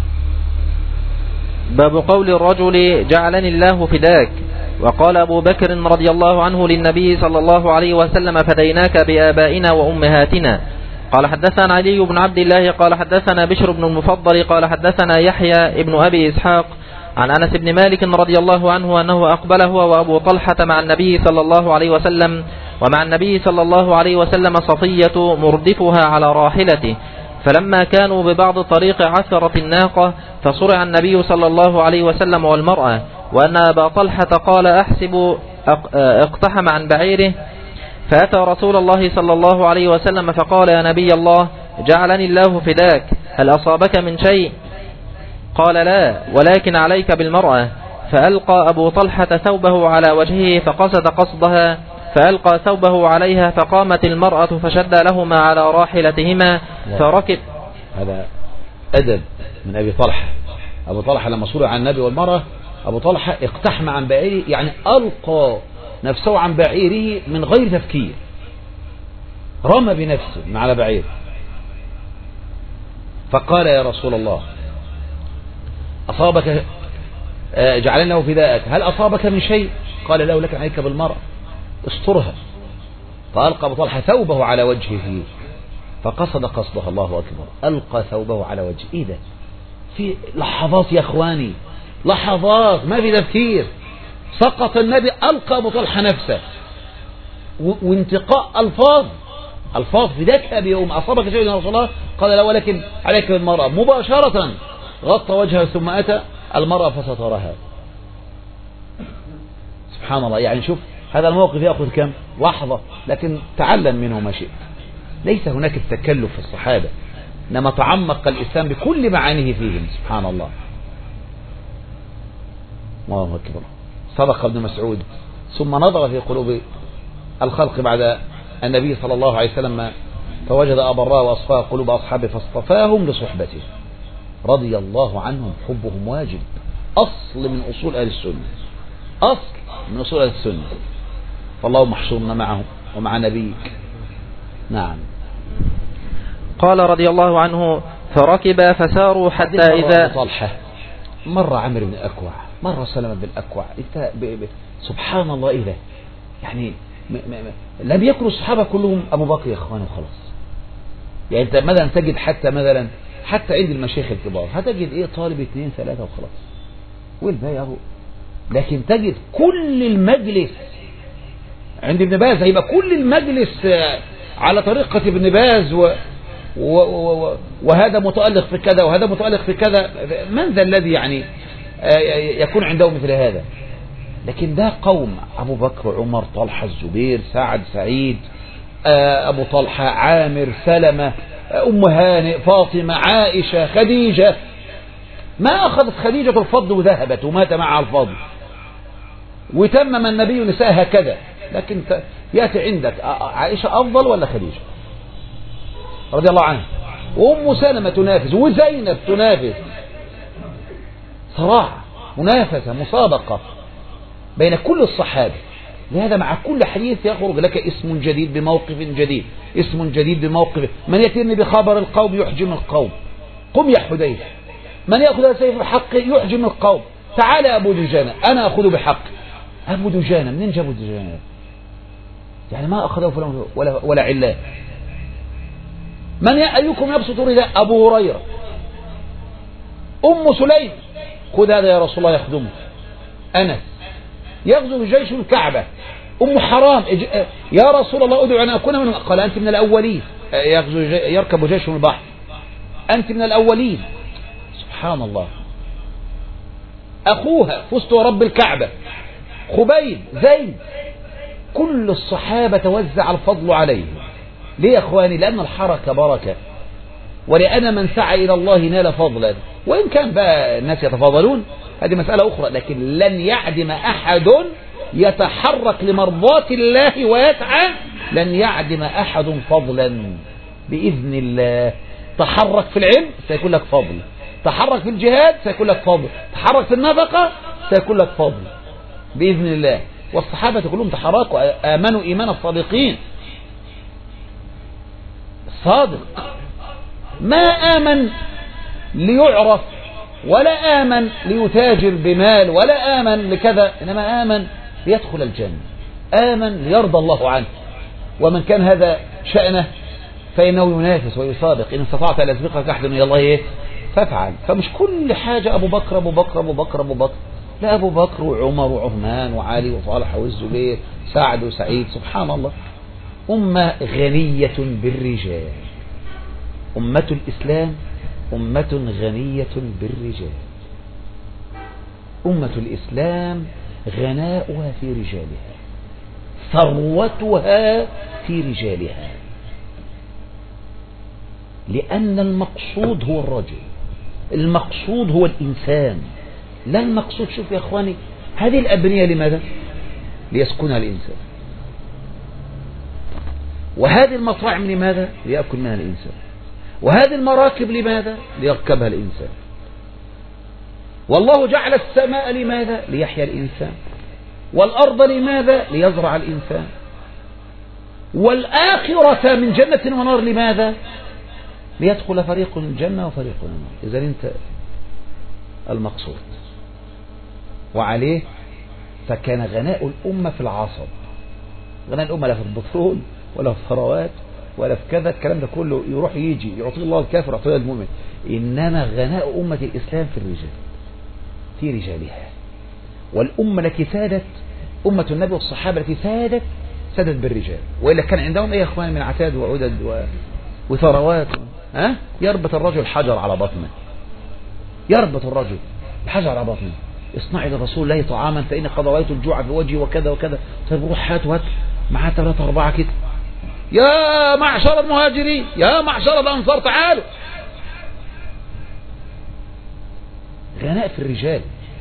باب قول الرجل: جعلني الله فداك. وقال أبو بكر رضي الله عنه للنبي صلى الله عليه وسلم: فديناك بآبائنا وأمهاتنا. قال حدثنا علي بن عبد الله قال حدثنا بشر بن المفضل قال حدثنا يحيى ابن أبي إسحاق عن أنس بن مالك رضي الله عنه أنه أقبل هو وأبو طلحة مع النبي صلى الله عليه وسلم، ومع النبي صلى الله عليه وسلم صفية مردفها على راحلته، فلما كانوا ببعض طريق عثرت الناقة فصرع النبي صلى الله عليه وسلم والمرأة، وأن أبا طلحة قال أحسب اقتحم عن بعيره، فأتى رسول الله صلى الله عليه وسلم فقال يا نبي الله جعلني الله فداك، هل أصابك من شيء؟ قال لا، ولكن عليك بالمرأة. فألقى أبو طلحة ثوبه على وجهه فقصد قصدها، فألقى ثوبه عليها فقامت المرأة فشد لهما على راحلتهما فركب. هذا أدب من أبي طلحة. أبو طلحة لما صرع عن النبي والمرأة، أبو طلحة اقتحم عن بعيره، يعني ألقى نفسه عن بعيره من غير تفكير، رمى بنفسه من على بعيره، فقال يا رسول الله أصابك جعلنا له فداءك، هل أصابك من شيء؟ قال لا، ولكن عليك بالمرأة استرها. فألقى أبو طلحة ثوبه على وجهه فقصد قصدها. الله أكبر، ألقى ثوبه على وجهه. إيه ده؟ في لحظات يا أخواني، لحظات ما في تفكير، سقط النبي، ألقى أبو طلحة نفسه، وانتقاء ألفاظ فداك بيوم أصابك شيء يا رسول الله؟ قال لا، ولكن عليك بالمرأة. مباشرة غطى وجهها ثم أتى المرأة فسترها. سبحان الله. يعني شوف هذا الموقف يأخذ كم لحظة، لكن تعلم منه ما شئت. ليس هناك التكلف في الصحابة، إنما تعمق الإسلام بكل معانيه فيهم. سبحان الله. الله أكبر. صدق ابن مسعود. ثم نظر في قلوب الخلق بعد النبي صلى الله عليه وسلم فوجد أبراه وأصفاه قلوب أصحابه فاصطفاهم لصحبته رضي الله عنهم. حبهم واجب، أصل من أصول أهل السنة، أصل من أصول أهل السنة. فاللهم احشرنا معهم ومع نبيك. نعم. قال رضي الله عنه فركب فساروا حتى إذا طلحة مر عمرو بن الأكوع، مر سلمة بن الأكوع. سبحان الله. إيه ده؟ يعني لم يكن الصحابة كلهم أبو بكر يا أخوان وخلاص. يعني أنت مثلا تجد حتى عند المشايخ الكبار هتجد إيه طالب 2 3 وخلاص والباقي أهو. لكن تجد كل المجلس عند ابن باز، هيبقى كل المجلس على طريقة ابن باز وهذا متألق في كذا وهذا متألق في كذا. من ذا الذي يعني يكون عنده مثل هذا؟ لكن ده قوم أبو بكر عمر طلحة الزبير سعد سعيد أبو طلحة عامر سلمة أم هانئ فاطمة عائشة خديجة. ما أخذت خديجة الفضل وذهبت ومات معها الفضل وتمم النبي نساء هكذا. لكن يأتي عندك عائشة أفضل ولا خديجة رضي الله عنها، وأم سلمة تنافس وزينب تنافس، صراع منافسة مسابقة بين كل الصحابة. لهذا مع كل حديث يخرج لك اسم جديد بموقف جديد، اسم جديد بموقف. من يأتيني بخبر القوم يحجم القوم، قم يا حديث. من يأخذ سيف الحق يحجم القوم. تعال أبو دجانة أنا أخذ بحق. أبو دجانة منين جابوا دجانة؟ يعني ما أخذه فلان ولا علاه. من أيكم يبسط رداء؟ أبو هريرة. أم سليم خذ هذا يا رسول الله يخدمه. أنس يغزو جيش الكعبة. أم حرام يا رسول الله أدعو أن أكون من، قال أنت من الأولين. يركب جيش من البحر، أنت من الأولين. سبحان الله. أخوها فزت ورب الكعبة خبيب زيد. كل الصحابة توزع الفضل عليه. ليه يا أخواني؟ لأن الحركة بركة، ولأن من سعى إلى الله نال فضلا. وإن كان بقى الناس يتفاضلون هذه مسألة أخرى، لكن لن يعدم أحد يتحرك لمرضاة الله ويسعى، لن يعدم أحد فضلا بإذن الله. تحرك في العلم سيكون لك فضل، تحرك في الجهاد سيكون لك فضل، تحرك في النفقة سيكون لك فضل بإذن الله. والصحابة كلهم تحركوا، آمنوا إيمان الصادقين. الصادق ما آمن ليعرف ولا آمن ليتاجر بمال ولا آمن لكذا، إنما آمن ليدخل الجنة، آمن ليرضى الله عنه. ومن كان هذا شأنه فإنه ينافس ويسابق، إن استطعت أن يسبقك أحد يلا إيه فافعل. فمش كل حاجة أبو بكر أبو بكر أبو بكر أبو بكر، لا، أبو بكر وعمر وعثمان وعلي وصالح والزبير سعد وسعيد. سبحان الله، أمة غنية بالرجال. أمة الإسلام أمة غنية بالرجال. أمة الإسلام غناؤها في رجالها، ثروتها في رجالها، لأن المقصود هو الرجل، المقصود هو الإنسان، لا المقصود. شوف يا أخواني، هذه الأبنية لماذا؟ ليسكنها الإنسان. وهذه المطاعم لماذا؟ ليأكل منها الإنسان. وهذه المراكب لماذا؟ ليركبها الإنسان. والله جعل السماء لماذا؟ ليحيا الإنسان. والأرض لماذا؟ ليزرع الإنسان. والآخرة من جنة ونار لماذا؟ ليدخل فريق الجنة وفريق النار. إذا أنت المقصود. وعليه فكان غناء الأمة في العصب. غناء الأمة لا في البترول ولا في الثروات ولا في كذا، الكلام ده كله يروح يجي يعطيه الله الكافر يعطيه المؤمن. إنما غناء أمة الإسلام في الرجال، في رجالها. والأمة التي سادت أمة النبي والصحابة التي سادت بالرجال، وإلا كان عندهم إيه يا أخوان من عتاد وعدد وثروات. يربط الرجل حجر على بطنه، يربط الرجل الحجر على بطنه. اصنعي لرسول الله طعاما فإن قد رأيت الجوع في وجهي وكذا وكذا. طيب روح هات معاه 3 4 كده. يا معشر المهاجرين، يا معشر الأنصار تعالوا. غناء في الرجال،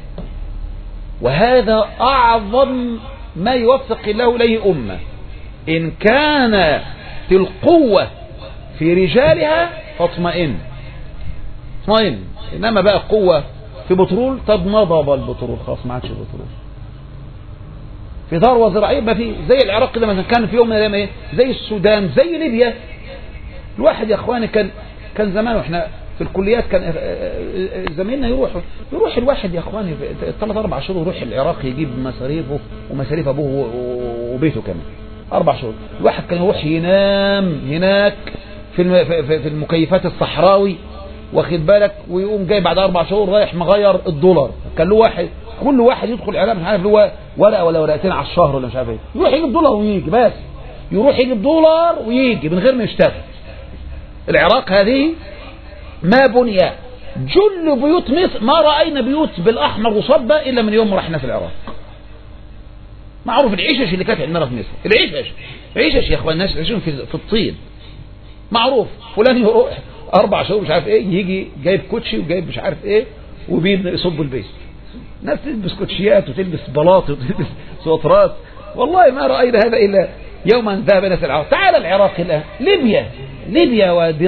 وهذا أعظم ما يوفق الله إليه أمة. إن كان في القوة في رجالها فاطمئن، اطمئن. إنما بقى قوة في بترول، طب نضب البترول خلاص ما عادش بترول. في ثروة زراعية ما في، زي العراق كده مثلا، كان في يوم من الأيام إيه، زي السودان، زي ليبيا. الواحد يا إخواني كان زمان وإحنا في الكليات كان زميلنا يروح الواحد يا إخواني 3 4 شهور يروح العراق يجيب مصاريفه ومصاريف أبوه وبيته كمان 4 شهور. الواحد كان يروح ينام هناك في المكيفات الصحراوي، واخد بالك، ويقوم جاي بعد 4 شهور رايح مغير الدولار. كان له واحد، كل واحد يدخل العراق مش عارف له ورقه ولا ورقتين على الشهر ولا مش عارف ايه، يروح يجيب دولار ويجي، بس يروح يجيب دولار ويجي من غير ما يشتغل. العراق هذه ما بني جل بيوت مصر، ما رأينا بيوت بالأحمر وصبة إلا من يوم ما رحنا في العراق. معروف العيشش اللي كانت عندنا في مصر، العيشش يا اخوان، الناس يعيشون في الطين. معروف فلان يروح 4 شهور مش عارف ايه، يجي جايب كوتشي وجايب مش عارف ايه، وبيبدأ يصب البيت. ناس تلبس كوتشيات وتلبس بلاط وتلبس سوترات. والله ما رأينا هذا إلا يوما ذهبنا في العراق. تعال العراق الآن، ليبيا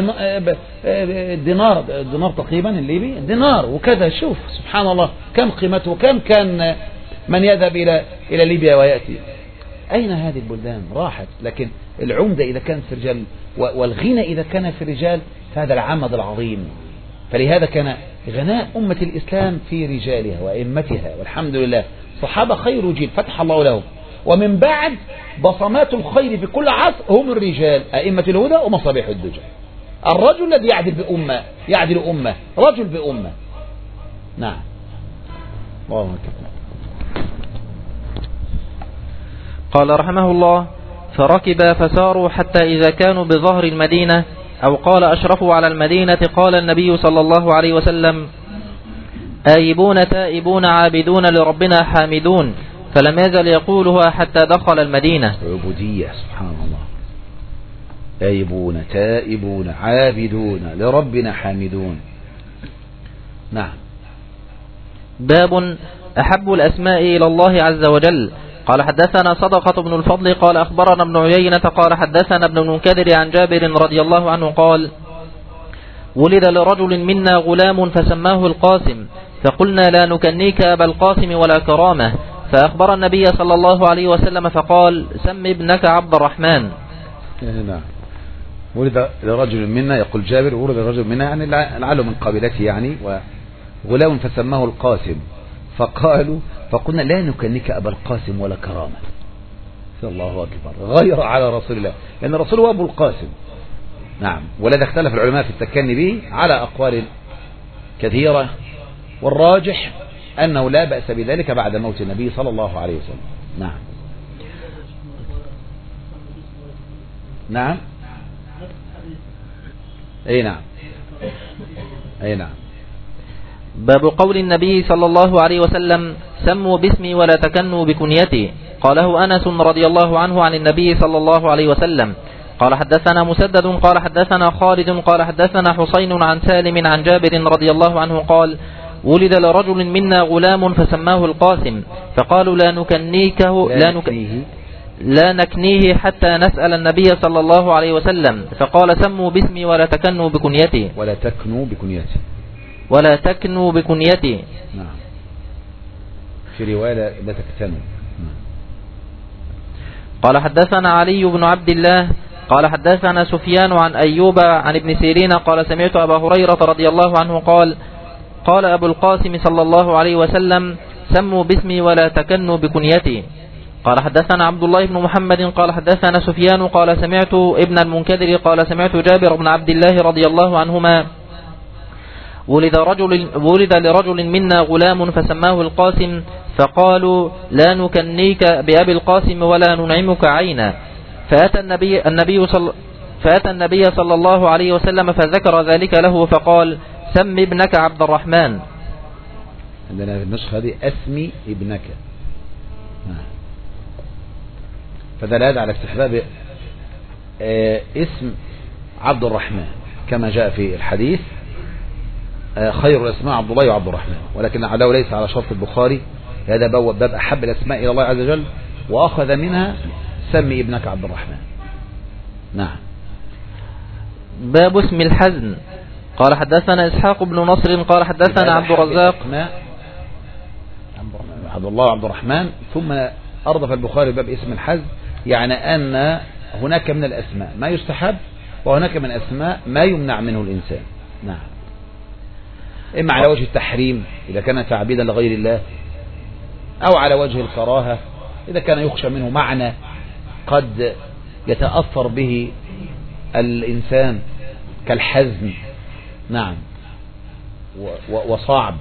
ودينار تقريبا الليبي دينار وكذا. شوف سبحان الله كم قيمته، وكم كان من يذهب إلى ليبيا ويأتي. أين هذه البلدان؟ راحت. لكن العمدة إذا كان في الرجال والغنى إذا كان في الرجال فهذا العمد العظيم. فلهذا كان غناء أمة الإسلام في رجالها وأئمتها، والحمد لله. صحابة خير جيل فتح الله لهم، ومن بعد بصمات الخير في كل عصر هم الرجال، أئمة الهدى ومصابيح الدجى. الرجل الذي يعدل أمة رجل بأمة. نعم. اللهم أكبر. قال رحمه الله: فركب فساروا حتى إذا كانوا بظهر المدينة، أو قال أشرفوا على المدينة، قال النبي صلى الله عليه وسلم: آيبون تائبون عابدون لربنا حامدون، فلم يزل يقولها حتى دخل المدينة. عبودية سبحان الله. آيبون تائبون عابدون لربنا حامدون. نعم. باب أحب الأسماء إلى الله عز وجل. قال حدثنا صدقة بن الفضل قال أخبرنا ابن عيينة قال حدثنا ابن المنكدر عن جابر رضي الله عنه قال: ولد لرجل منا غلام فسماه القاسم، فقلنا لا نكنيك أبا القاسم ولا كرامة، فأخبر النبي صلى الله عليه وسلم فقال: سم ابنك عبد الرحمن. نعم. ولد لرجل منا، يقول جابر ولد لرجل منا يعني لعله من قبيلته يعني، وغلام فسماه القاسم، فقلنا لا نكنيك أبا القاسم ولا كرامة. الله أكبر. غير على رسول الله، لأن الرسول هو أبو القاسم، نعم. ولذا اختلف العلماء في التكني به على أقوال كثيرة، والراجح أنه لا بأس بذلك بعد موت النبي صلى الله عليه وسلم. نعم. نعم. أي نعم. أي نعم. باب قول النبي صلى الله عليه وسلم سموا باسمي ولا تكنوا بكنيتي. قاله أنس رضي الله عنه عن النبي صلى الله عليه وسلم. قال حدثنا مسدد قال حدثنا خالد قال حدثنا حسين عن سالم عن جابر رضي الله عنه قال ولد لرجل منا غلام فسماه القاسم فقالوا لا نكنيه حتى نسأل النبي صلى الله عليه وسلم فقال سموا باسمي ولا تكنوا بكنيتي. ولا تكنوا بكنيتي. نعم. في رواية لا تكتنوا. قال حدثنا علي بن عبد الله قال حدثنا سفيان عن أيوب عن ابن سيرين قال سمعت أبا هريرة رضي الله عنه قال أبو القاسم صلى الله عليه وسلم سموا باسمي ولا تكنوا بكنيتي. قال حدثنا عبد الله بن محمد قال حدثنا سفيان قال سمعت ابن المنكدر قال سمعت جابر بن عبد الله رضي الله عنهما ولد لرجل منا غلام فسماه القاسم فقالوا لا نكنيك بأبي القاسم ولا ننعمك عينا. فأتى النبي صلى الله عليه وسلم فذكر ذلك له فقال سم ابنك عبد الرحمن. عندنا في النسخة هذه أسمي ابنك. فدل على استحباب اسم عبد الرحمن كما جاء في الحديث خير الأسماء عبد الله وعبد الرحمن، ولكن عداوة ليس على شرط البخاري. هذا باب أحب الأسماء إلى الله عز وجل وأخذ منها سمي ابنك عبد الرحمن. نعم. باب اسم الحزن. قال حدثنا إسحاق بن نصر قال حدثنا عبد الرزاق عبد الله وعبد الرحمن، ثم أردف البخاري باب اسم الحزن، يعني أن هناك من الأسماء ما يستحب وهناك من الأسماء ما يمنع منه الإنسان. نعم. إما على وجه التحريم إذا كان تعبيدا لغير الله، أو على وجه الكراهة إذا كان يخشى منه معنى قد يتأثر به الإنسان كالحزن. نعم. وصعب.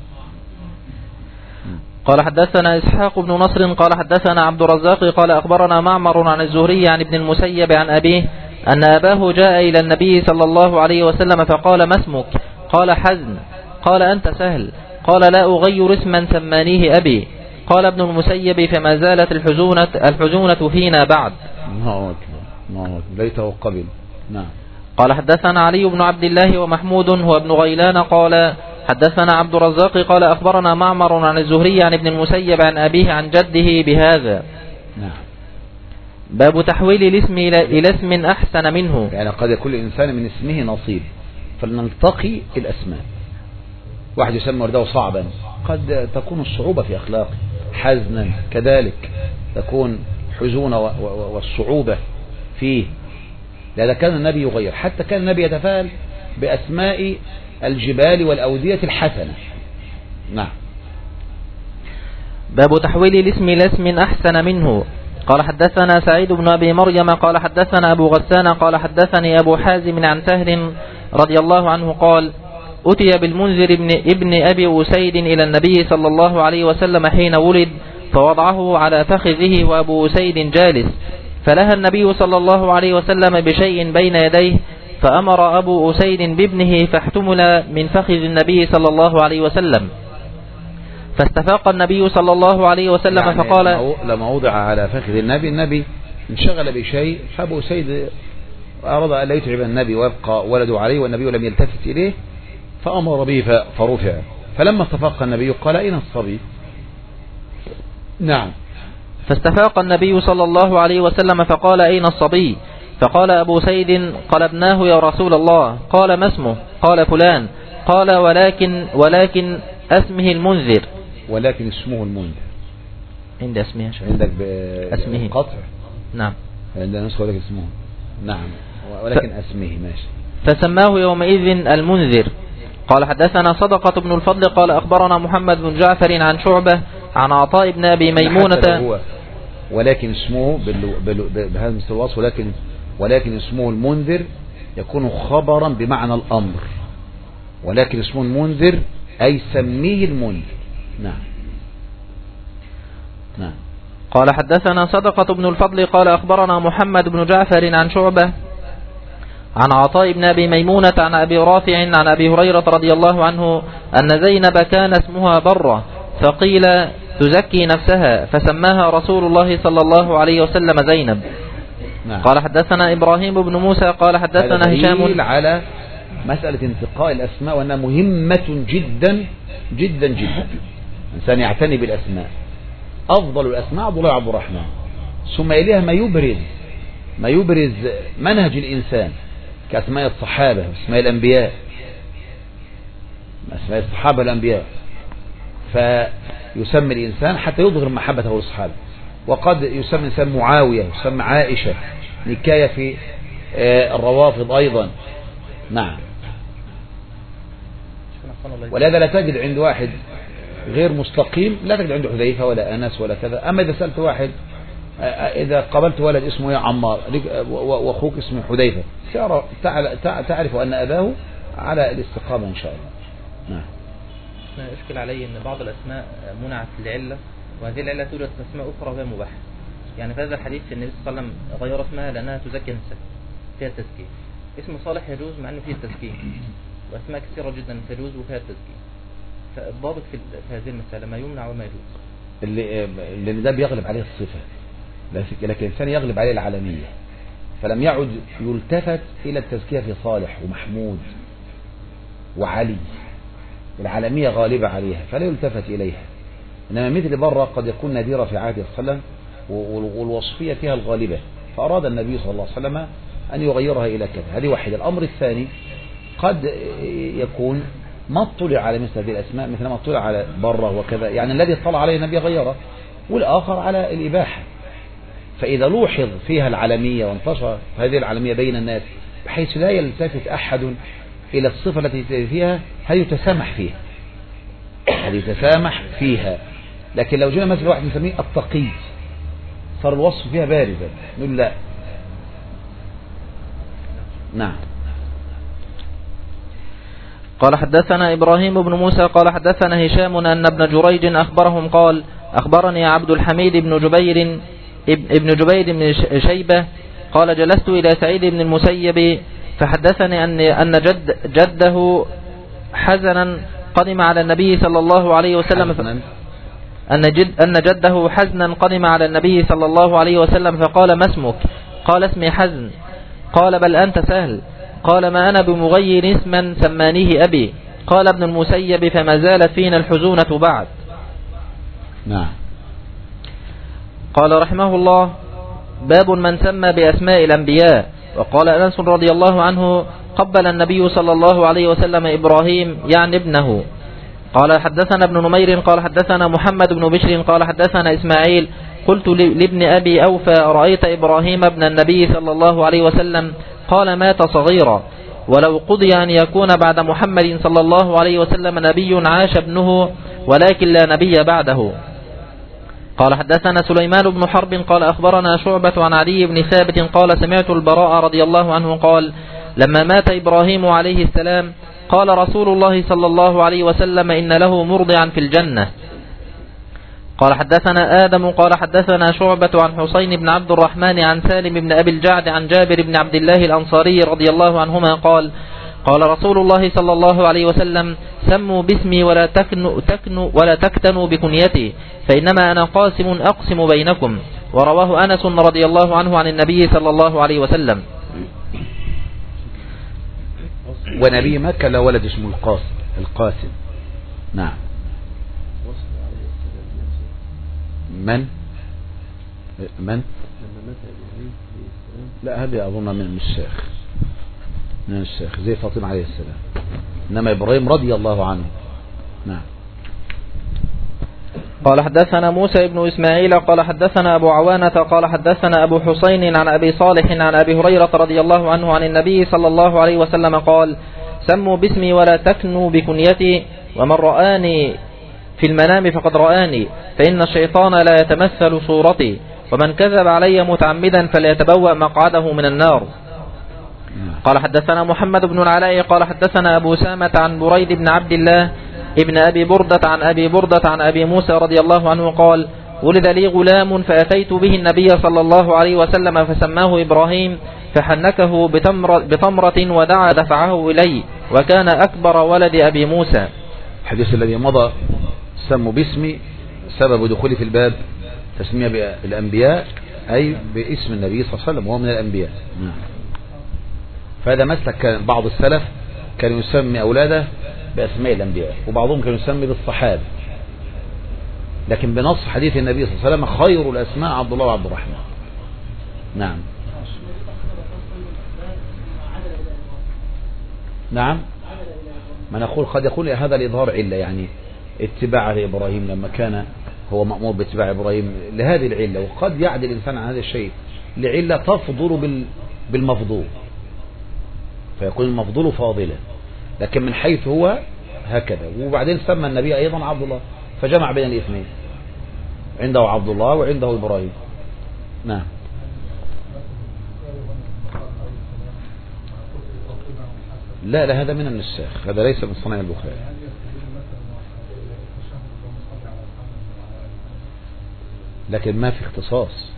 قال حدثنا إسحاق بن نصر قال حدثنا عبد الرزاق قال أخبرنا معمر عن الزهري عن ابن المسيب عن أبيه أن أباه جاء إلى النبي صلى الله عليه وسلم فقال ما اسمك؟ قال حزن. قال أنت سهل. قال لا أغير اسما سمانيه أبي. قال ابن المسيب فما زالت الحزونة فينا بعد. الله أكبر ليته قبل. نعم. قال حدثنا علي بن عبد الله ومحمود هو ابن غيلان قال حدثنا عبد الرزاق قال أخبرنا معمر عن الزهري عن ابن المسيب عن أبيه عن جده بهذا. نعم. باب تحويل الاسم إلى اسم أحسن منه. يعني قد يكون الإنسان من اسمه نصيب، فلنلتقي الأسماء. واحد يسمى ورده صعبا، قد تكون الصعوبة في أخلاقه، حزنا كذلك تكون حزونة والصعوبة فيه. لذا كان النبي يغير، حتى كان النبي يتفاعل بأسماء الجبال والأودية الحسنة. نعم. باب تحويل الاسم إلى اسم أحسن منه. قال حدثنا سعيد بن أبي مريم قال حدثنا أبو غسان قال حدثني أبو حازم عن سهل رضي الله عنه قال أتي بالمنذر ابن أبي أسيد إلى النبي صلى الله عليه وسلم حين ولد فوضعه على فخذه وأبو أسيد جالس، فلها النبي صلى الله عليه وسلم بشيء بين يديه فأمر أبو أسيد بابنه فاحتمل من فخذ النبي صلى الله عليه وسلم، فاستفاق النبي صلى الله عليه وسلم يعني فقال لما وضع على فخذ النبي انشغل بشيء، فأبو أسيد أراد أن لا يتعب النبي ويبقى ولده عليه والنبي لم يلتفت إليه، فأمر به فرفع. فلما استفاق النبي قال أين الصبي؟ نعم. فاستفاق النبي صلى الله عليه وسلم فقال أين الصبي؟ فقال أبو سيد قلبناه يا رسول الله. قال ما اسمه؟ قال فلان. قال ولكن اسمه المنذر. ولكن اسمه المنذر. عند اسمه عندك اسمه قطع. نعم. عندنا نسخة ولكن اسمه. نعم. ولكن اسمه ماشي. فسماه يومئذ المنذر. قال حدثنا صدقة بن الفضل قال أخبرنا محمد بن جعفر عن شعبة عن عطاء بن أبي ميمونة. ولكن اسمه بهذا الوصف ولكن اسمه المنذر يكون خبرا بمعنى الأمر، ولكن اسم منذر أي سميه المنذر. نعم. نعم. قال حدثنا صدقة بن الفضل قال أخبرنا محمد بن جعفر عن شعبة عن عطاء بن أبي ميمونة عن أبي رافع عن أبي هريرة رضي الله عنه أن زينب كان اسمها برة فقيل تزكي نفسها فسماها رسول الله صلى الله عليه وسلم زينب. نعم. قال حدثنا إبراهيم بن موسى قال حدثنا هشام على مسألة انتقاء الأسماء وأنها مهمة جدا جدا جدا. الإنسان يعتني بالأسماء. أفضل الأسماء عبد الله عبد الرحمن، ثم إليها ما يبرز منهج الإنسان كأسماء الصحابة وأسماء الأنبياء، أسماء الصحابة والأنبياء، فيسمي الإنسان حتى يظهر محبته للصحابة. وقد يسمي الإنسان معاوية، يسمى عائشة، نكاية في الروافض أيضا. نعم. ولهذا لا تجد عند واحد غير مستقيم، لا تجد عنده حذيفة ولا أنس ولا كذا. أما إذا سألت واحد، إذا قابلت ولد اسمه يا عمار وأخوك اسمه حذيفة، تعرف أن أباه على الاستقامة إن شاء الله. نعم. يشكل علي أن بعض الأسماء منعت لعلة، وهذه العلة توجد في أسماء أخرى وهي مباحة. يعني في هذا الحديث النبي صلى الله عليه وسلم غير اسمها لأنها تزكي نفسها، فيها التزكية. اسم صالح يجوز مع أنه فيه التزكية، وأسماء كثيرة جدا تجوز وفيها التزكية. فالضابط في هذه المسألة ما يمنع وما يجوز. اللي ده بيغلب عليه الصفة، لكن الإنسان يغلب عليه العالمية، فلم يعد يلتفت إلى التزكية في صالح ومحمود وعلي، العالمية غالبة عليها فلا يلتفت إليها. إنما مثل بره قد يكون نادرة في عهد الصلاة والوصفية فيها الغالبة، فأراد النبي صلى الله عليه وسلم أن يغيرها إلى كذا. هذه واحدة. الأمر الثاني قد يكون ما اطلع على مثل هذه الأسماء مثل ما اطلع على بره وكذا، يعني الذي اطلع عليه النبي غيره، والآخر على الإباحة. فإذا لوحظ فيها العالمية وانتشر هذه العالمية بين الناس بحيث لا يلتفت أحد إلى الصفة التي فيها، هل يتسامح فيها. لكن لو جينا مثلا واحد نسميه التقي، صار الوصف فيها بارزا، نقول لا. نعم. قال حدثنا إبراهيم بن موسى قال حدثنا هشام أن ابن جريج أخبرهم قال أخبرني عبد الحميد بن جبير بن شيبة قال جلست إلى سعيد بن المسيب فحدثني أن جده حزنا قدم على النبي صلى الله عليه وسلم أن جده حزنا قدم على النبي صلى الله عليه وسلم فقال ما اسمك؟ قال اسمي حزن. قال بل أنت سهل. قال ما أنا بمغير اسما سمانيه أبي. قال ابن المسيب فما زالت فينا الحزونة بعد. نعم. قال رحمه الله باب من سمى بأسماء الأنبياء. وقال أنس رضي الله عنه قبل النبي صلى الله عليه وسلم إبراهيم يعني ابنه. قال حدثنا ابن نمير قال حدثنا محمد بن بشر قال حدثنا إسماعيل قلت لابن أبي أوفى رأيت إبراهيم ابن النبي صلى الله عليه وسلم؟ قال مات صغيرا ولو قضي أن يكون بعد محمد صلى الله عليه وسلم نبي عاش ابنه ولكن لا نبي بعده. قال حدثنا سليمان بن حرب قال أخبرنا شعبة عن علي بن ثابت قال سمعت البراء رضي الله عنه قال لما مات إبراهيم عليه السلام قال رسول الله صلى الله عليه وسلم إن له مرضعا في الجنة. قال حدثنا آدم قال حدثنا شعبة عن حسين بن عبد الرحمن عن سالم بن أبي الجعد عن جابر بن عبد الله الأنصاري رضي الله عنهما قال قال رسول الله صلى الله عليه وسلم سموا باسمي ولا تكتنوا بكنيتي فإنما أنا قاسم أقسم بينكم. ورواه أنس رضي الله عنه عن النبي صلى الله عليه وسلم. ونبي مكة لا ولد اسمه القاسم. نعم. من لا هذه أظن من الشيخ زي فاطمة عليه السلام، إنما إبراهيم رضي الله عنه. نعم. قال حدثنا موسى بن إسماعيل قال حدثنا أبو عوانة قال حدثنا أبو حسين عن أبي صالح عن أبي هريرة رضي الله عنه عن النبي صلى الله عليه وسلم قال سموا باسمي ولا تكنوا بكنيتي ومن رآني في المنام فقد رآني فإن الشيطان لا يتمثل صورتي ومن كذب علي متعمدا فليتبوأ مقعده من النار. قال حدثنا محمد بن العلاء قال حدثنا أبو سامة عن بريد بن عبد الله ابن أبي بردة عن أبي موسى رضي الله عنه قال ولد لي غلام فأتيت به النبي صلى الله عليه وسلم فسماه إبراهيم فحنكه بتمرة ودعا دفعه إلي وكان أكبر ولد أبي موسى. الحديث الذي مضى سموا باسمي سبب دخولي في الباب تسمية بالأنبياء أي باسم النبي صلى الله عليه وسلم وهو من الأنبياء. فهذا مسلك كان بعض السلف كان يسمي أولاده بأسماء الأنبياء وبعضهم كان يسمي بالصحابة، لكن بنص حديث النبي صلى الله عليه وسلم خير الأسماء عبد الله وعبد الرحمن. نعم نعم، ما نقول قد يكون هذا الإظهار علة، يعني اتباع لإبراهيم لما كان هو مأمور باتباع إبراهيم لهذه العلة، وقد يعدل الإنسان عن هذا الشيء لعلة تفضل بالمفضول فيكون المفضول فاضلا، لكن من حيث هو هكذا. وبعدين سمى النبي أيضا عبد الله فجمع بين الاثنين، عنده عبد الله وعنده إبراهيم. نعم. لا هذا من النساخ، هذا ليس من صنيع البخاري. لكن ما في اختصاص.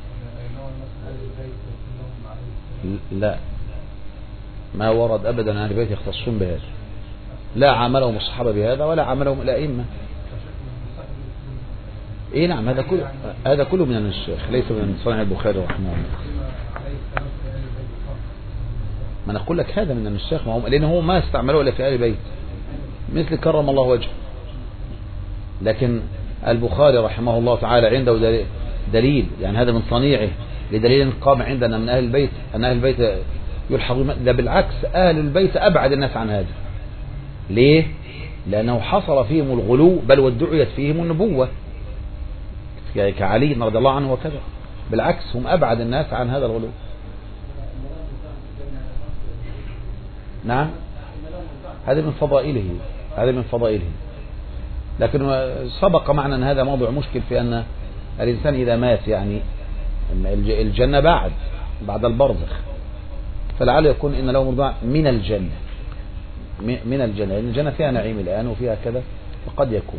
لا ما ورد أبدا أن أهل البيت يختصون بهذا، لا عملهم الصحابة بهذا ولا عملهم الأئمة. إيه نعم، هذا كله من النساخ ليس من صنيع البخاري رحمه الله. ما نقول لك هذا من النساخ، لأنه هو ما استعملوه إلا في آل البيت مثل كرم الله وجهه. لكن البخاري رحمه الله تعالى عنده دليل، يعني هذا من صنيعه لدليل قام عندنا من أهل البيت أن أهل البيت يلحظون. لا بالعكس، أهل البيت أبعد الناس عن هذا. ليه؟ لأنه حصل فيهم الغلو بل وادعيت فيهم النبوة كعلي رضي الله عنه وكذا. بالعكس هم أبعد الناس عن هذا الغلو. نعم هذا من فضائله. لكن سبق معنا أن هذا موضوع مشكل في أن الإنسان إذا مات يعني الجنة بعد البرزخ، فلعله يكون إن له مرضع من الجنة لأن الجنة فيها نعيم الآن وفيها كذا، فقد يكون.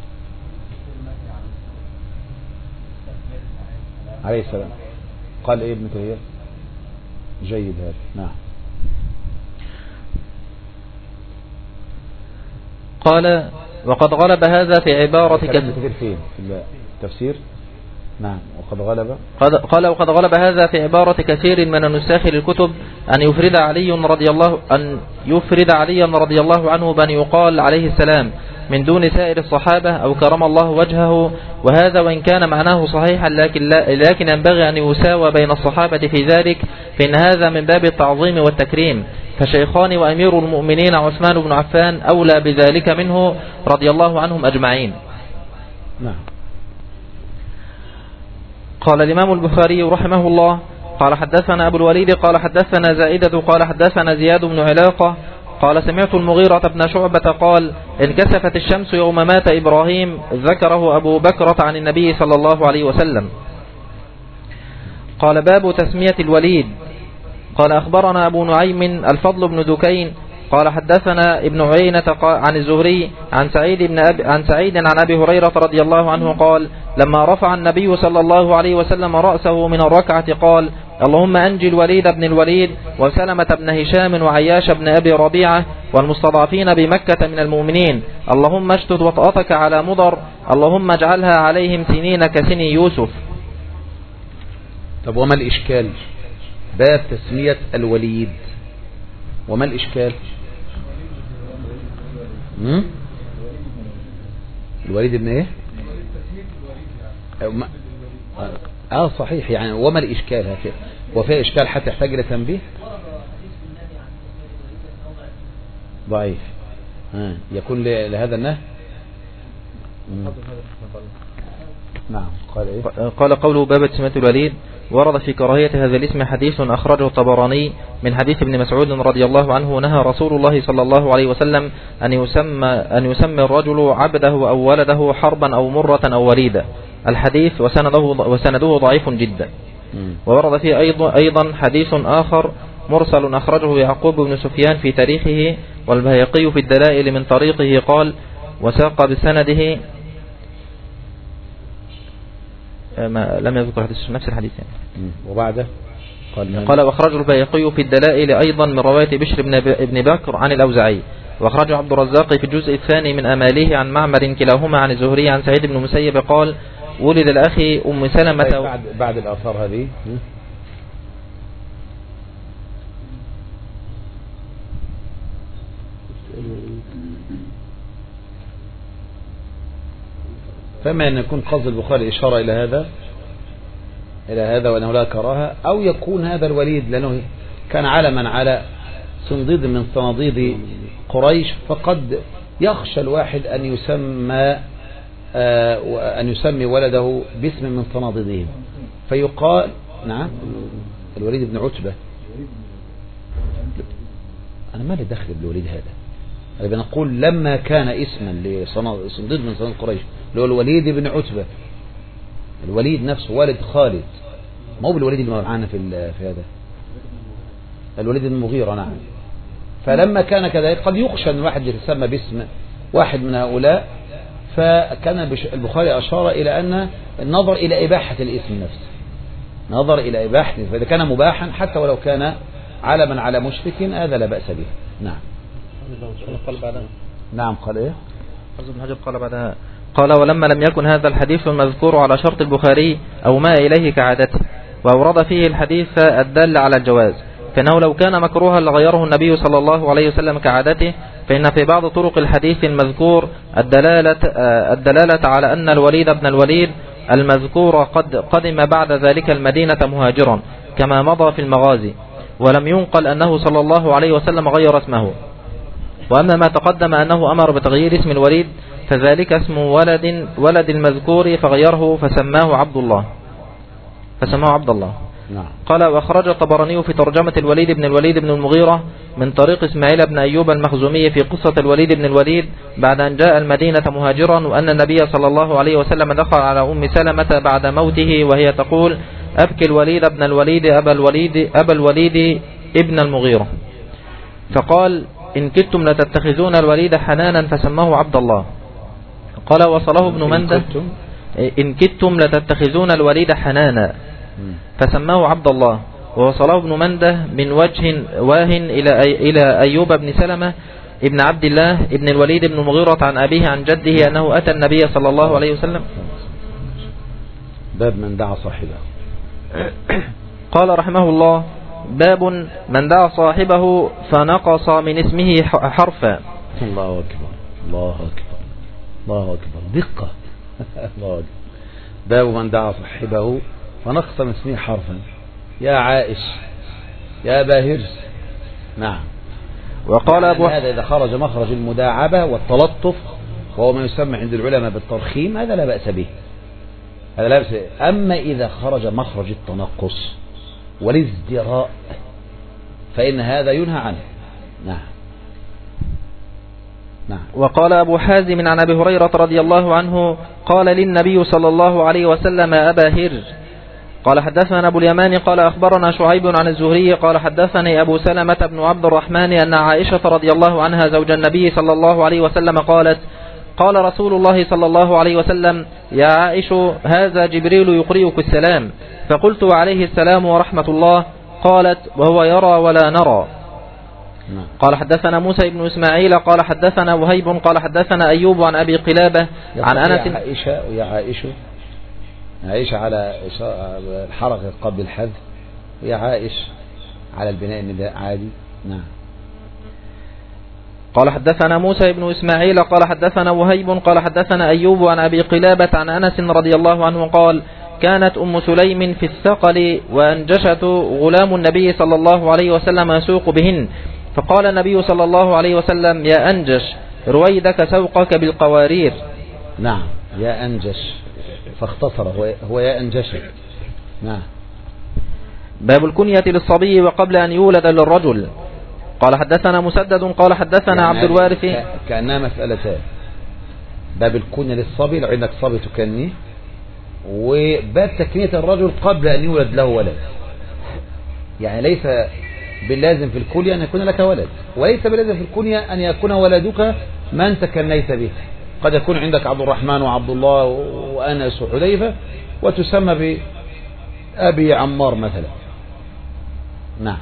عليه السلام قال إيه ابن كثير؟ جيد هذا. نعم. قال وقد غلب هذا في عبارة كثير فين في التفسير. نعم وقد غلب قال وقد غلب هذا في عبارة كثير من النساخ للكتب أن يفرد عليا رضي الله عنه بأن يقال عليه السلام من دون سائر الصحابة أو كرم الله وجهه، وهذا وإن كان معناه صحيحا لكن ينبغي أن يساوى بين الصحابة في ذلك، فإن هذا من باب التعظيم والتكريم، فشيخان وأمير المؤمنين عثمان بن عفان أولى بذلك منه رضي الله عنهم أجمعين. نعم. قال الإمام البخاري رحمه الله قال حدثنا أبو الوليد قال حدثنا زائدة قال حدثنا زياد بن علاقة قال سمعت المغيرة بن شعبة قال انكسفت الشمس يوم مات إبراهيم، ذكره أبو بكرة عن النبي صلى الله عليه وسلم. قال باب تسمية الوليد. قال أخبرنا أبو نعيم الفضل بن دكين قال حدثنا ابن عيينة عن الزهري عن سعيد عن أبي هريرة رضي الله عنه قال لما رفع النبي صلى الله عليه وسلم رأسه من الركعة قال اللهم أنجي الوليد بن الوليد وسلمة بن هشام وعياش بن أبي ربيعة والمستضعفين بمكة من المؤمنين، اللهم اشتد وطأتك على مضر، اللهم اجعلها عليهم سنين كسني يوسف. طب وما الإشكال؟ باب تسمية الوليد، وما الإشكال؟ الوليد ابن ايه؟ صحيح، يعني وما الإشكال؟ هكذا وفيه إشكال حتى يحتاج إلى تنبيه؟ ضعيف. يكون لهذا النهي. نعم. قال إيه؟ قال قوله باب تسمية الوليد ورد في كراهية هذا الاسم حديث أخرجه الطبراني من حديث ابن مسعود رضي الله عنه نهى رسول الله صلى الله عليه وسلم أن يسمي الرجل عبده أو ولده حربا أو مرة أو وليدا. الحديث وسنده ضعيف جدا. وورد فيه أيضا حديث آخر مرسل أخرجه يعقوب بن سفيان في تاريخه والبيهقي في الدلائل من طريقه قال وساق بسنده لم يذكر حديث نفس الحديث يعني. وبعده قال واخرجه البيهقي في الدلائل أيضا من رواية بشر بن بكر عن الأوزاعي، واخرجه عبد الرزاق في الجزء الثاني من أماليه عن معمر كلاهما عن الزهري عن سعيد بن المسيب قال ولد لأخي أم سلمة. بعد الآثار هذه فما أن يكون قصد البخاري إشارة إلى هذا وأنه لا كراهة، أو يكون هذا الوليد لأنه كان علما على صنديد من صناديد قريش، فقد يخشى الواحد أن يسمي ولده باسم من صناديدهم فيقال نعم الوليد بن عتبة. أنا ما لي دخل بالوليد هذا، أنا بنقول لما كان اسما لصنديد من صناديد قريش اللي هو الوليد بن عتبة، الوليد نفسه والد خالد، ما هو بالوليد اللي معانا في هذا الوليد بن المغيرة. نعم. فلما كان كذلك قد يخشى أن الواحد يتسمى باسم واحد من هؤلاء، فكان البخاري أشار إلى أن النظر إلى إباحة الاسم نفسه، نظر إلى إباحة، فإذا كان مباحا حتى ولو كان علما على مشرك هذا لا بأس به. نعم. قال بعدها نعم قال إيه؟ ابن حجر قال بعدها قال ولما لم يكن هذا الحديث المذكور على شرط البخاري أو ما إليه كعادته، وأورد فيه الحديث الدال على الجواز، فإنه لو كان مكروها لغيره النبي صلى الله عليه وسلم كعادته، فإن في بعض طرق الحديث المذكور الدلالة على أن الوليد بن الوليد المذكور قد قدم بعد ذلك المدينة مهاجرا كما مضى في المغازي، ولم ينقل أنه صلى الله عليه وسلم غير اسمه. وأما ما تقدم أنه أمر بتغيير اسم الوليد فذلك اسم ولد المذكور فغيره فسماه عبد الله. نعم. قال واخرج الطبراني في ترجمة الوليد بن المغيرة من طريق اسماعيل بن أيوب المخزومي في قصة الوليد بن الوليد بعد أن جاء المدينة مهاجرا، وأن النبي صلى الله عليه وسلم دخل على أم سلمة بعد موته وهي تقول أبكي الوليد بن الوليد أبا الوليد ابن المغيرة، فقال إن كدتم لتتخذون الوليد حنانا فسماه عبد الله. قال وصله ابن منده إن كدتم لتتخذون الوليد حنانا فسماه عبد الله. ووصله ابن منده من وجه واهن إلى أيوب بن سلمة ابن عبد الله ابن الوليد بن المغيرة عن أبيه عن جده أنه أتى النبي صلى الله عليه وسلم. باب من دعا صاحبه. قال رحمه الله باب من دعا صاحبه فنقص من اسمه حرفا. الله أكبر الله أكبر الله أكبر دقة. الله أكبر. باب من دعا صاحبه فنقص من اسمه حرفا. يا عائش يا باهرس. نعم. وقال أبو هذا إذا خرج مخرج المداعبة والتلطف وهو ما يسمى عند العلماء بالترخيم هذا لا بأس به، هذا لا بأس به. أما إذا خرج مخرج التنقص والازدراء فإن هذا ينهى عنه. نعم. نعم. وقال أبو حازم عن أبي هريرة رضي الله عنه قال للنبي صلى الله عليه وسلم أبا هر. قال حدثنا أبو اليمان قال أخبرنا شعيب عن الزهري قال حدثني أبو سلمة بن عبد الرحمن أن عائشة رضي الله عنها زوج النبي صلى الله عليه وسلم قالت قال رسول الله صلى الله عليه وسلم يا عائش هذا جبريل يقرئك السلام، فقلت وعليه السلام ورحمة الله، قالت وهو يرى ولا نرى. قال حدثنا موسى بن إسماعيل قال حدثنا وهيب قال حدثنا أيوب عن أبي قلابة عن أنس. عائشة على الحركة قبل الحذف، ويا عائش على البناء النداء عادي. نعم. قال حدثنا موسى بن إسماعيل قال حدثنا وهيب قال حدثنا أيوب عن أبي قلابة عن أنس رضي الله عنه قال كانت أم سليم في الثقل وأنجشت غلام النبي صلى الله عليه وسلم يسوق بهن، فقال النبي صلى الله عليه وسلم يا أنجش رويدك سوقك بالقوارير. نعم يا أنجش فاختصر هو يا أنجشك. نعم. باب الكنية للصبي وقبل أن يولد للرجل. قال حدثنا مسدد قال حدثنا يعني عبد الوارث كأنها مسألتان، باب الكنية للصبي لو عندك صبي تكنيه، وباب تكنية الرجل قبل أن يولد له ولد. يعني ليس باللازم في الكنية أن يكون لك ولد، وليس باللازم في الكنية أن يكون ولدك من تكنيت به. قد يكون عندك عبد الرحمن وعبد الله وأنس وحذيفة وتسمى بأبي عمار مثلا. نعم.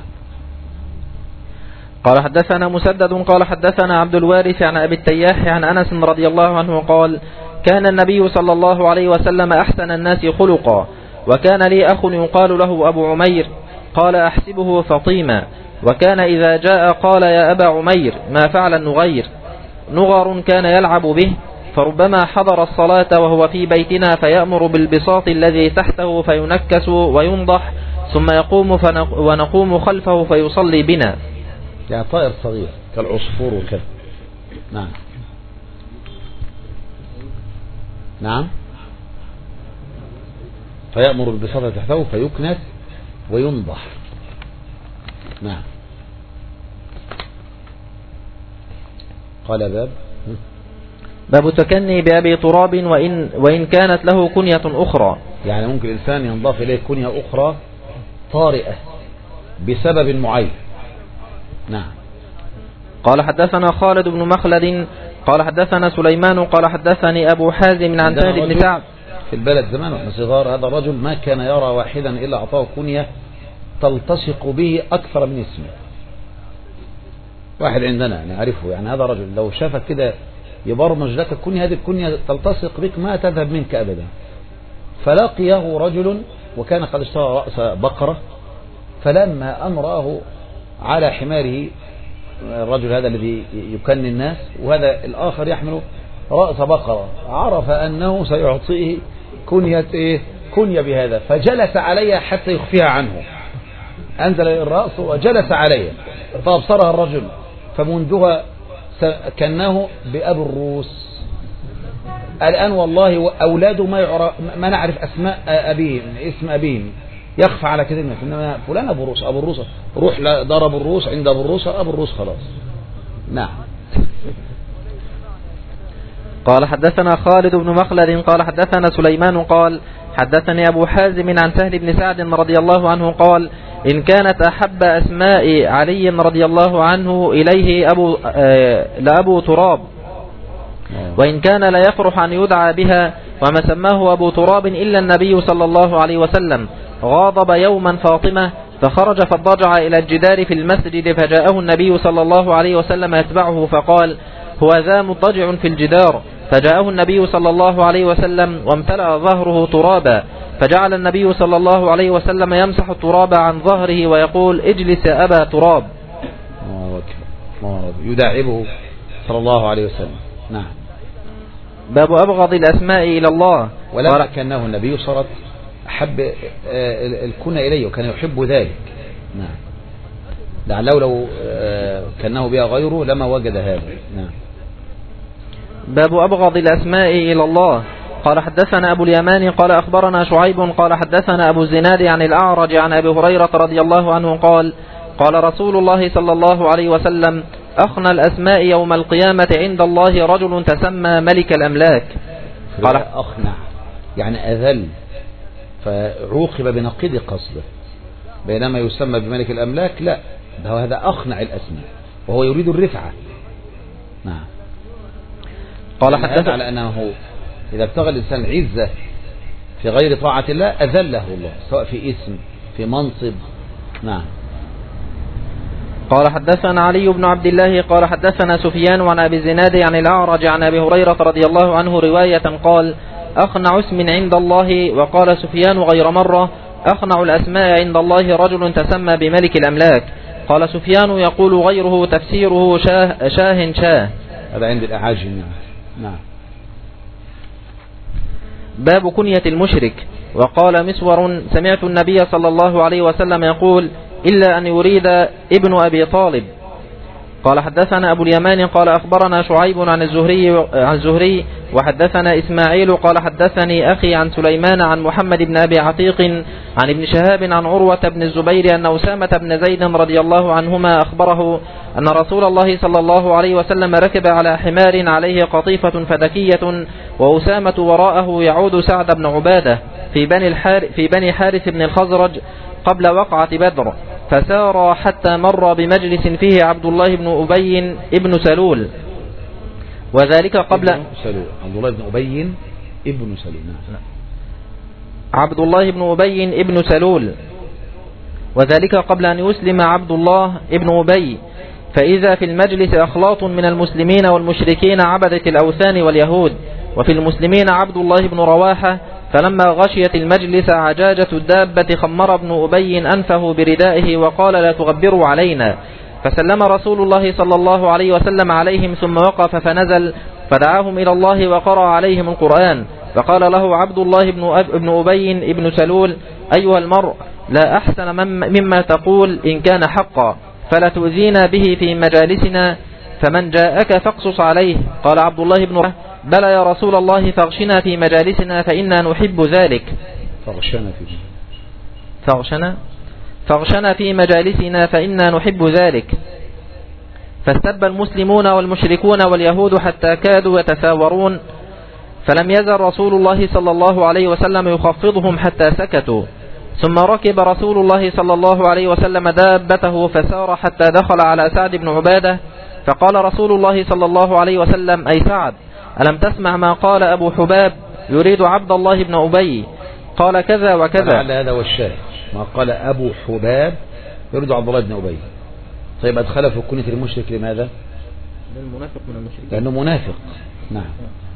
قال حدثنا مسدد قال حدثنا عبد الوارث عن أبي التياح عن أنس رضي الله عنه قال كان النبي صلى الله عليه وسلم أحسن الناس خلقا، وكان لي أخ يقال له أبو عمير، قال أحسبه فطيما، وكان إذا جاء قال يا أبا عمير ما فعل النغير؟ نغر كان يلعب به، فربما حضر الصلاة وهو في بيتنا فيأمر بالبساط الذي تحته فينكس وينضح، ثم يقوم ونقوم خلفه فيصلي بنا. يعني طائر صغير كالعصفور وكذا. نعم. نعم. فيأمر بالبساط تحته فيكنس وينضح. نعم. قال باب التكني بأبي تراب وإن كانت له كنية أخرى. يعني ممكن الإنسان ينضاف إليه كنية أخرى طارئة بسبب معين. نعم. قال حدثنا خالد بن مخلد قال حدثنا سليمان قال حدثني أبو حازم عن سهل بن سعد. في البلد زمان واحنا صغار هذا الرجل ما كان يرى واحدا إلا أعطاه كنية تلتصق به أكثر من اسمه. واحد عندنا نعرفه، يعني هذا رجل لو شافك كده يبرمج لك الكنية، هذه الكنية تلتصق بك ما تذهب منك أبدا. فلقيه رجل وكان قد اشترى رأس بقرة، فلما أن رآه على حماره الرجل هذا الذي يكني الناس وهذا الآخر يحمل رأس بقرة، عرف أنه سيعطيه كنية بهذا، فجلس عليها حتى يخفيها عنه. أنزل الرأس وجلس عليها فأبصرها الرجل، فمنذها كناه بأبي الروس. الآن والله أولاده ما نعرف أسماء أبيهم، اسم أبيهم يخفى على كثير منهم، إنما فلان أبو الروس، أبو الروس، روح ضرب الروس عند أبو الروس، أبو الروس خلاص. نعم. قال حدثنا خالد بن مخلد قال حدثنا سليمان قال حدثني أبو حازم عن سهل بن سعد رضي الله عنه قال إن كانت أحب أسماء علي رضي الله عنه إليه لأبو تراب، وإن كان لا يفرح أن يدعى بها، وما سماه أبو تراب إلا النبي صلى الله عليه وسلم. غاضب يوما فاطمة فخرج فاضطجع إلى الجدار في المسجد، فجاءه النبي صلى الله عليه وسلم يتبعه فقال هو ذا مضطجع في الجدار، فجاءه النبي صلى الله عليه وسلم وامتلأ ظهره ترابا، فجعل النبي صلى الله عليه وسلم يمسح التراب عن ظهره ويقول اجلس يا أبا تراب. يداعبه صلى الله عليه وسلم. نعم. باب أبغض الأسماء إلى الله. ولما كانه النبي صارت أحب الكنى إليه وكان يحب ذلك. نعم. لعله لو كانه بها غيره لما وجد هذا. نعم. باب أبغض الأسماء إلى الله. قال حدثنا أبو اليمان قال أخبرنا شعيب قال حدثنا أبو الزناد عن الأعرج عن أبي هريرة رضي الله عنه قال قال رسول الله صلى الله عليه وسلم أخنى الأسماء يوم القيامة عند الله رجل تسمى ملك الأملاك. قال أخنع يعني أذل، فعوقب بنقيض قصده، بينما يسمى بملك الأملاك لا، هذا أخنع الأسماء وهو يريد الرفعة. نعم. قال حدث على أنه إذا ابتغى الإنسان عزة في غير طاعة الله أذله الله، سواء في اسم في منصب. نعم. قال حدثنا علي بن عبد الله قال حدثنا سفيان عن أبي الزناد عن الأعرج عن أبي هريرة رضي الله عنه رواية قال أخنع اسم عند الله، وقال سفيان غير مرة أخنع الأسماء عند الله رجل تسمى بملك الأملاك. قال سفيان يقول غيره تفسيره شاه. هذا عند الأعاجم. نعم. باب كنية المشرك. وقال مسور سمعت النبي صلى الله عليه وسلم يقول إلا أن يريد ابن أبي طالب. قال حدثنا أبو اليمان قال أخبرنا شعيب عن الزهري وحدثنا إسماعيل قال حدثني أخي عن سليمان عن محمد بن أبي عتيق عن ابن شهاب عن عروة بن الزبير أن أسامة بن زيد رضي الله عنهما أخبره أن رسول الله صلى الله عليه وسلم ركب على حمار عليه قطيفة فدكية وأسامة وراءه يعود سعد بن عبادة في بني حارث بن الخزرج قبل وقعة بدر، فسار حتى مر بمجلس فيه عبد الله بن أبي ابن سلول، وذلك قبل عبد الله بن أبي ابن سلول. عبد الله بن أبي ابن سلول، وذلك قبل أن يسلم عبد الله ابن أبي، فإذا في المجلس أخلاط من المسلمين والمشركين عبدة الأوثان واليهود، وفي المسلمين عبد الله بن رواحة. فلما غشيت المجلس عجاجة الدابة خمر ابن أبي أنفه بردائه وقال لا تغبروا علينا، فسلم رسول الله صلى الله عليه وسلم عليهم ثم وقف فنزل فدعاهم إلى الله وقرأ عليهم القرآن، فقال له عبد الله بن أبي ابن سلول أيها المرء لا أحسن مما تقول إن كان حقا، فلا تؤذينا به في مجالسنا، فمن جاءك فاقصص عليه. قال عبد الله بن رواحة بلى يا رسول الله فاغشنا في مجالسنا فإنا نحب ذلك. فاغشنا في مجالسنا فإنا نحب ذلك. فاستب المسلمون والمشركون واليهود حتى كادوا يتساورون، فلم يزل رسول الله صلى الله عليه وسلم يخفضهم حتى سكتوا. ثم ركب رسول الله صلى الله عليه وسلم دابته فسار حتى دخل على سعد بن عبادة، فقال رسول الله صلى الله عليه وسلم أي سعد ألم تسمع ما قال أبو حباب يريد عبد الله بن أبي، قال كذا وكذا. هذا هو الشاهد، ما قال أبو حباب يريد عبد الله بن أبي. طيب أدخله في كنية المشرك لماذا؟ لأنه منافق. نعم.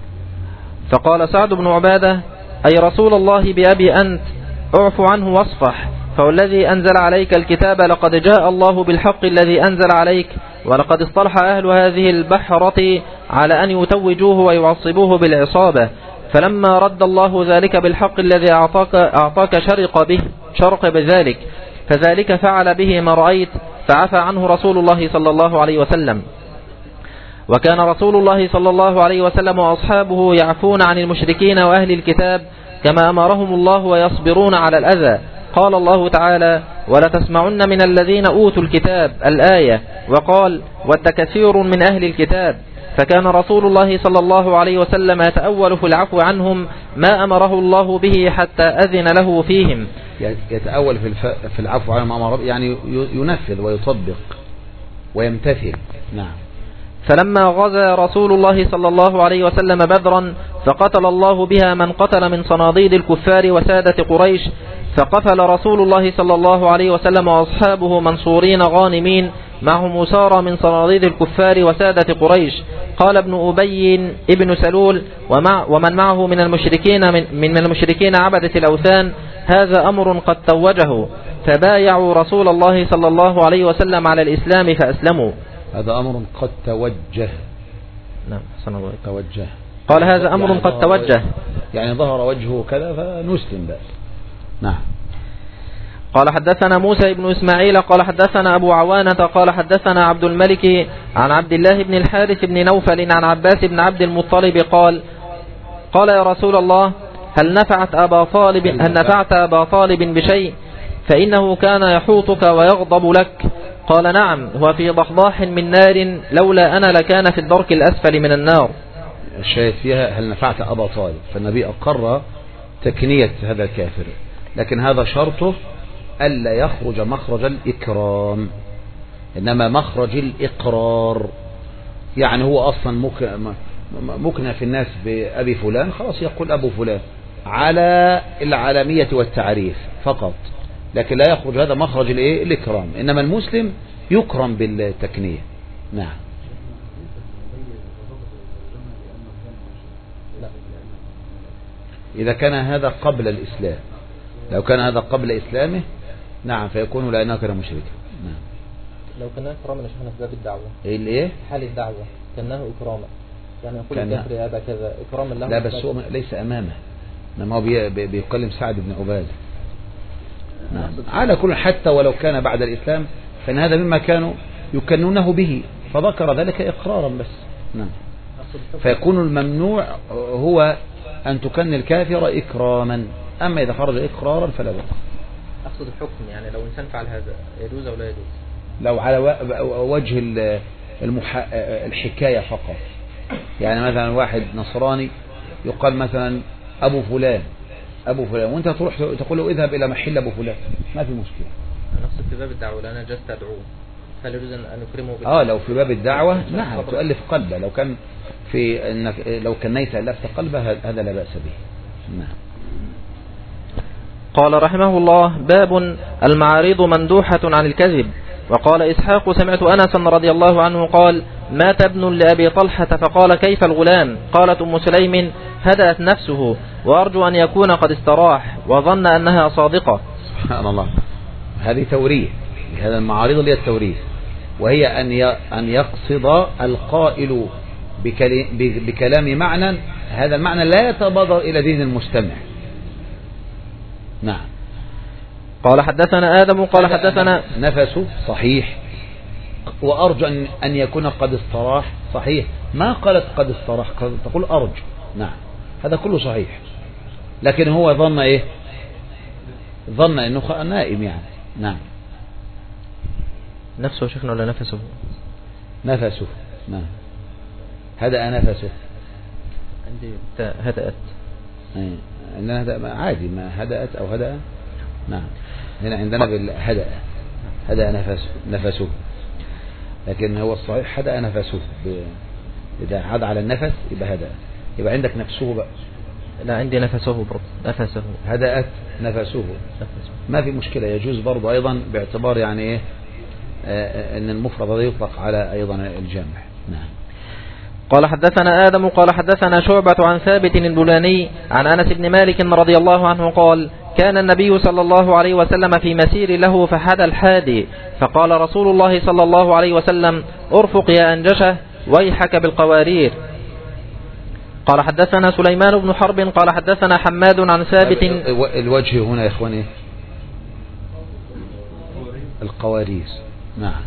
فقال سعد بن عبادة أي رسول الله بأبي أنت اعف عنه واصفح، فوالذي أنزل عليك الكتاب لقد جاء الله بالحق الذي أنزل عليك، ولقد اصطلح أهل هذه البحرة على أن يتوجوه ويعصبوه بالعصابة، فلما رد الله ذلك بالحق الذي أعطاك شرق بذلك، فذلك فعل به ما رأيت، فعفى عنه رسول الله صلى الله عليه وسلم. وكان رسول الله صلى الله عليه وسلم وأصحابه يعفون عن المشركين وأهل الكتاب كما أمرهم الله ويصبرون على الأذى. قال الله تعالى ولتسمعن من الذين أوتوا الكتاب الآية، وقال ود كثير من أهل الكتاب. فكان رسول الله صلى الله عليه وسلم يتأول في العفو عنهم ما أمره الله به حتى أذن له فيهم. يتأول في العفو عنهم ما أمره، يعني ينفذ ويطبق ويمتثل. نعم. فلما غزا رسول الله صلى الله عليه وسلم بدرا فقتل الله بها من قتل من صناديد الكفار وسادة قريش، فقتل رسول الله صلى الله عليه وسلم وأصحابه منصورين غانمين معهم أسارى من صناديد الكفار وسادة قريش. قال ابن أبي ابن سلول ومن معه من المشركين عبدة الأوثان هذا أمر قد توجه، فبايعوا رسول الله صلى الله عليه وسلم على الإسلام فأسلموا. هذا أمر قد توجه. نعم. توجه. قال هذا أمر يعني قد توجه، يعني ظهر وجهه كذا فنسلم بقى. نعم. قال حدثنا موسى بن إسماعيل قال حدثنا أبو عوانة قال حدثنا عبد الملك عن عبد الله بن الحارث بن نوفل عن عباس بن عبد المطلب قال يا رسول الله هل نفعت أبا طالب بشيء فإنه كان يحوطك ويغضب لك؟ قال نعم، هو في ضحضاح من نار لولا أنا لكان في الدرك الأسفل من النار. الشاهد فيها هل نفعت أبا طالب، فالنبي أقر تكنية هذا الكافر، لكن هذا شرطه ألا يخرج مخرج الإكرام، إنما مخرج الإقرار. يعني هو أصلا مكنى في الناس بأبي فلان، خلاص يقول أبو فلان على العالمية والتعريف فقط، لكن لا يخرج هذا مخرج الإكرام، إنما المسلم يكرم بالتكنية. نعم. إذا كان هذا قبل الإسلام، لو كان هذا قبل إسلامه نعم فيكون لأنه كان مشركا. نعم. لو كان إكراما شفنا في باب الدعوة إيه حال الدعوة كأنه إكراما، يعني يقول الكافر هذا كذا إكراما له. لا بس هو ليس أمامه، إنما هو بيكلم سعد بن عبادة. نعم. على كل حتى ولو كان بعد الإسلام فإن هذا مما كانوا يكنونه به، فذكر ذلك إقرارا بس. نعم. فيكون الممنوع هو أن تكن الكافر إكراما، أما إذا خرج إقرارا فلا بأس. أقصد الحكم، يعني لو إنسان فعل هذا يجوز أو لا يجوز؟ لو على وجه الحكاية فقط، يعني مثلا واحد نصراني يقال مثلا أبو فلان وأنت تروح تقول له اذهب إلى محل أبو فلان، ما في مشكلة. نقصد في باب الدعوة لأنا جلست أدعوه، هل يجوز أن نكرمه لو في باب الدعوة نعم تؤلف قلبه، لو كان في إنك لو كان نيت ألفت قلبه هذا لا بأس به. نعم. قال رحمه الله: باب المعاريض مندوحة عن الكذب. وقال إسحاق: سمعت أنسا رضي الله عنه قال: مات ابن لأبي طلحة فقال: كيف الغلام؟ قالت أم سليم: هدأت نفسه وأرجو أن يكون قد استراح، وظن أنها صادقة. سبحان الله. هذه تورية، هذا المعارض اللي هي التورية، وهي أن يقصد القائل بكلام معنى، هذا المعنى لا يتبادر إلى ذهن المستمع. نعم. قال حدثنا آدم قال حدثنا نفسه صحيح، وأرجو أن يكون قد استراح صحيح، ما قالت قد استراح، تقول أرجو. نعم هذا كله صحيح، لكن هو ظن إيه؟ ظن أنه نائم يعني. نعم. نفسه شيخنا ولا نفسه؟ نفسه. نعم. هدأ نفسه. عندي هدأت. عندنا هدأ عادي، ما هدأت أو هدأ. نعم. هنا عندنا بالهدأ، هدأ نفسه، لكن هو الصحيح هدأ نفسه. إذا عاد على النفس يبقى هدأ، يبقى عندك نفسه بقى. لا عندي نفسه برضه، نفسه. هدأت نفسه. ما في مشكلة، يجوز برضه أيضا باعتبار يعني إيه أن المفرد هذا يطلق على أيضا الجمع. نعم. قال حدثنا آدم قال حدثنا شعبة عن ثابت البناني عن أنس بن مالك رضي الله عنه قال: كان النبي صلى الله عليه وسلم في مسير له فحدى الحادي، فقال رسول الله صلى الله عليه وسلم: ارفق يا أنجشة ويحك بالقوارير. قال حدثنا سليمان بن حرب قال حدثنا حماد عن ثابت. الوجه هنا يا إخواني القوارير. نعم.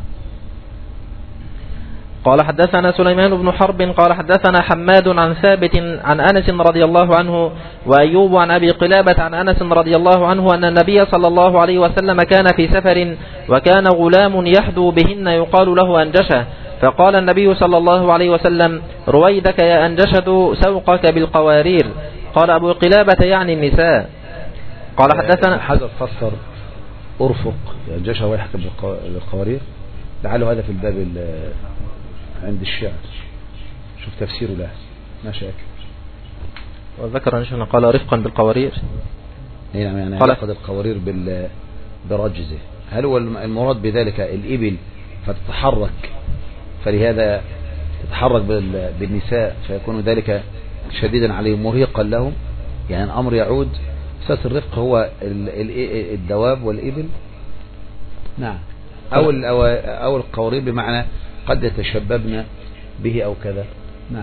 قال حدثنا سليمان بن حرب قال حدثنا حماد عن ثابت عن أنس رضي الله عنه وأيوب عن أبي قلابة عن أنس رضي الله عنه أن النبي صلى الله عليه وسلم كان في سفر وكان غلام يحدو بهن يقال له أنجشة، فقال النبي صلى الله عليه وسلم: رويدك يا أنجشة سوقك بالقوارير. قال أبو قلابة يعني النساء. قال حدثنا حذر فسر أرفق يا أنجشة ويحك بالقوارير، لعله هذا في الباب عند الشعر، شوف تفسيره له ما شاك. وذكر أنشأنا قال رفقا بالقوارير. نعم يعني قد القوارير برجزه. هل هو المراد بذلك الإبل فتتحرك، فلهذا تتحرك بالنساء فيكون ذلك شديدا عليهم مرهقا لهم، يعني الأمر يعود أساس الرفق هو الدواب والإبل. نعم. أو القوارير بمعنى قد يتشببن به أو كذا. نعم.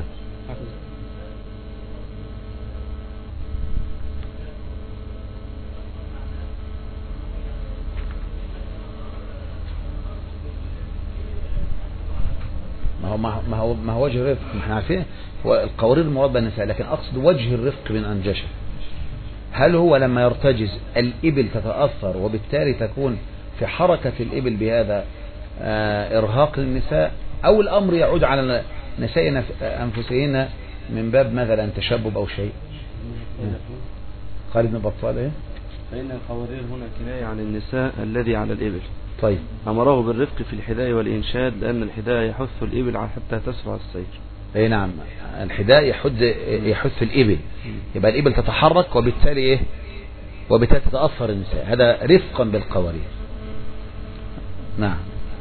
ما هو وجه الرفق، ما احنا عارفين هو القوارير المراد بالنساء، لكن أقصد وجه الرفق من أنجشة. هل هو لما يرتجز الإبل تتأثر وبالتالي تكون في حركة الإبل بهذا إرهاق للنساء، أو الأمر يعود على نساء أنفسهن من باب مثلا تشبب أو شيء؟ خالد بن بطال إيه؟ فإن القوارير هنا كناية عن النساء الذي على الإبل. طيب. أمره بالرفق في الحداء والإنشاد لأن الحداء يحث الإبل حتى تسرع السير. أي نعم، الحداء يحث الإبل، يبقى الإبل تتحرك وبالتالي إيه؟ وبالتالي تتأثر النساء، هذا رفقا بالقوارير. نعم.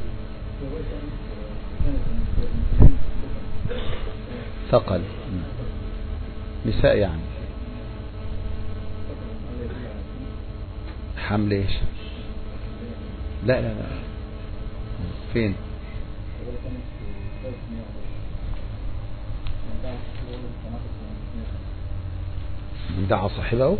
ثقل نساء يعني حمل ايش؟ لا فين؟ من دعا صاحبه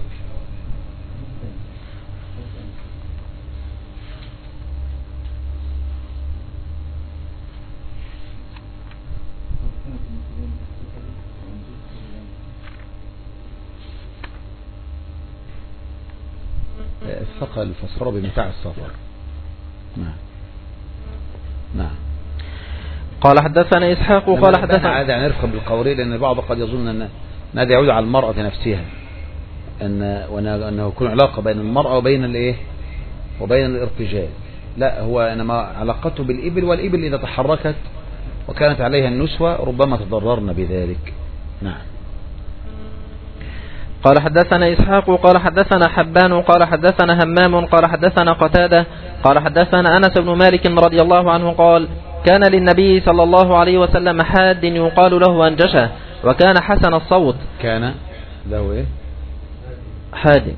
الثقل فسره بمتاع السفر. نعم. قال حدثنا إسحاق قال حدثنا هذا يعني رفقا بالقوارير، لأن البعض قد يظن أن هذا يعود على المرأة نفسها، أنه يكون علاقة بين المرأة وبين الإيه وبين الارتجال، لا، هو إنما علاقته بالإبل، والإبل إذا تحركت وكانت عليها النسوة ربما تضررن بذلك. نعم. قال حدثنا إسحاق قال حدثنا حبان قال حدثنا همام قال حدثنا قتادة قال حدثنا أنس بن مالك رضي الله عنه قال كان للنبي صلى الله عليه وسلم حاد يقال له أنجشة وكان حسن الصوت. كان له إيه؟ حاد.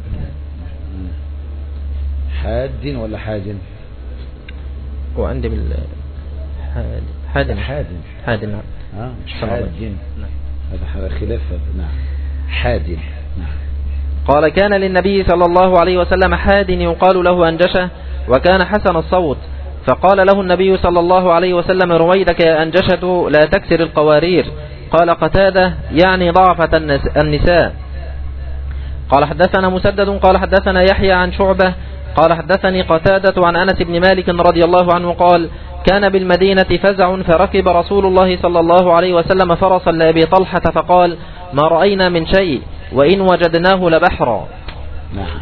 حاد ولا حاج؟ وعندي حاد. نعم. مش حاد. هذا خلاف. نعم. حاد. نعم. قال كان للنبي صلى الله عليه وسلم حاد يقال له أنجشة وكان حسن الصوت، فقال له النبي صلى الله عليه وسلم رويدك يا أنجشة لا تكسر القوارير. قال قتادة يعني ضعفة النساء. قال حدثنا مسدد قال حدثنا يحيى عن شعبة قال حدثني قتادة عن أنس بن مالك رضي الله عنه قال كان بالمدينة فزع فركب رسول الله صلى الله عليه وسلم فرسا لأبي طلحة فقال ما رأينا من شيء وإن وجدناه لبحرا. نعم.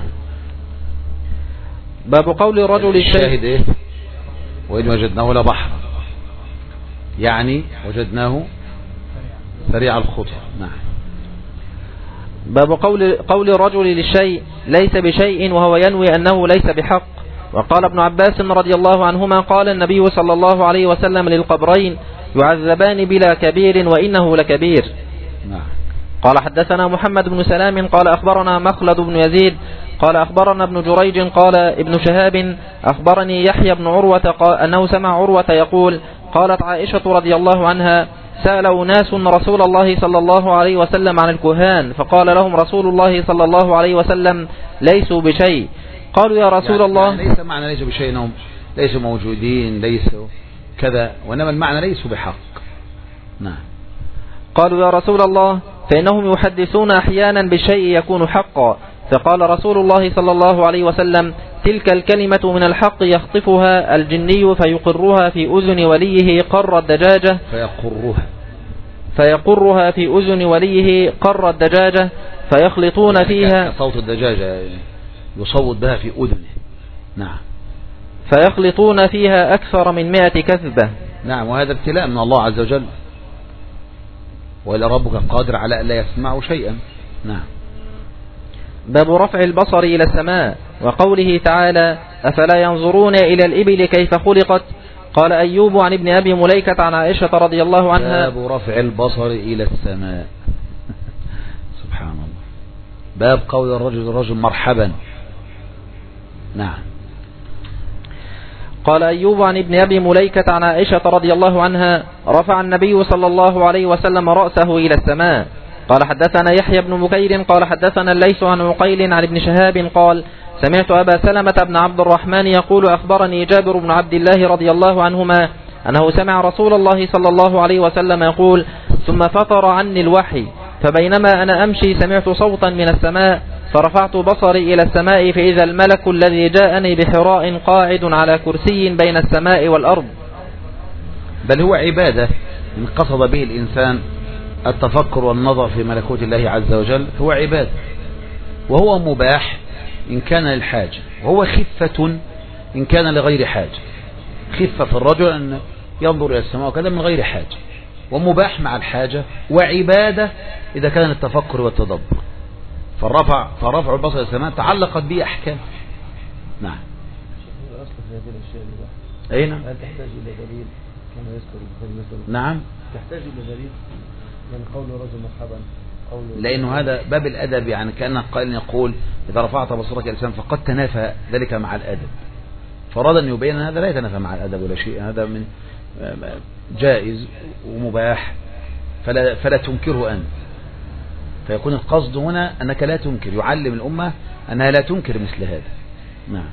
باب قول الرجل الشاهد إيه؟ وإن وجدناه لبحرا، يعني وجدناه سريع الخطى. نعم. باب قول الرجل للشيء ليس بشيء وهو ينوي أنه ليس بحق. وقال ابن عباس رضي الله عنهما قال النبي صلى الله عليه وسلم للقبرين يعذبان بلا كبير وإنه لكبير. نعم. قال حدثنا محمد بن سلام قال أخبرنا مخلد بن يزيد قال أخبرنا ابن جريج قال ابن شهاب أخبرني يحيى بن عروة أنه سمع عروة يقول قالت عائشة رضي الله عنها سألوا ناس رسول الله صلى الله عليه وسلم عن الكهان فقال لهم رسول الله صلى الله عليه وسلم ليسوا بشيء. قالوا يا رسول الله يعني ليس معنى ليسوا بشيء انهم ليسوا موجودين ليسوا كذا، وإنما المعنى ليسوا بحق. نعم. قالوا يا رسول الله فإنهم يحدثون أحيانا بشيء يكون حقا. فقال رسول الله صلى الله عليه وسلم تلك الكلمة من الحق يخطفها الجني فيقرها في أذن وليه قر الدجاجة فيقرها في أذن وليه قر الدجاجة فيخلطون فيها صوت الدجاجة يصوت بها في أذنه. نعم. فيخلطون فيها أكثر من 100 كذبة. نعم. وهذا ابتلاء من الله عز وجل، وإلى ربك قادر على أن لا يسمعوا شيئا. نعم. باب رفع البصر إلى السماء وقوله تعالى أفلا ينظرون إلى الإبل كيف خلقت. قال أيوب عن ابن أبي مليكة عن عائشة رضي الله عنها باب رفع البصر إلى السماء. سبحان الله. باب قول الرجل مرحبا. نعم. قال أيوب عن ابن أبي مليكة عن عائشة رضي الله عنها رفع النبي صلى الله عليه وسلم رأسه إلى السماء. قال حدثنا يحيى بن بكير قال حدثنا الليث عن عقيل عن ابن شهاب قال سمعت أبا سلمة بن عبد الرحمن يقول أخبرني جابر بن عبد الله رضي الله عنهما أنه سمع رسول الله صلى الله عليه وسلم يقول ثم فطر عني الوحي فبينما أنا أمشي سمعت صوتا من السماء فرفعت بصري إلى السماء فإذا الملك الذي جاءني بحراء قاعد على كرسي بين السماء والأرض. بل هو عبادة إن قصد به الإنسان التفكر والنظر في ملكوت الله عز وجل، هو عبادة، وهو مباح إن كان للحاجة، وهو خفة إن كان لغير حاجة. خفة في الرجل أن ينظر إلى السماء وكذا من غير حاجة، ومباح مع الحاجة، وعبادة إذا كان التفكر والتدبر. فرفع البصر إلى السماء تعلقت به أحكام. نعم. الأصل في هذه الأشياء أين؟ هل تحتاج إلى دليل كما يذكر مثل؟ نعم. تحتاج إلى دليل يعني قول رجل مرحبا لأنه هذا باب الأدب، يعني كأنه قائل يقول إذا رفعت بصرك إلى السماء فقد تنافى ذلك مع الأدب، فراد أن يبين أن هذا لا يتنافى مع الأدب ولا شيء، هذا من جائز ومباح فلا تنكره أنت. فيكون القصد هنا أنك لا تنكر، يعلم الأمة أنها لا تنكر مثل هذا. نعم.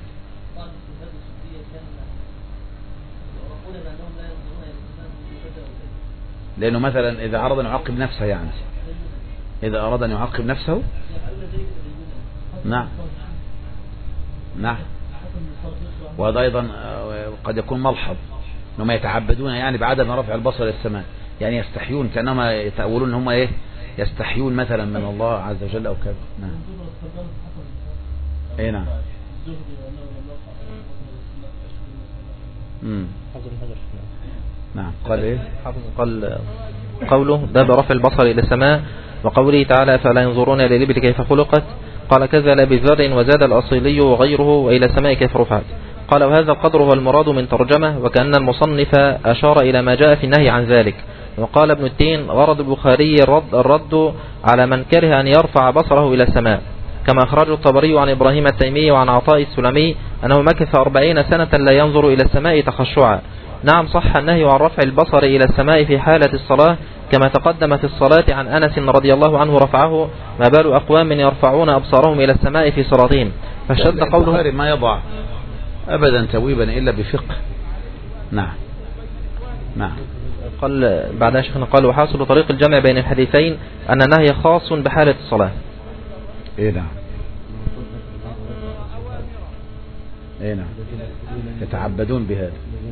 لأنه مثلا إذا أراد أن يعاقب نفسه، يعني إذا أراد أن يعاقب نفسه. نعم. نعم. وهذا أيضا قد يكون ملحظ أنهم يتعبدون يعني بعدم رفع البصر إلى السماء، يعني يستحيون، كأنما يتأولون أنهم إيه يستحيون مثلا من الله عز وجل أو كذا. نعم. إيه نعم. حافظ بن حجر. نعم. قال ايه؟ قال قوله باب رفع البصر إلى السماء، وقوله تعالى فلا ينظرون إلى الإبل كيف خلقت. قال كذا لأبي ذر وزاد الأصيلي وغيره وإلى السماء كيف رفعت. قال وهذا القدر هو المراد من ترجمة، وكأن المصنف أشار إلى ما جاء في النهي عن ذلك. وقال ابن التين غرض البخاري الرد على من كره أن يرفع بصره إلى السماء، كما أخرجه الطبري عن إبراهيم التيمي وعن عطاء السلمي أنه مكث 40 سنة لا ينظر إلى السماء تخشعا. نعم صح النهي عن رفع البصر إلى السماء في حالة الصلاة، كما تقدم في الصلاة عن أنس رضي الله عنه رفعه، ما بال أقوام يرفعون أبصارهم إلى السماء في صلاتهم. فشد قوله البخاري ما يضع أبدا تويبا إلا بفقه. نعم. نعم. قال بعدها شيخنا قال وحاصل طريق الجمع بين الحديثين أن النهي خاص بحالة الصلاة. إيه نعم. إيه نعم. يتعبدون بهذا.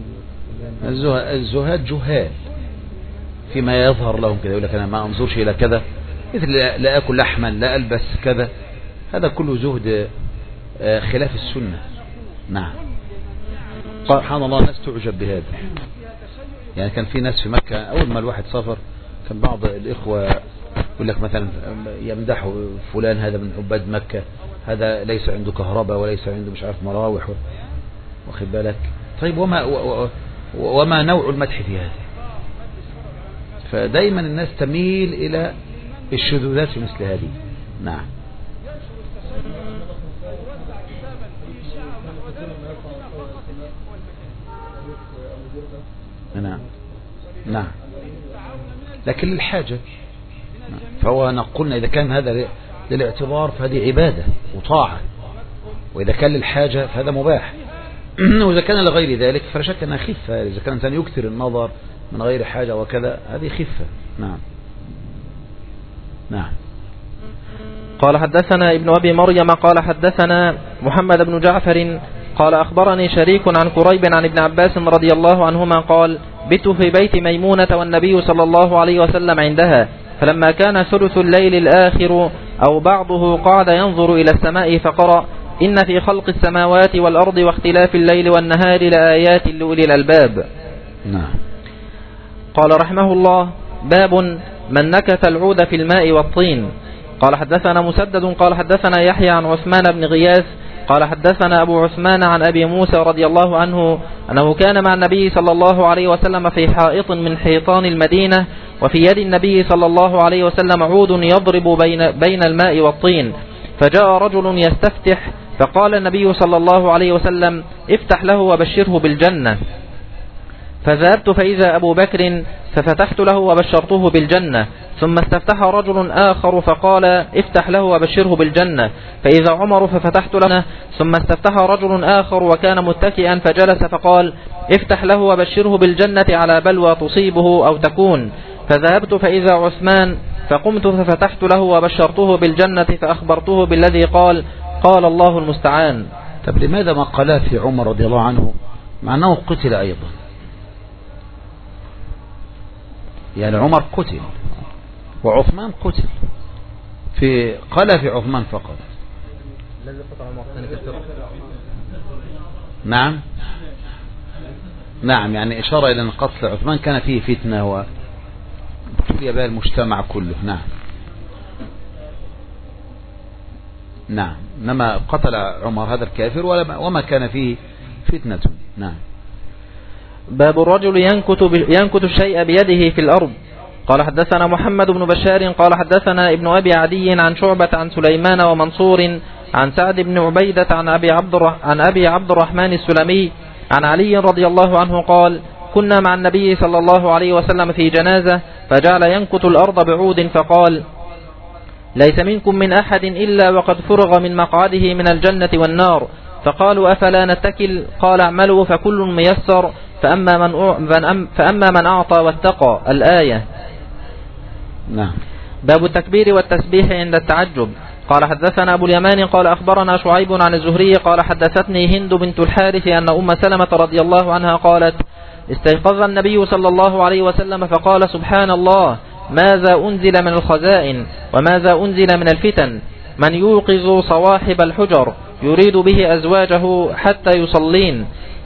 الزهاد جهال فيما يظهر لهم كذا، يقول لك أنا ما أنظرش إلى كذا، مثل لا أكل لحما، لا ألبس كذا، هذا كله زهد خلاف السنة. نعم. سبحان الله الناس تعجب بهذا. يعني كان في ناس في مكة أول ما الواحد سافر كان بعض الإخوة يقول لك مثلا يمدحوا فلان هذا من عباد مكة، هذا ليس عنده كهرباء وليس عنده مش عارف مراوح، واخد بالك. طيب وما نوع المدح في هذا؟ فدايما الناس تميل إلى الشذوذات في مثل هذه. نعم. نعم. نعم. لكن للحاجة، فهو نقولنا إذا كان هذا للاعتبار فهذه عبادة وطاعة، وإذا كان للحاجة فهذا مباح. وإذا كان لغير ذلك فلا شك أنها خفة، إذا كان الإنسان يكثر النظر من غير حاجة وكذا هذه خفة. نعم. نعم. قال حدثنا ابن أبي مريم قال حدثنا محمد بن جعفر قال أخبرني شريك عن قريب عن ابن عباس رضي الله عنهما قال بت في بيت ميمونة والنبي صلى الله عليه وسلم عندها، فلما كان ثلث الليل الآخر أو بعضه قعد ينظر إلى السماء فقرأ إن في خلق السماوات والأرض واختلاف الليل والنهار لآيات لأولي الألباب. نعم. قال رحمه الله باب من نكث العود في الماء والطين. قال حدثنا مسدد قال حدثنا يحيى عن عثمان بن غياث قال حدثنا أبو عثمان عن أبي موسى رضي الله عنه أنه كان مع النبي صلى الله عليه وسلم في حائط من حيطان المدينة، وفي يد النبي صلى الله عليه وسلم عود يضرب بين الماء والطين، فجاء رجل يستفتح فقال النبي صلى الله عليه وسلم افتح له وبشره بالجنة، فذهبت فإذا أبو بكر ففتحت له وبشرته بالجنة، ثم استفتح رجل آخر فقال افتح له وبشره بالجنة، فإذا عمر ففتحت له، ثم استفتح رجل آخر وكان متكئا فجلس فقال افتح له وبشره بالجنة على بلوى تصيبه أو تكون، فذهبت فإذا عثمان فقمت ففتحت له وبشرته بالجنة فأخبرته بالذي قال الله المستعان. طب لماذا ما قال في عمر رضي الله عنه مع أنه قتل أيضا؟ يعني عمر قتل وعثمان قتل، قال في عثمان فقط. نعم. نعم. يعني إشارة إلى أن قتل عثمان كان فيه فتنة وابتلي بها المجتمع كله. نعم. نعم. إنما قتل عمر هذا الكافر وما كان فيه فتنة. نعم. باب الرجل ينكت الشيء بيده في الأرض. قال حدثنا محمد بن بشار قال حدثنا ابن أبي عدي عن شعبة عن سليمان ومنصور عن سعد بن عبيدة عن أبي عبد الرحمن السلمي عن علي رضي الله عنه قال كنا مع النبي صلى الله عليه وسلم في جنازة فجعل ينكت الأرض بعود فقال ليس منكم من أحد إلا وقد فرغ من مقعده من الجنة والنار، فقالوا أفلا نتكل؟ قال اعملوا فكل ميسر فأما من أعطى واتقى. الآية. نعم. باب التكبير والتسبيح عند التعجب. قال حدثنا أبو اليمان قال أخبرنا شعيب عن الزهري قال حدثتني هند بنت الحارث أن أم سلمة رضي الله عنها قالت استيقظ النبي صلى الله عليه وسلم فقال سبحان الله ماذا أنزل من الخزائن وماذا أنزل من الفتن، من يوقظ صواحب الحجر يريد به أزواجه حتى يصلين،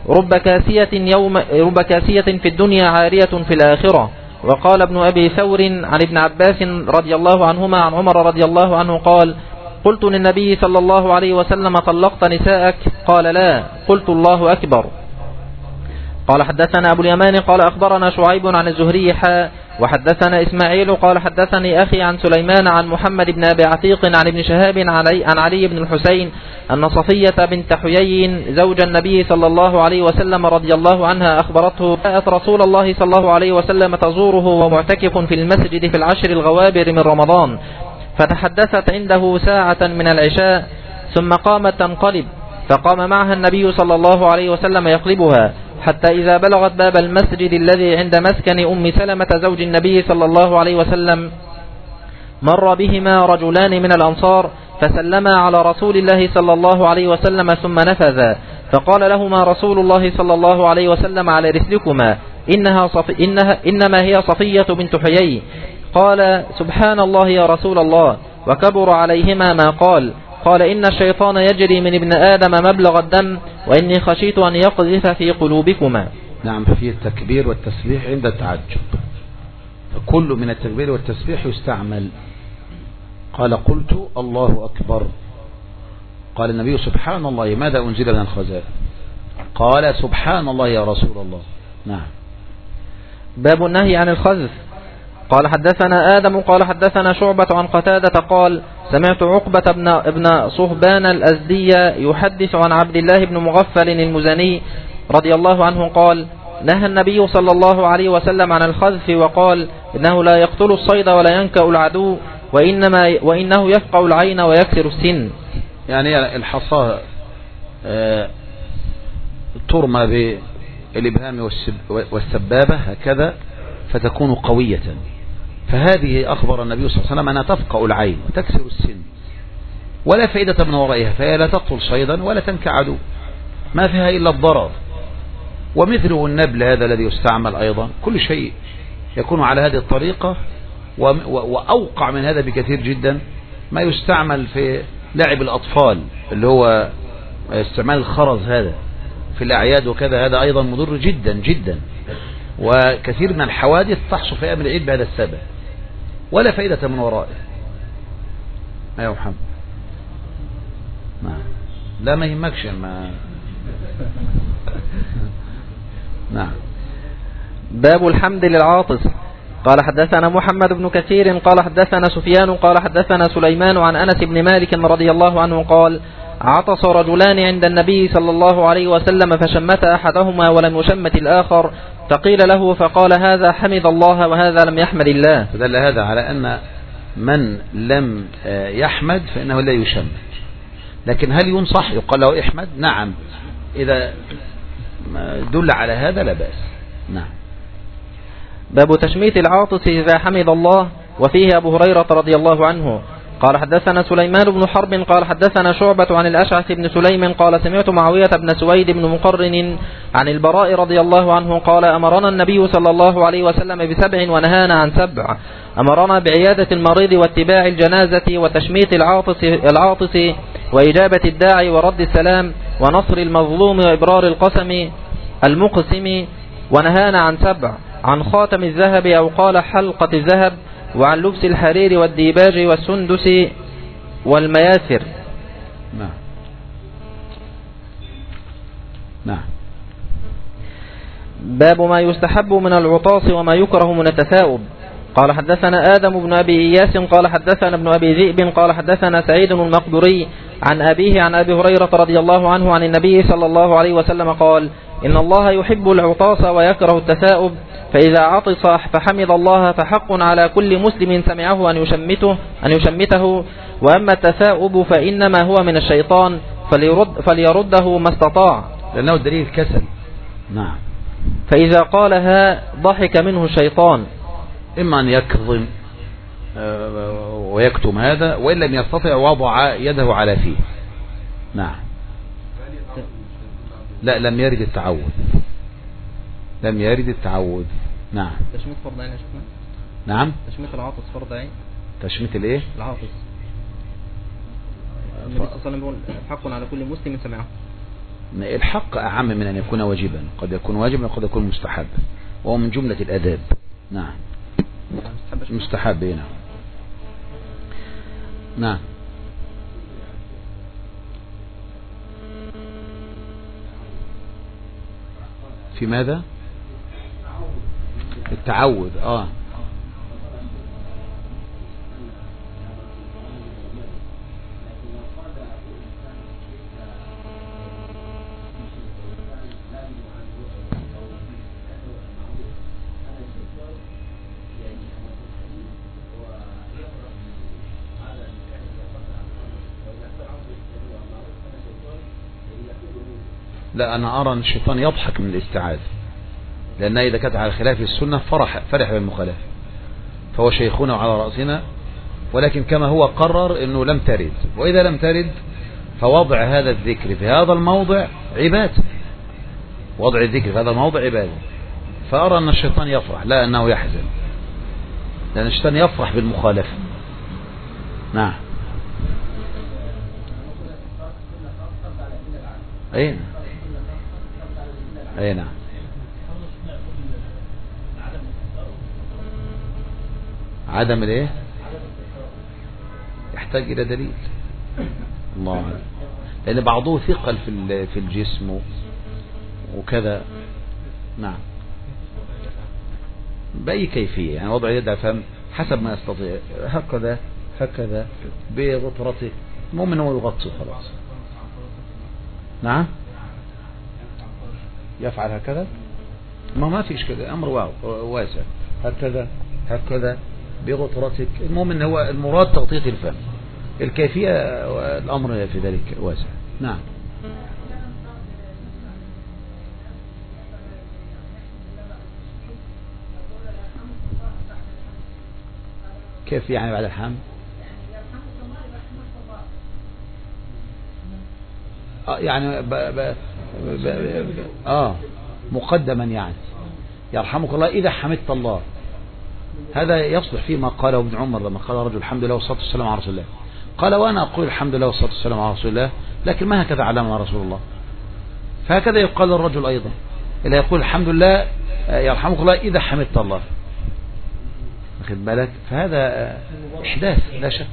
رب كاسية في الدنيا عارية في الآخرة. وقال ابن أبي ثور عن ابن عباس رضي الله عنهما عن عمر رضي الله عنه قال: قلت للنبي صلى الله عليه وسلم: طلقت نساءك؟ قال: لا. قلت: الله أكبر. قال حدثنا أبو اليمان قال أخبرنا شعيب عن الزهري وحدثنا إسماعيل قال حدثني أخي عن سليمان عن محمد بن أبي عتيق عن ابن شهاب عن علي بن الحسين أن صفية بنت حيي زوج النبي صلى الله عليه وسلم رضي الله عنها أخبرته: جاءت رسول الله صلى الله عليه وسلم تزوره ومعتكف في المسجد في العشر الغوابر من رمضان، فتحدثت عنده ساعة من العشاء ثم قامت تنقلب، فقام معها النبي صلى الله عليه وسلم يقلبها حتى إذا بلغت باب المسجد الذي عند مسكن أم سلمة زوج النبي صلى الله عليه وسلم مر بهما رجلان من الأنصار فسلما على رسول الله صلى الله عليه وسلم ثم نفذا، فقال لهما رسول الله صلى الله عليه وسلم: على رسلكما، إنما هي صفية بنت حيي. قال: سبحان الله يا رسول الله. وكبر عليهما ما قال. قال: إن الشيطان يجري من ابن آدم مبلغ الدم، وإني خشيت أن يقذف في قلوبكما. نعم، في التكبير والتسبيح عند التعجب، فكل من التكبير والتسبيح يستعمل. قال: قلت الله أكبر. قال النبي: سبحان الله، ماذا أنزل من الخزائن؟ قال: سبحان الله يا رسول الله. نعم. باب النهي عن الخزف. قال حدثنا آدم قال حدثنا شعبة عن قتادة قال: سمعت عقبة ابن صهبان الأزدي يحدث عن عبد الله بن مغفل المزني رضي الله عنه قال: نهى النبي صلى الله عليه وسلم عن الخذف وقال: إنه لا يقتل الصيد ولا ينكأ العدو، وإنه يفقع العين ويكسر السن. يعني الحصاة ترمى بالإبهام والسبابة هكذا فتكون قوية، فهذه أخبر النبي صلى الله عليه وسلم أنها تفقع العين وتكسر السن ولا فائدة من ورائها، فهي لا تقتل صيدا ولا تنكأ عدو، ما فيها إلا الضرر. ومثله النبل هذا الذي يستعمل أيضا، كل شيء يكون على هذه الطريقة. وأوقع من هذا بكثير جدا ما يستعمل في لعب الأطفال، اللي هو استعمال الخرز هذا في الأعياد وكذا، هذا أيضا مضر جدا جدا، وكثير من الحوادث تحصل في أيام العيد بهذا السبب ولا فائدة من ورائه. يا محمد، لا ما يهمكش نعم. باب الحمد للعاطس. قال حدثنا محمد بن كثير قال حدثنا سفيان قال حدثنا سليمان عن أنس بن مالك رضي الله عنه قال: عطس رجلان عند النبي صلى الله عليه وسلم فشمت أحدهما ولم يشمت الآخر، فقيل له فقال: هذا حمد الله وهذا لم يحمد الله. فدل هذا على أن من لم يحمد فإنه لا يشمت، لكن هل ينصح يقال له احمد؟ نعم، إذا دل على هذا لا بأس. نعم. باب تشميت العاطس إذا حمد الله. وفيه أبو هريرة رضي الله عنه قال حدثنا سليمان بن حرب قال حدثنا شعبة عن الأشعث بن سليم قال: سمعت معاوية بن سويد بن مقرن عن البراء رضي الله عنه قال: أمرنا النبي صلى الله عليه وسلم ب7 ونهانا عن 7. أمرنا بعيادة المريض واتباع الجنازة وتشميت العاطس وإجابة الداعي ورد السلام ونصر المظلوم وإبرار القسم المقسم. ونهانا عن 7: عن خاتم الذهب أو قال حلقة الذهب، وعن لبس الحرير والديباج والسندس والمياثر. نعم. نعم. باب ما يستحب من العطاس وما يكره من التثاؤب. قال حدثنا آدم بن أبي إياس قال حدثنا ابن أبي ذئب قال حدثنا سعيد المقبري عن أبيه عن أبي هريرة رضي الله عنه عن النبي صلى الله عليه وسلم قال: إن الله يحب العطاس ويكره التثاؤب، فإذا عطس فحمد الله فحق على كل مسلم سمعه أن يشمته، وأما التثاؤب فإنما هو من الشيطان فليرده ما استطاع، لأنه دليل كسل. نعم. فإذا قالها ضحك منه الشيطان، إما أن يكظم ويكتم هذا، وإن لم يستطع وضع يده على فيه. نعم. لا، لم يرد التعود، لم يرد التعود. نعم. تشميت فرض عين يا شيخنا؟ نعم. تشميت العاطس فرض عين. تشميت الايه؟ العاطس. النبي صلى الله عليه وسلم يقول حق على كل مسلم سمعه. الحق أعم من أن يكون واجبا، قد يكون واجبا وقد يكون مستحبا، وهو من جملة الأداب. نعم مستحب. نعم نعم. في ماذا؟ التعود. لا، أنا أرى أن الشيطان يضحك من الاستعاذة، لأنها إذا كانت على خلاف السنة فرح بالمخالفة، فهو شيخنا وعلى رأسنا، ولكن كما هو قرر أنه لم ترد، وإذا لم ترد فوضع هذا الذكر في هذا الموضع عبادة، وضع الذكر في هذا الموضع عبادة. فأرى أن الشيطان يفرح لا أنه يحزن، لأن الشيطان يفرح بالمخالفة. نعم. أي نعم. عدم الايه؟ يحتاج الى دليل. الله أعلم. لان بعضه ثقل في الجسم وكذا. نعم. باي كيفيه، يعني وضع يد فم حسب ما يستطيع، هكذا بغطرته، المهم انه يغطي خلاص. نعم. يفعل هكذا، ما فيش كده، امر واسع. هكذا بغطرتك، المهم ان هو المراد تغطية الفم، الكيفية الامر في ذلك واسع. نعم. كيف يعني بعد الحمد؟ يعني مقدما، يعني يرحمك الله إذا حمدت الله. هذا يصلح فيه ما قاله ابن عمر لما قال رجل الحمد لله والصلاة والسلام على رسول الله، قال وأنا أقول الحمد لله والصلاة والسلام على رسول الله، لكن ما هكذا علمنا رسول الله. فهكذا يقال الرجل أيضا اللي يقول الحمد لله يرحمك الله إذا حمدت الله، واخد بالك؟ فهذا إحداث لا شك.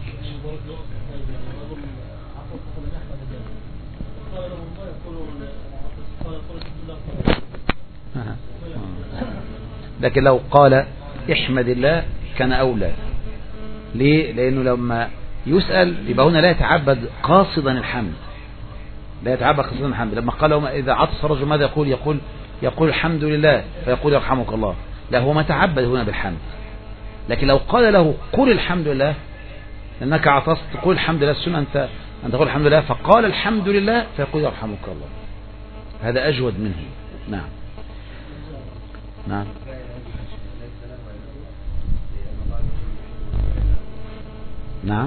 لكن لو قال احمد الله كان أولى. ليه؟ لأنه لما يسأل يبقى هنا لا يتعبد قاصدا الحمد، لا يتعبد قاصدا الحمد. لما قال إذا عطس الرجل ماذا يقول الحمد لله، فيقول يرحمك الله. لا، هو ما تعبد هنا بالحمد. لكن لو قال له قل الحمد لله لأنك عطست، قل الحمد لله، السنة أنت تقول الحمد لله، فقال الحمد لله فيقول يرحمك الله. هذا أجود منه. نعم نعم. نعم.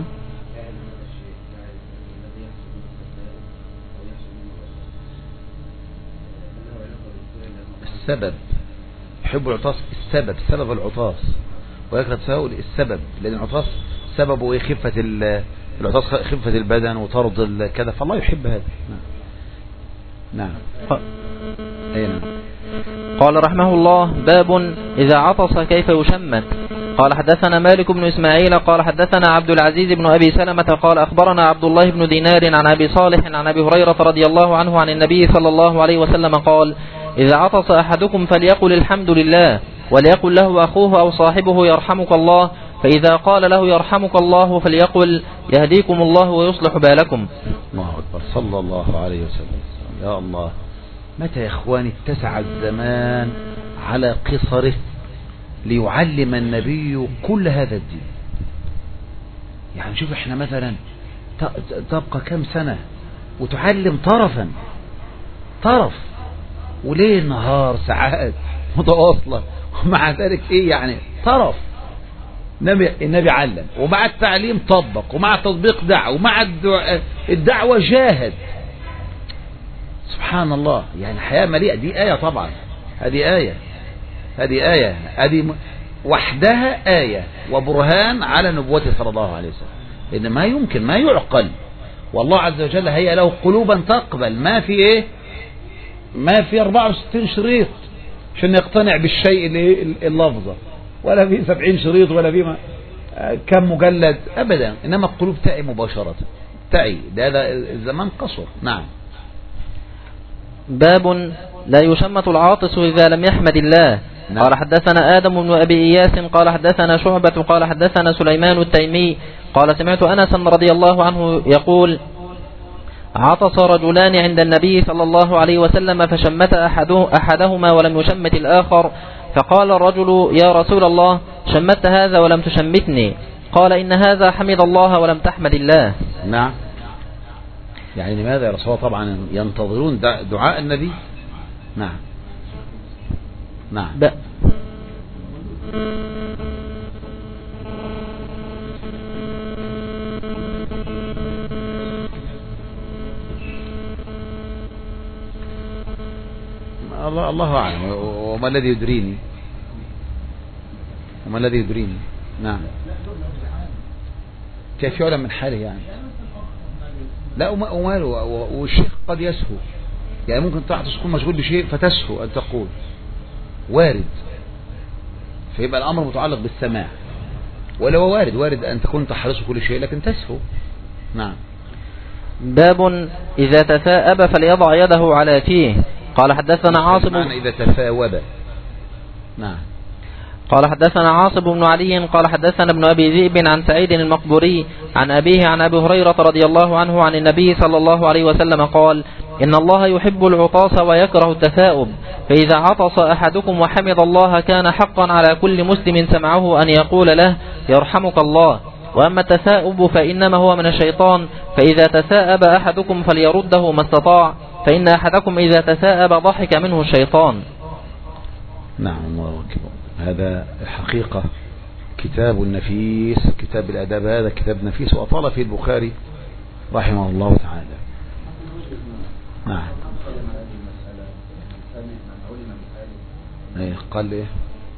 السبب يحب العطاس، سبب العطاس، ويكره تساؤل السبب، لأن العطاس سببه خفة العطاس، خفة البدن وطرد كذا، فالله يحب هذا. نعم. نعم. قال رحمه الله: باب إذا عطس كيف يشمت. قال حدثنا مالك بن إسماعيل قال حدثنا عبد العزيز بن أبي سلمة قال أخبرنا عبد الله بن دينار عن أبي صالح عن أبي هريرة رضي الله عنه عن النبي صلى الله عليه وسلم قال: إذا عطس أحدكم فليقل الحمد لله، وليقل له أخوه أو صاحبه يرحمك الله، فإذا قال له يرحمك الله فليقل يهديكم الله ويصلح بالكم. الله أكبر، صلى الله عليه وسلم. يا الله، متى يا إخواني اتسع الزمان على قصره ليعلم النبي كل هذا الدين؟ يعني شوف احنا مثلا تبقى كم سنة وتعلم طرف وليل نهار ساعات متواصلة، ومع ذلك ايه يعني طرف. النبي علم، ومع التعليم طبق، ومع التطبيق دعوة، ومع الدعوة جاهد. سبحان الله، يعني الحياة مليئة. دي آية طبعا، هذه آية وحدها آية وبرهان على نبوته صلى الله عليه وسلم. إن ما يمكن، ما يعقل والله عز وجل هيئ له قلوبا تقبل، ما في ايه، ما في 64 شريط عشان يقتنع بالشيء اللفظة، ولا في 70 شريط، ولا في كم مجلد ابدا، انما القلوب تعي مباشرة، تعي، ده الزمان قصر. نعم. باب لا يشمت العاطس إذا لم يحمد الله. نعم. قال حدثنا آدم بن أبي إياس قال حدثنا شعبة قال حدثنا سليمان التيمي قال سمعت أنسا رضي الله عنه يقول عطس رجلان عند النبي صلى الله عليه وسلم فشمت أحدهما ولم يشمت الآخر، فقال الرجل يا رسول الله شمت هذا ولم تشمتني، قال إن هذا حمد الله ولم تحمد الله. نعم. يعني لماذا يا رسول الله؟ طبعا ينتظرون دعاء النبي. نعم. نعم. الله أعلم، وما الذي يدريني، وما الذي يدريني. نعم. كيف يعلم من حاله يعني؟ لا أماله، والشيخ قد يسهو، يعني ممكن تكون مشغول بشيء فتسهو أن تقول، وارد، فيبقى الأمر متعلق بالسماع، ولا هو وارد أن تكون تحرص كل شيء لكن تسهو. نعم. باب إذا تثاءب فليضع يده على فيه. قال حدثنا عاصم إذا تثاوب. نعم. قال حدثنا عاصم بن علي قال حدثنا ابن أبي ذئب عن سعيد المقبوري عن أبيه عن أبي هريرة رضي الله عنه عن النبي صلى الله عليه وسلم قال إن الله يحب العطاس ويكره التثاؤب، فإذا عطس أحدكم وحمد الله كان حقا على كل مسلم سمعه أن يقول له يرحمك الله، وأما التثاؤب فإنما هو من الشيطان، فإذا تثاءب أحدكم فليرده ما استطاع، فإن أحدكم إذا تثاءب ضحك منه الشيطان. نعم. الله أكبر. هذا الحقيقة كتاب نفيس، كتاب الأدب هذا كتاب نفيس، وأطال فيه البخاري رحمه الله تعالى. نعم. قال لي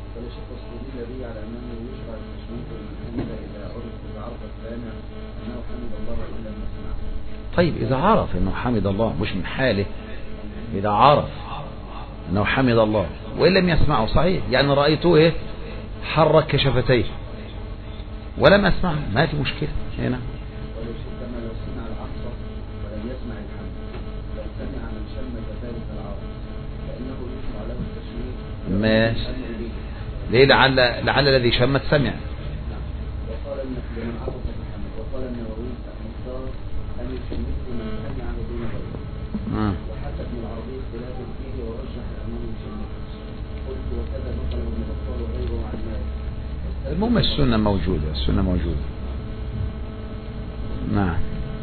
طيب إذا عرف أنه حمد الله، مش من حاله، إذا عرف أنه حمد الله وإن لم يسمعه صحيح، يعني رأيته إيه حرك شفتيه ولم أسمعه، ما في مشكلة هنا. ماشي. ليه؟ لعل الذي شمت سمع. المهم السنة موجودة، السنة موجودة. نعم.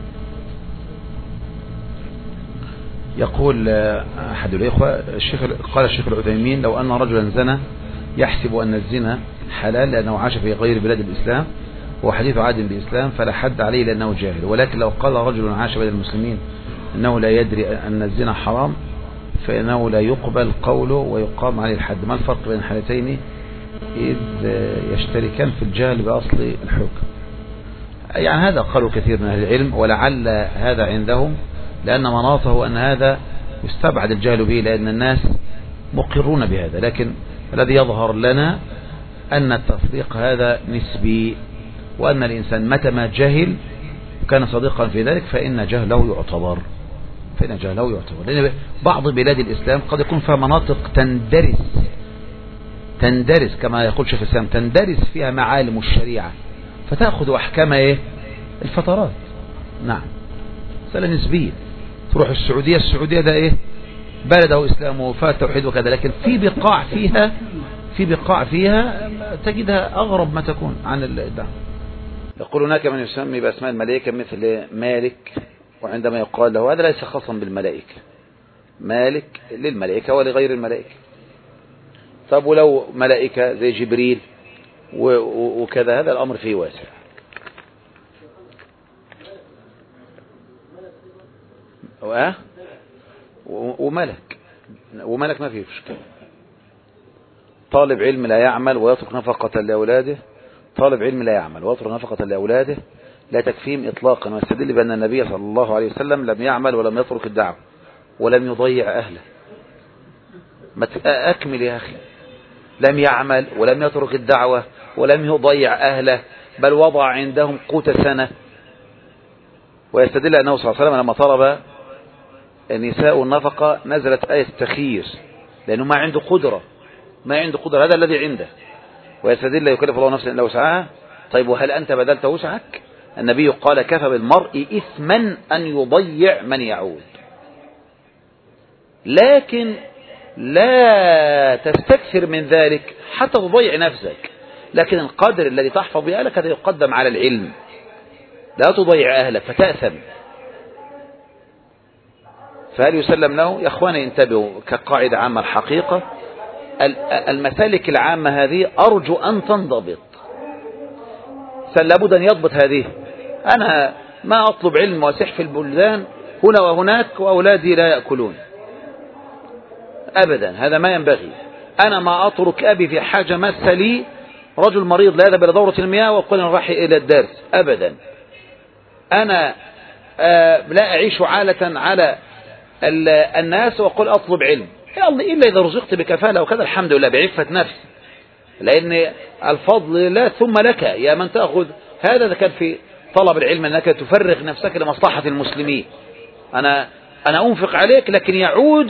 يقول أحد الإخوة قال الشيخ العثيمين لو أن رجلا زنى يحسب أن الزنا حلال لأنه عاش في غير بلاد الإسلام وهو حديث عهد بالإسلام فلا حد عليه لأنه جاهل، ولكن لو قال رجل عاش بلاد المسلمين أنه لا يدري أن الزنا حرام فإنه لا يقبل قوله ويقام عليه الحد. ما الفرق بين الحالتين إذ يشتركان في الجهل بأصل الحكم؟ يعني هذا قالوا كثير من أهل العلم، ولعل هذا عندهم لأن مناطه أن هذا يستبعد الجهل به لأن الناس مقرون بهذا، لكن الذي يظهر لنا أن التفريق هذا نسبي، وأن الإنسان متى ما جهل وكان صديقا في ذلك فإن جهله يعتبر، لأن بعض بلاد الإسلام قد يكون فيها مناطق تندرس كما يقول شيخ الإسلام، تندرس فيها معالم الشريعة فتأخذ أحكام الفترات. نعم. مسألة نسبية. تروح السعودية ده بلده إسلام وفاة توحيد وكذا، لكن في بقاع فيها تجدها أغرب ما تكون عن الدعوة. يقول هناك من يسمي بأسماء الملائكة مثل مالك، وعندما يقال له هذا ليس خاصا بالملائكة، مالك للملائكة ولغير الملائكة. طب ولو ملائكة زي جبريل وكذا هذا الأمر فيه واسع. وملك ما فيه مشكلة. طالب علم لا يعمل ويترك نفقة لأولاده، لا تكفيهم إطلاقا، ويستدل بأن النبي صلى الله عليه وسلم لم يعمل ولم يترك الدعوة ولم يضيع أهله. ما أكمل يا أخي، لم يعمل ولم يترك الدعوة ولم يضيع أهله، بل وضع عندهم قوت سنة. ويستدل أنه صلى الله عليه وسلم لما طلب النساء النفقة نزلت آية التخيير، لأنه ما عنده قدرة، ما عنده قدرة، هذا الذي عنده. ويستدل لا يكلف الله نفسا إلا وسعها. طيب وهل أنت بذلت وسعك؟ النبي قال كفى بالمرء إثما أن يضيع من يعود، لكن لا تستكثر من ذلك حتى تضيع نفسك، لكن القدر الذي تحفظ به أهلك هذا يقدم على العلم، لا تضيع أهلك فتأثم. فهل يسلم له؟ يا أخواني انتبهوا، كقاعدة عامة الحقيقة المسالك العامة هذه أرجو أن تنضبط، لابد أن يضبط هذه. أنا ما أطلب علم واسح في البلدان هنا وهناك وأولادي لا يأكلون أبدا، هذا ما ينبغي. أنا ما أترك أبي في حاجة ماسة لي، رجل مريض لا يذهب إلى دورة المياه ويقول أنا رايح إلى الدرس أبدا. أنا لا أعيش عالة على الناس وأقول أطلب علم إلا إذا رزقت بكفالة وكذا الحمد لله بعفة نفس، لأن الفضل لا ثم لك يا من تأخذ هذا. كان في طلب العلم أنك تفرغ نفسك لمصلحة المسلمين. أنا أنفق عليك لكن يعود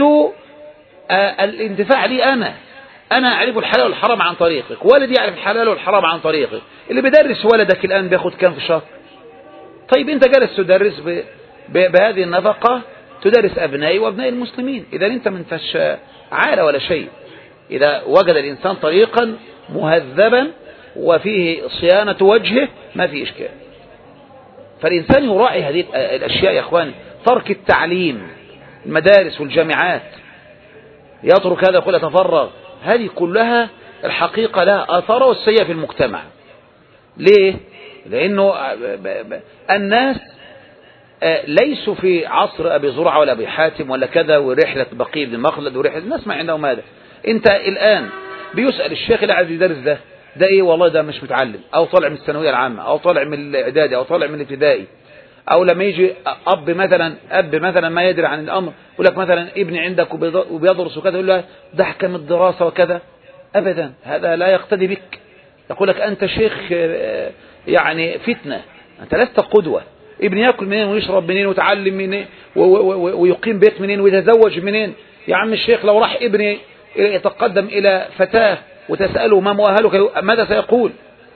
الانتفاع لي أنا أعرف الحلال والحرام عن طريقك، والدي يعرف الحلال والحرام عن طريقك. اللي بيدرس ولدك الآن بياخد كام في الشهر؟ طيب أنت جالس تدرس بهذه النفقة، تدرس أبنائي وأبناء المسلمين. إذا أنت من فش عالة ولا شيء. إذا وجد الإنسان طريقا مهذبا وفيه صيانة وجهه ما في إشكال. فالإنسان يراعي هذه الأشياء يا أخواني. ترك التعليم، المدارس والجامعات، يترك هذا يقول أتفرغ، هذه كلها الحقيقة لها آثار والسيئة في المجتمع. ليه؟ لأنه الناس ليسوا في عصر أبي زرعة ولا أبي حاتم ولا كذا ورحلة بقي بن مخلد ورحلة، الناس ما عندهم هذا. أنت الآن بيسأل الشيخ اللي عايز يدرس ده إيه؟ والله ده مش متعلم، أو طالع من الثانوية العامة، أو طالع من الإعدادي، أو طالع من الابتدائي. أو لما يجي أب مثلا ما يدري عن الأمر يقول لك مثلا ابني عندك وبيدرس وكذا، يقول له ده حكم الدراسة وكذا. أبدا، هذا لا يقتدي بك. يقول لك أنت شيخ يعني فتنة، أنت لست قدوة. ابني يأكل منين ويشرب منين ويتعلم منين ويقيم بيت منين ويتزوج منين؟ يا عم الشيخ لو راح ابني يتقدم إلى فتاة وتسأله ما مؤهلك ماذا سيقول؟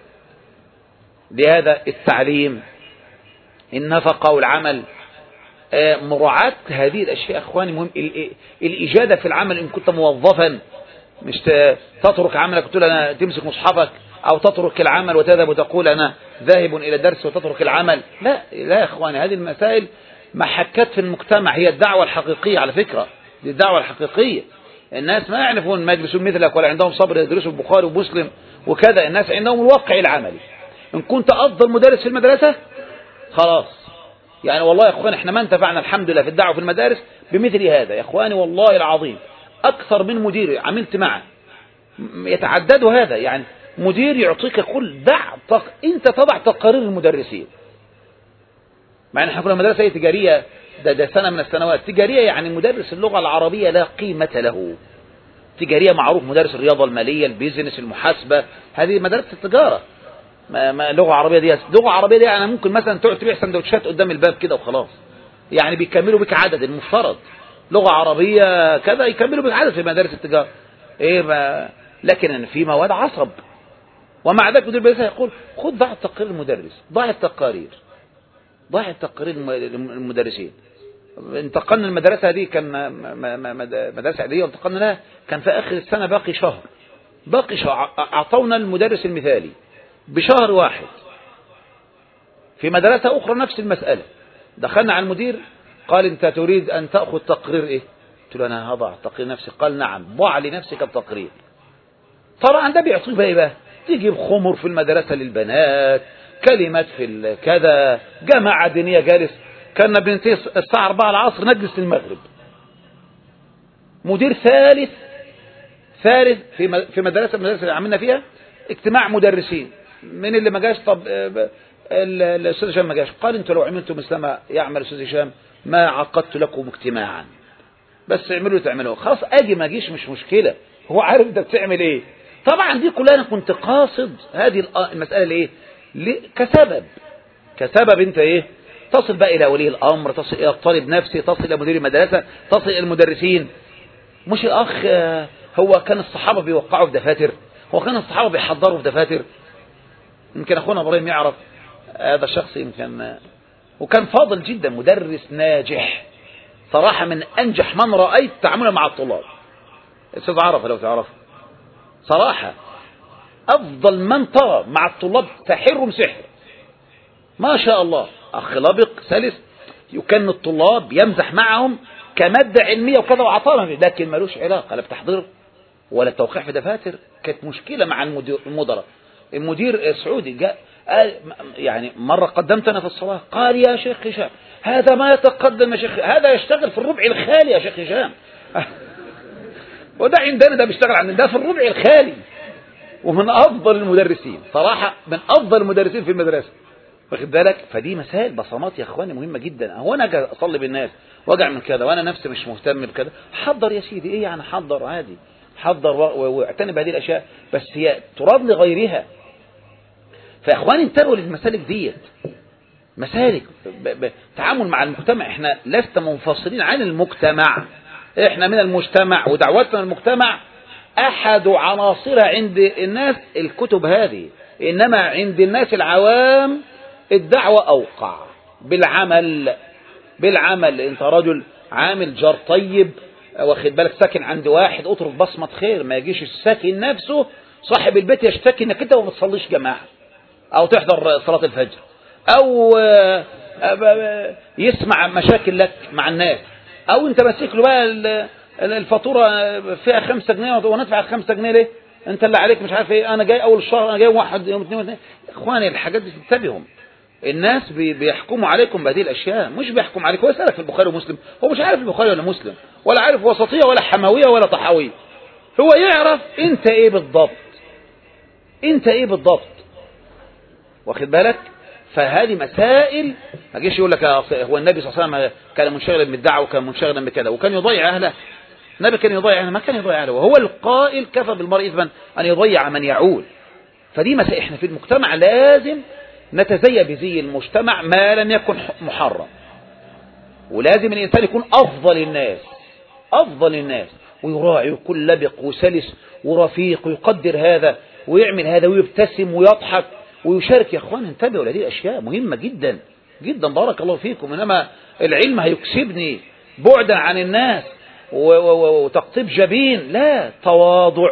لهذا التعليم، النفقة والعمل، مراعاة هذه الأشياء أخواني مهم. الإجادة في العمل، إن كنت موظفا مش تترك عملك وتقول أنا تمسك مصحفك، أو تترك العمل وتذهب وتقول أنا ذاهب إلى الدرس وتترك العمل. لا يا أخواني، هذه المسائل محكات في المجتمع. هي الدعوة الحقيقية على فكرة، دي الدعوة الحقيقية. الناس ما يعرفون، ما يدرسون مثلك ولا عندهم صبر يدرسوا البخاري ومسلم وكذا. الناس عندهم الواقع العملي. إن كنت أفضل مدرس في المدرسة خلاص، يعني والله يا أخواني احنا ما انتفعنا الحمد لله في الدعوة في المدارس بمثل هذا يا أخواني، والله العظيم. أكثر من مدير عملت معه يتعدد هذا، يعني مدير يعطيك كل انت تضع تقارير المدرسين. مع ان احنا كنا مدرسة تجارية، ده سنة من السنوات تجارية، يعني مدرس اللغة العربية لا قيمة له. تجارية معروف، مدرس الرياضة المالية، البيزنس، المحاسبة، هذه مدرسة التجارة. ما لغة عربية دي، لغة عربية دي يعني ممكن مثلا تقعد تبيع سندوتشات قدام الباب كده وخلاص، يعني بيكملوا بك عدد المفترض. لغة عربية كذا يكملوا بك عدد في مدارس التجارة. لكن في مواد عصب. ومع ذلك مدير المدرسة يقول خذ ضع التقرير المدرس، ضع التقارير المدرسين. انتقلنا المدرسة هذه، كان مدرسة عادية وانتقلنا لها، كان في آخر السنة باقي شهر أعطونا المدرس المثالي بشهر واحد. في مدرسة أخرى نفس المسألة، دخلنا على المدير قال أنت تريد أن تأخذ تقرير إيه؟ قلت له أنا هضع تقرير نفسي. قال نعم، ضع لنفسك التقرير. طبعا ده بيعطيك بقى إيه بقى؟ تجيب خمر في المدرسة للبنات، كلمات في كذا، جماعة دينية جالس. كنا بننتهي الساعة 4 العصر نجلس للمغرب. مدير ثالث في مدرسة اللي عملنا فيها اجتماع مدرسين، من اللي ما جاش طب الأستاذ هشام ما جاش، قال انتوا لو عملتوا مثل ما يعمل الأستاذ هشام ما عقدت لكم اجتماعا، بس اعملوا تعملوا خلاص، اجي ما اجيش مش مشكلة، هو عارف انت بتعمل ايه. طبعا دي كلها انا كنت قاصد هذه المسألة ليه؟ كسبب انت ايه، تصل بقى الى ولي الامر، تصل الى الطالب نفسه، تصل الى مدير المدرسة، تصل الى المدرسين. مش الاخ هو كان الصحابة بيوقعوا في دفاتر، هو كان الصحابة بيحضروا في دفاتر. يمكن اخونا ابراهيم يعرف هذا الشخص، يمكن وكان فاضل جدا، مدرس ناجح صراحة، من انجح من رأيت تعاملا مع الطلاب. استاذ عرفة لو تعرفه، صراحة افضل من طغى مع الطلاب، ساحرهم سحر ما شاء الله، اخ لبق سلس، يكن الطلاب يمزح معهم كمادة علمية وكذا وعطانا، لكن ملوش علاقة لا بتحضير ولا توقيع في دفاتر. كانت مشكلة مع المدراء. المدير سعودي جاء يعني مرة قدمت أنا في الصلاة، قال يا شيخ هشام هذا ما يتقدم يا شيخ، هذا يشتغل في الربع الخالي يا شيخ هشام. وده عندنا ده بيشتغل عندنا ده في الربع الخالي، ومن أفضل المدرسين صراحة، من أفضل المدرسين في المدرسة، واخد بالك. فدي مسائل بصمات يا اخواني مهمة جدا. هو انا اجي اصلي بالناس واجع من كذا وانا نفسي مش مهتم بكذا؟ حضر يا سيدي، ايه يعني حضر عادي، حضر واعتني بهذه الاشياء، بس هي تراد لغيرها. فيا اخواني انتبهوا للمسالك ديت، مسالك تعامل مع المجتمع. احنا لسنا منفصلين عن المجتمع، احنا من المجتمع، ودعوتنا المجتمع احد عناصرها عند الناس الكتب هذه، انما عند الناس العوام الدعوة اوقع بالعمل. انت رجل عامل جار طيب، واخد بالك، ساكن عند واحد، اترك بصمة خير، ما يجيش الساكن نفسه صاحب البيت يشتكي انك انت وما تصليش جماعة او تحضر صلاة الفجر، او يسمع مشاكل لك مع الناس، او انت ماسك له بقى الفاتورة فيها 5 جنيه وندفع 5 جنيه ليه؟ انت اللي عليك مش عارف ايه، انا جاي اول الشهر، انا جاي 1 يوم 2 اخواني الحاجات دي تنتبهوا. الناس بيحكموا عليكم بهذه الاشياء، مش بيحكم عليك. هو يسألك في البخاري ومسلم، هو مش عارف البخاري ولا مسلم، ولا عارف وسطية ولا حموية ولا طحاوية، هو يعرف انت ايه بالضبط، انت ايه بالضبط، واخد بالك. فهذه مسائل ما جيش يقول لك هو النبي صلى الله عليه وسلم كان منشغلا بالدعوه وكان منشغلا بكذا وكان يضيع اهله. النبي كان يضيع اهله؟ ما كان يضيع اهله، وهو القائل كفى بالمرء اثما ان يضيع من يعول. فدي مسائل احنا في المجتمع لازم نتزي بزي المجتمع ما لم يكن محرم، ولازم الانسان يكون افضل الناس ويراعي ويكون لبق وسلس ورفيق ويقدر هذا ويعمل هذا ويبتسم ويضحك ويشارك. يا اخوان انتبهوا لهذه الاشياء مهمة جدا جدا، بارك الله فيكم. انما العلم هيكسبني بعدا عن الناس وتقطيب جبين، لا، تواضع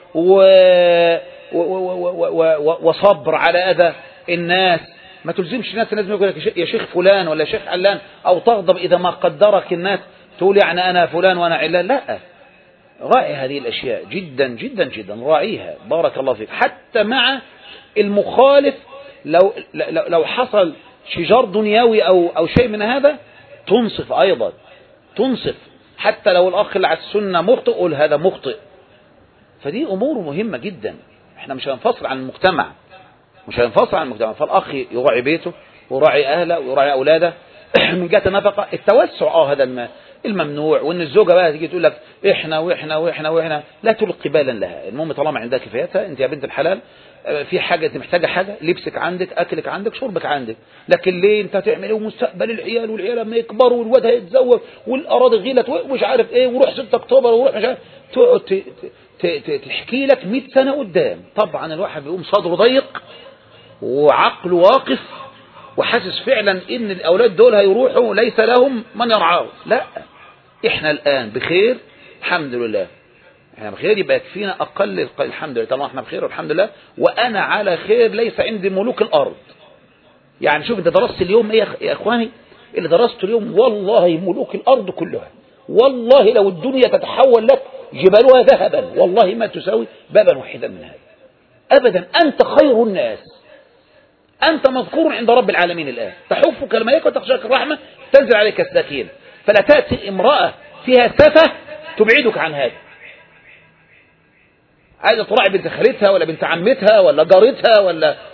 وصبر على اذى الناس. ما تلزمش الناس، لازم يقول لك يا شيخ فلان ولا شيخ علان، او تغضب اذا ما قدرك الناس تقول يعني انا فلان وانا علان. لا، راعي هذه الاشياء جدا جدا جدا، راعيها بارك الله فيك. حتى مع المخالف لو حصل شجار دنيوي او شيء من هذا، تنصف ايضا، تنصف. حتى لو الاخ اللي على السنه مخطئ قول هذا مخطئ. فدي امور مهمه جدا. احنا مش هننفصل عن المجتمع، فالاخ يراعي بيته ويراعي اهله ويراعي اولاده. من جهه النفقه التوسع هذا الممنوع، وان الزوجه بقى تيجي تقول لك احنا واحنا واحنا واحنا، لا تلقي بالا لها. المهم طالما عندها كفايتها، انت يا بنت الحلال في حاجه انت محتاجه، حاجه لبسك عندك، اكلك عندك، شربك عندك، لكن ليه انت تعمل ايه؟ ومستقبل العيال، والعيال لما يكبروا والواد هيتزوج والاراضي غلت ومش عارف ايه، وروح 6 اكتوبر وروح مش عارف، تقعد تحكي لك 100 سنه قدام. طبعا الواحد بيقوم صدره ضيق وعقله واقف وحاسس فعلا ان الاولاد دول هيروحوا ليس لهم من يرعاهم. لا، احنا الان بخير الحمد لله، احنا بخير، يبقى يكفينا اقل الحمد لله. طالما احنا بخير والحمد لله، وانا على خير ليس عندي ملوك الارض. يعني شوف انت درست اليوم ايه يا اخواني؟ اللي درسته اليوم والله ملوك الارض كلها، والله لو الدنيا تتحول لك جبالها ذهبا والله ما تساوي بابا واحدا من هذا ابدا. انت خير الناس، أنت مذكور عند رب العالمين الآن، تحفك الملائكة وتخشاك الرحمة، تنزل عليك السكينة. فلا تأتي امرأة فيها سفة تبعدك عن هذا. عايزة تراعي بنت خالتها ولا بنت عمتها ولا جارتها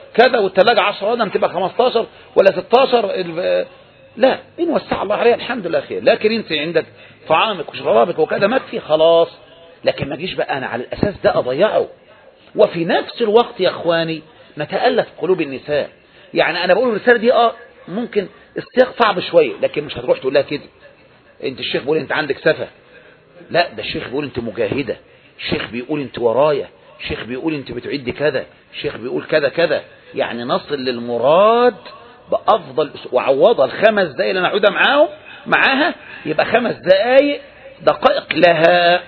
كذا والثلاجة 10 قدم تبقى 15 ولا 16. لا، إن وسع الله عليها الحمد لله خير، لكن أنت عندك طعامك وشرابك وكذا مكفي خلاص. لكن ما جيش بقى أنا على الأساس ده أضيعه. وفي نفس الوقت يا إخواني نتألف قلوب النساء. يعني أنا بقول الرسالة دي ممكن السياق صعب شوية، لكن مش هتروح تقول لها كده أنت الشيخ بيقول أنت عندك سفة. لا، ده الشيخ بيقول أنت مجاهدة، الشيخ بيقول أنت ورايا، الشيخ بيقول أنت بتعد كذا، الشيخ بيقول كذا كذا. يعني نصل للمراد بأفضل وعوضها الخمس دقائق اللي نقعدها معاها يبقى 5 دقائق لها.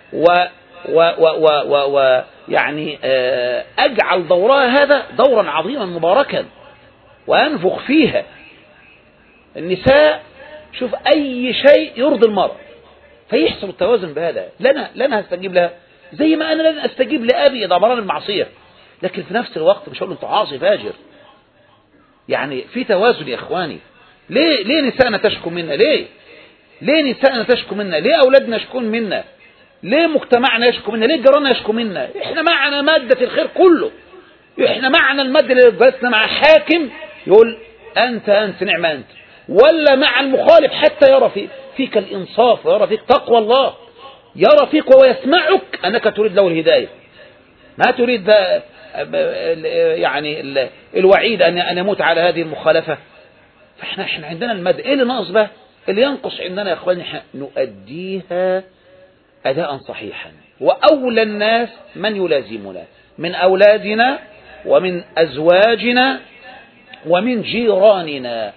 يعني أجعل دورها هذا دورا عظيما مباركا وأنفخ فيها. النساء شوف أي شيء يرضي المرأة فيحصل التوازن بهذا. لن هستجيب لها زي ما أنا لن أستجيب لأبي إذا أمرني المعصية، لكن في نفس الوقت مش هقول له أنت عاصي فاجر. يعني في توازن يا إخواني. ليه نساءنا تشكو منا؟ ليه نساءنا تشكو منا؟ ليه أولادنا يشكون منا؟ ليه مجتمعنا يشكو منا؟ ليه جيراننا يشكو منا؟ احنا معنا مادة الخير كله، احنا معنا المادة اللي جلسنا مع حاكم يقول أنت نعم أنت، ولا مع المخالف حتى يرى فيك الإنصاف ويرى فيك تقوى الله، يرى فيك ويسمعك أنك تريد له الهداية، ما تريد يعني الوعيد أن يموت على هذه المخالفة. فاحنا عندنا المادة. ايه اللي ناقص بقى؟ اللي ينقص عندنا يا اخواني نؤديها أداء صحيحا. وأولى الناس من يلازمنا من أولادنا ومن أزواجنا ومن جيراننا.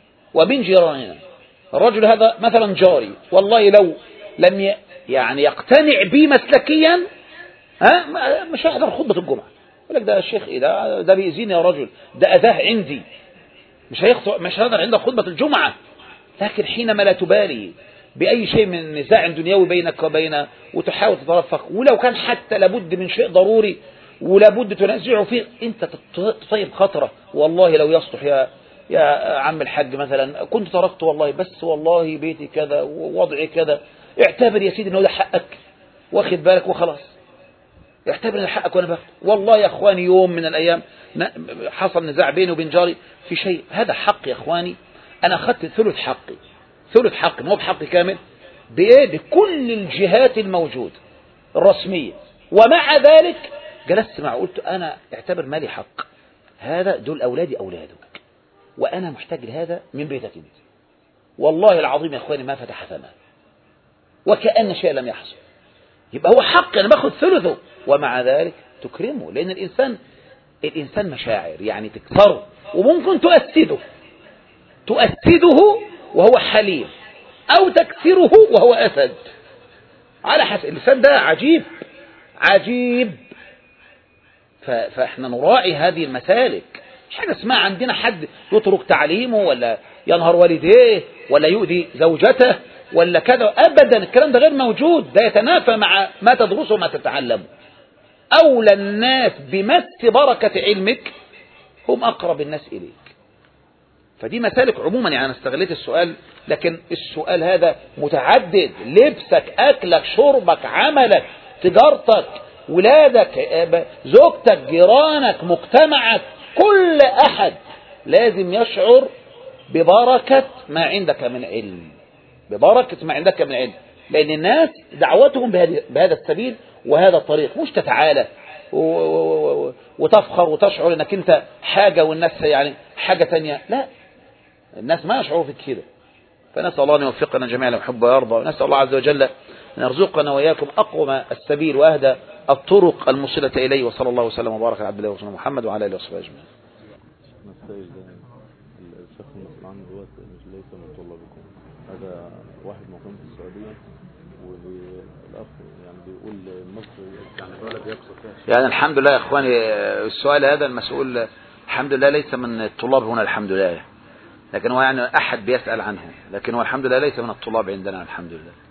الرجل هذا مثلا جاري، والله لو لم يعني يقتنع بي مسلكيا مش هيحضر خطبة الجمعة. يقول لك ده الشيخ ايه ده بيأذيني يا رجل، ده أذاه عندي، مش هيحضر عندك خطبة الجمعة. لكن حينما لا تبالي بأي شيء من نزاع دنيوي بينك وبينه وتحاول تترفق، ولو كان حتى لابد من شيء ضروري ولابد تنازعه فيه، انت تطيب خطره. والله لو يصلح يا عم الحاج مثلا كنت تركت والله، بس والله بيتي كذا ووضعي كذا، اعتبر يا سيدي انه ده حقك، واخد بالك وخلاص، اعتبر ان حقك وانا باخده. والله يا اخواني يوم من الايام حصل نزاع بيني وبين جاري في شيء، هذا حق يا اخواني، انا اخذت ثلث حقي، مو بحقي كامل، بكل الجهات الموجودة الرسمية، ومع ذلك جلست معه قلت أنا اعتبر مالي حق، هذا دول أولادك، وأنا محتاج لهذا من بيتك انت. والله العظيم يا أخواني ما فتح فمه وكأن شيء لم يحصل. يبقى هو حق، أنا باخذ ثلثه، ومع ذلك تكرمه، لأن الإنسان مشاعر، يعني تكسره وممكن تؤسده وهو حليم، أو تكسره وهو أسد، على حسب. الإنسان ده عجيب. فإحنا نراعي هذه المسالك. مش حاجة اسمها عندنا حد يترك تعليمه ولا ينهر والديه ولا يؤذي زوجته ولا كذا، أبدا الكلام ده غير موجود، ده يتنافى مع ما تدرسه وما تتعلمه. أولى الناس بمس بركة علمك هم أقرب الناس إليك. فدي مسالك عموما، يعني أنا استغليت السؤال، لكن السؤال هذا متعدد. لبسك، أكلك، شربك، عملك، تجارتك، ولادك، زوجتك، جيرانك، مجتمعك، كل أحد لازم يشعر ببركة ما عندك من علم، لأن الناس دعوتهم بهذا السبيل وهذا الطريق، مش تتعالى وتفخر وتشعر أنك أنت حاجة والناس يعني حاجة تانية. لا، الناس ما يشعروا في كده. فنسأل الله أن يوفقنا جميعا ويحب ويرضى، ونسأل الله عز وجل أن يرزقنا وإياكم أقوم السبيل وأهدى الطرق الموصلة إليه. وصلى الله وسلم وبارك على عبد الله ورسوله محمد وعلى آله وصحبه أجمعين. الشيخ المسؤول عنه دلوقتي مش ليس من طلابكم، هذا واحد مقيم في السعودية، والأخ يعني بيقول مصر يعني الولد يقصد يعني الحمد لله يا إخواني، السؤال هذا المسؤول الحمد لله ليس من الطلاب هنا الحمد لله، لكن هو يعني أحد بيسأل عنه، لكن هو الحمد لله ليس من الطلاب عندنا الحمد لله.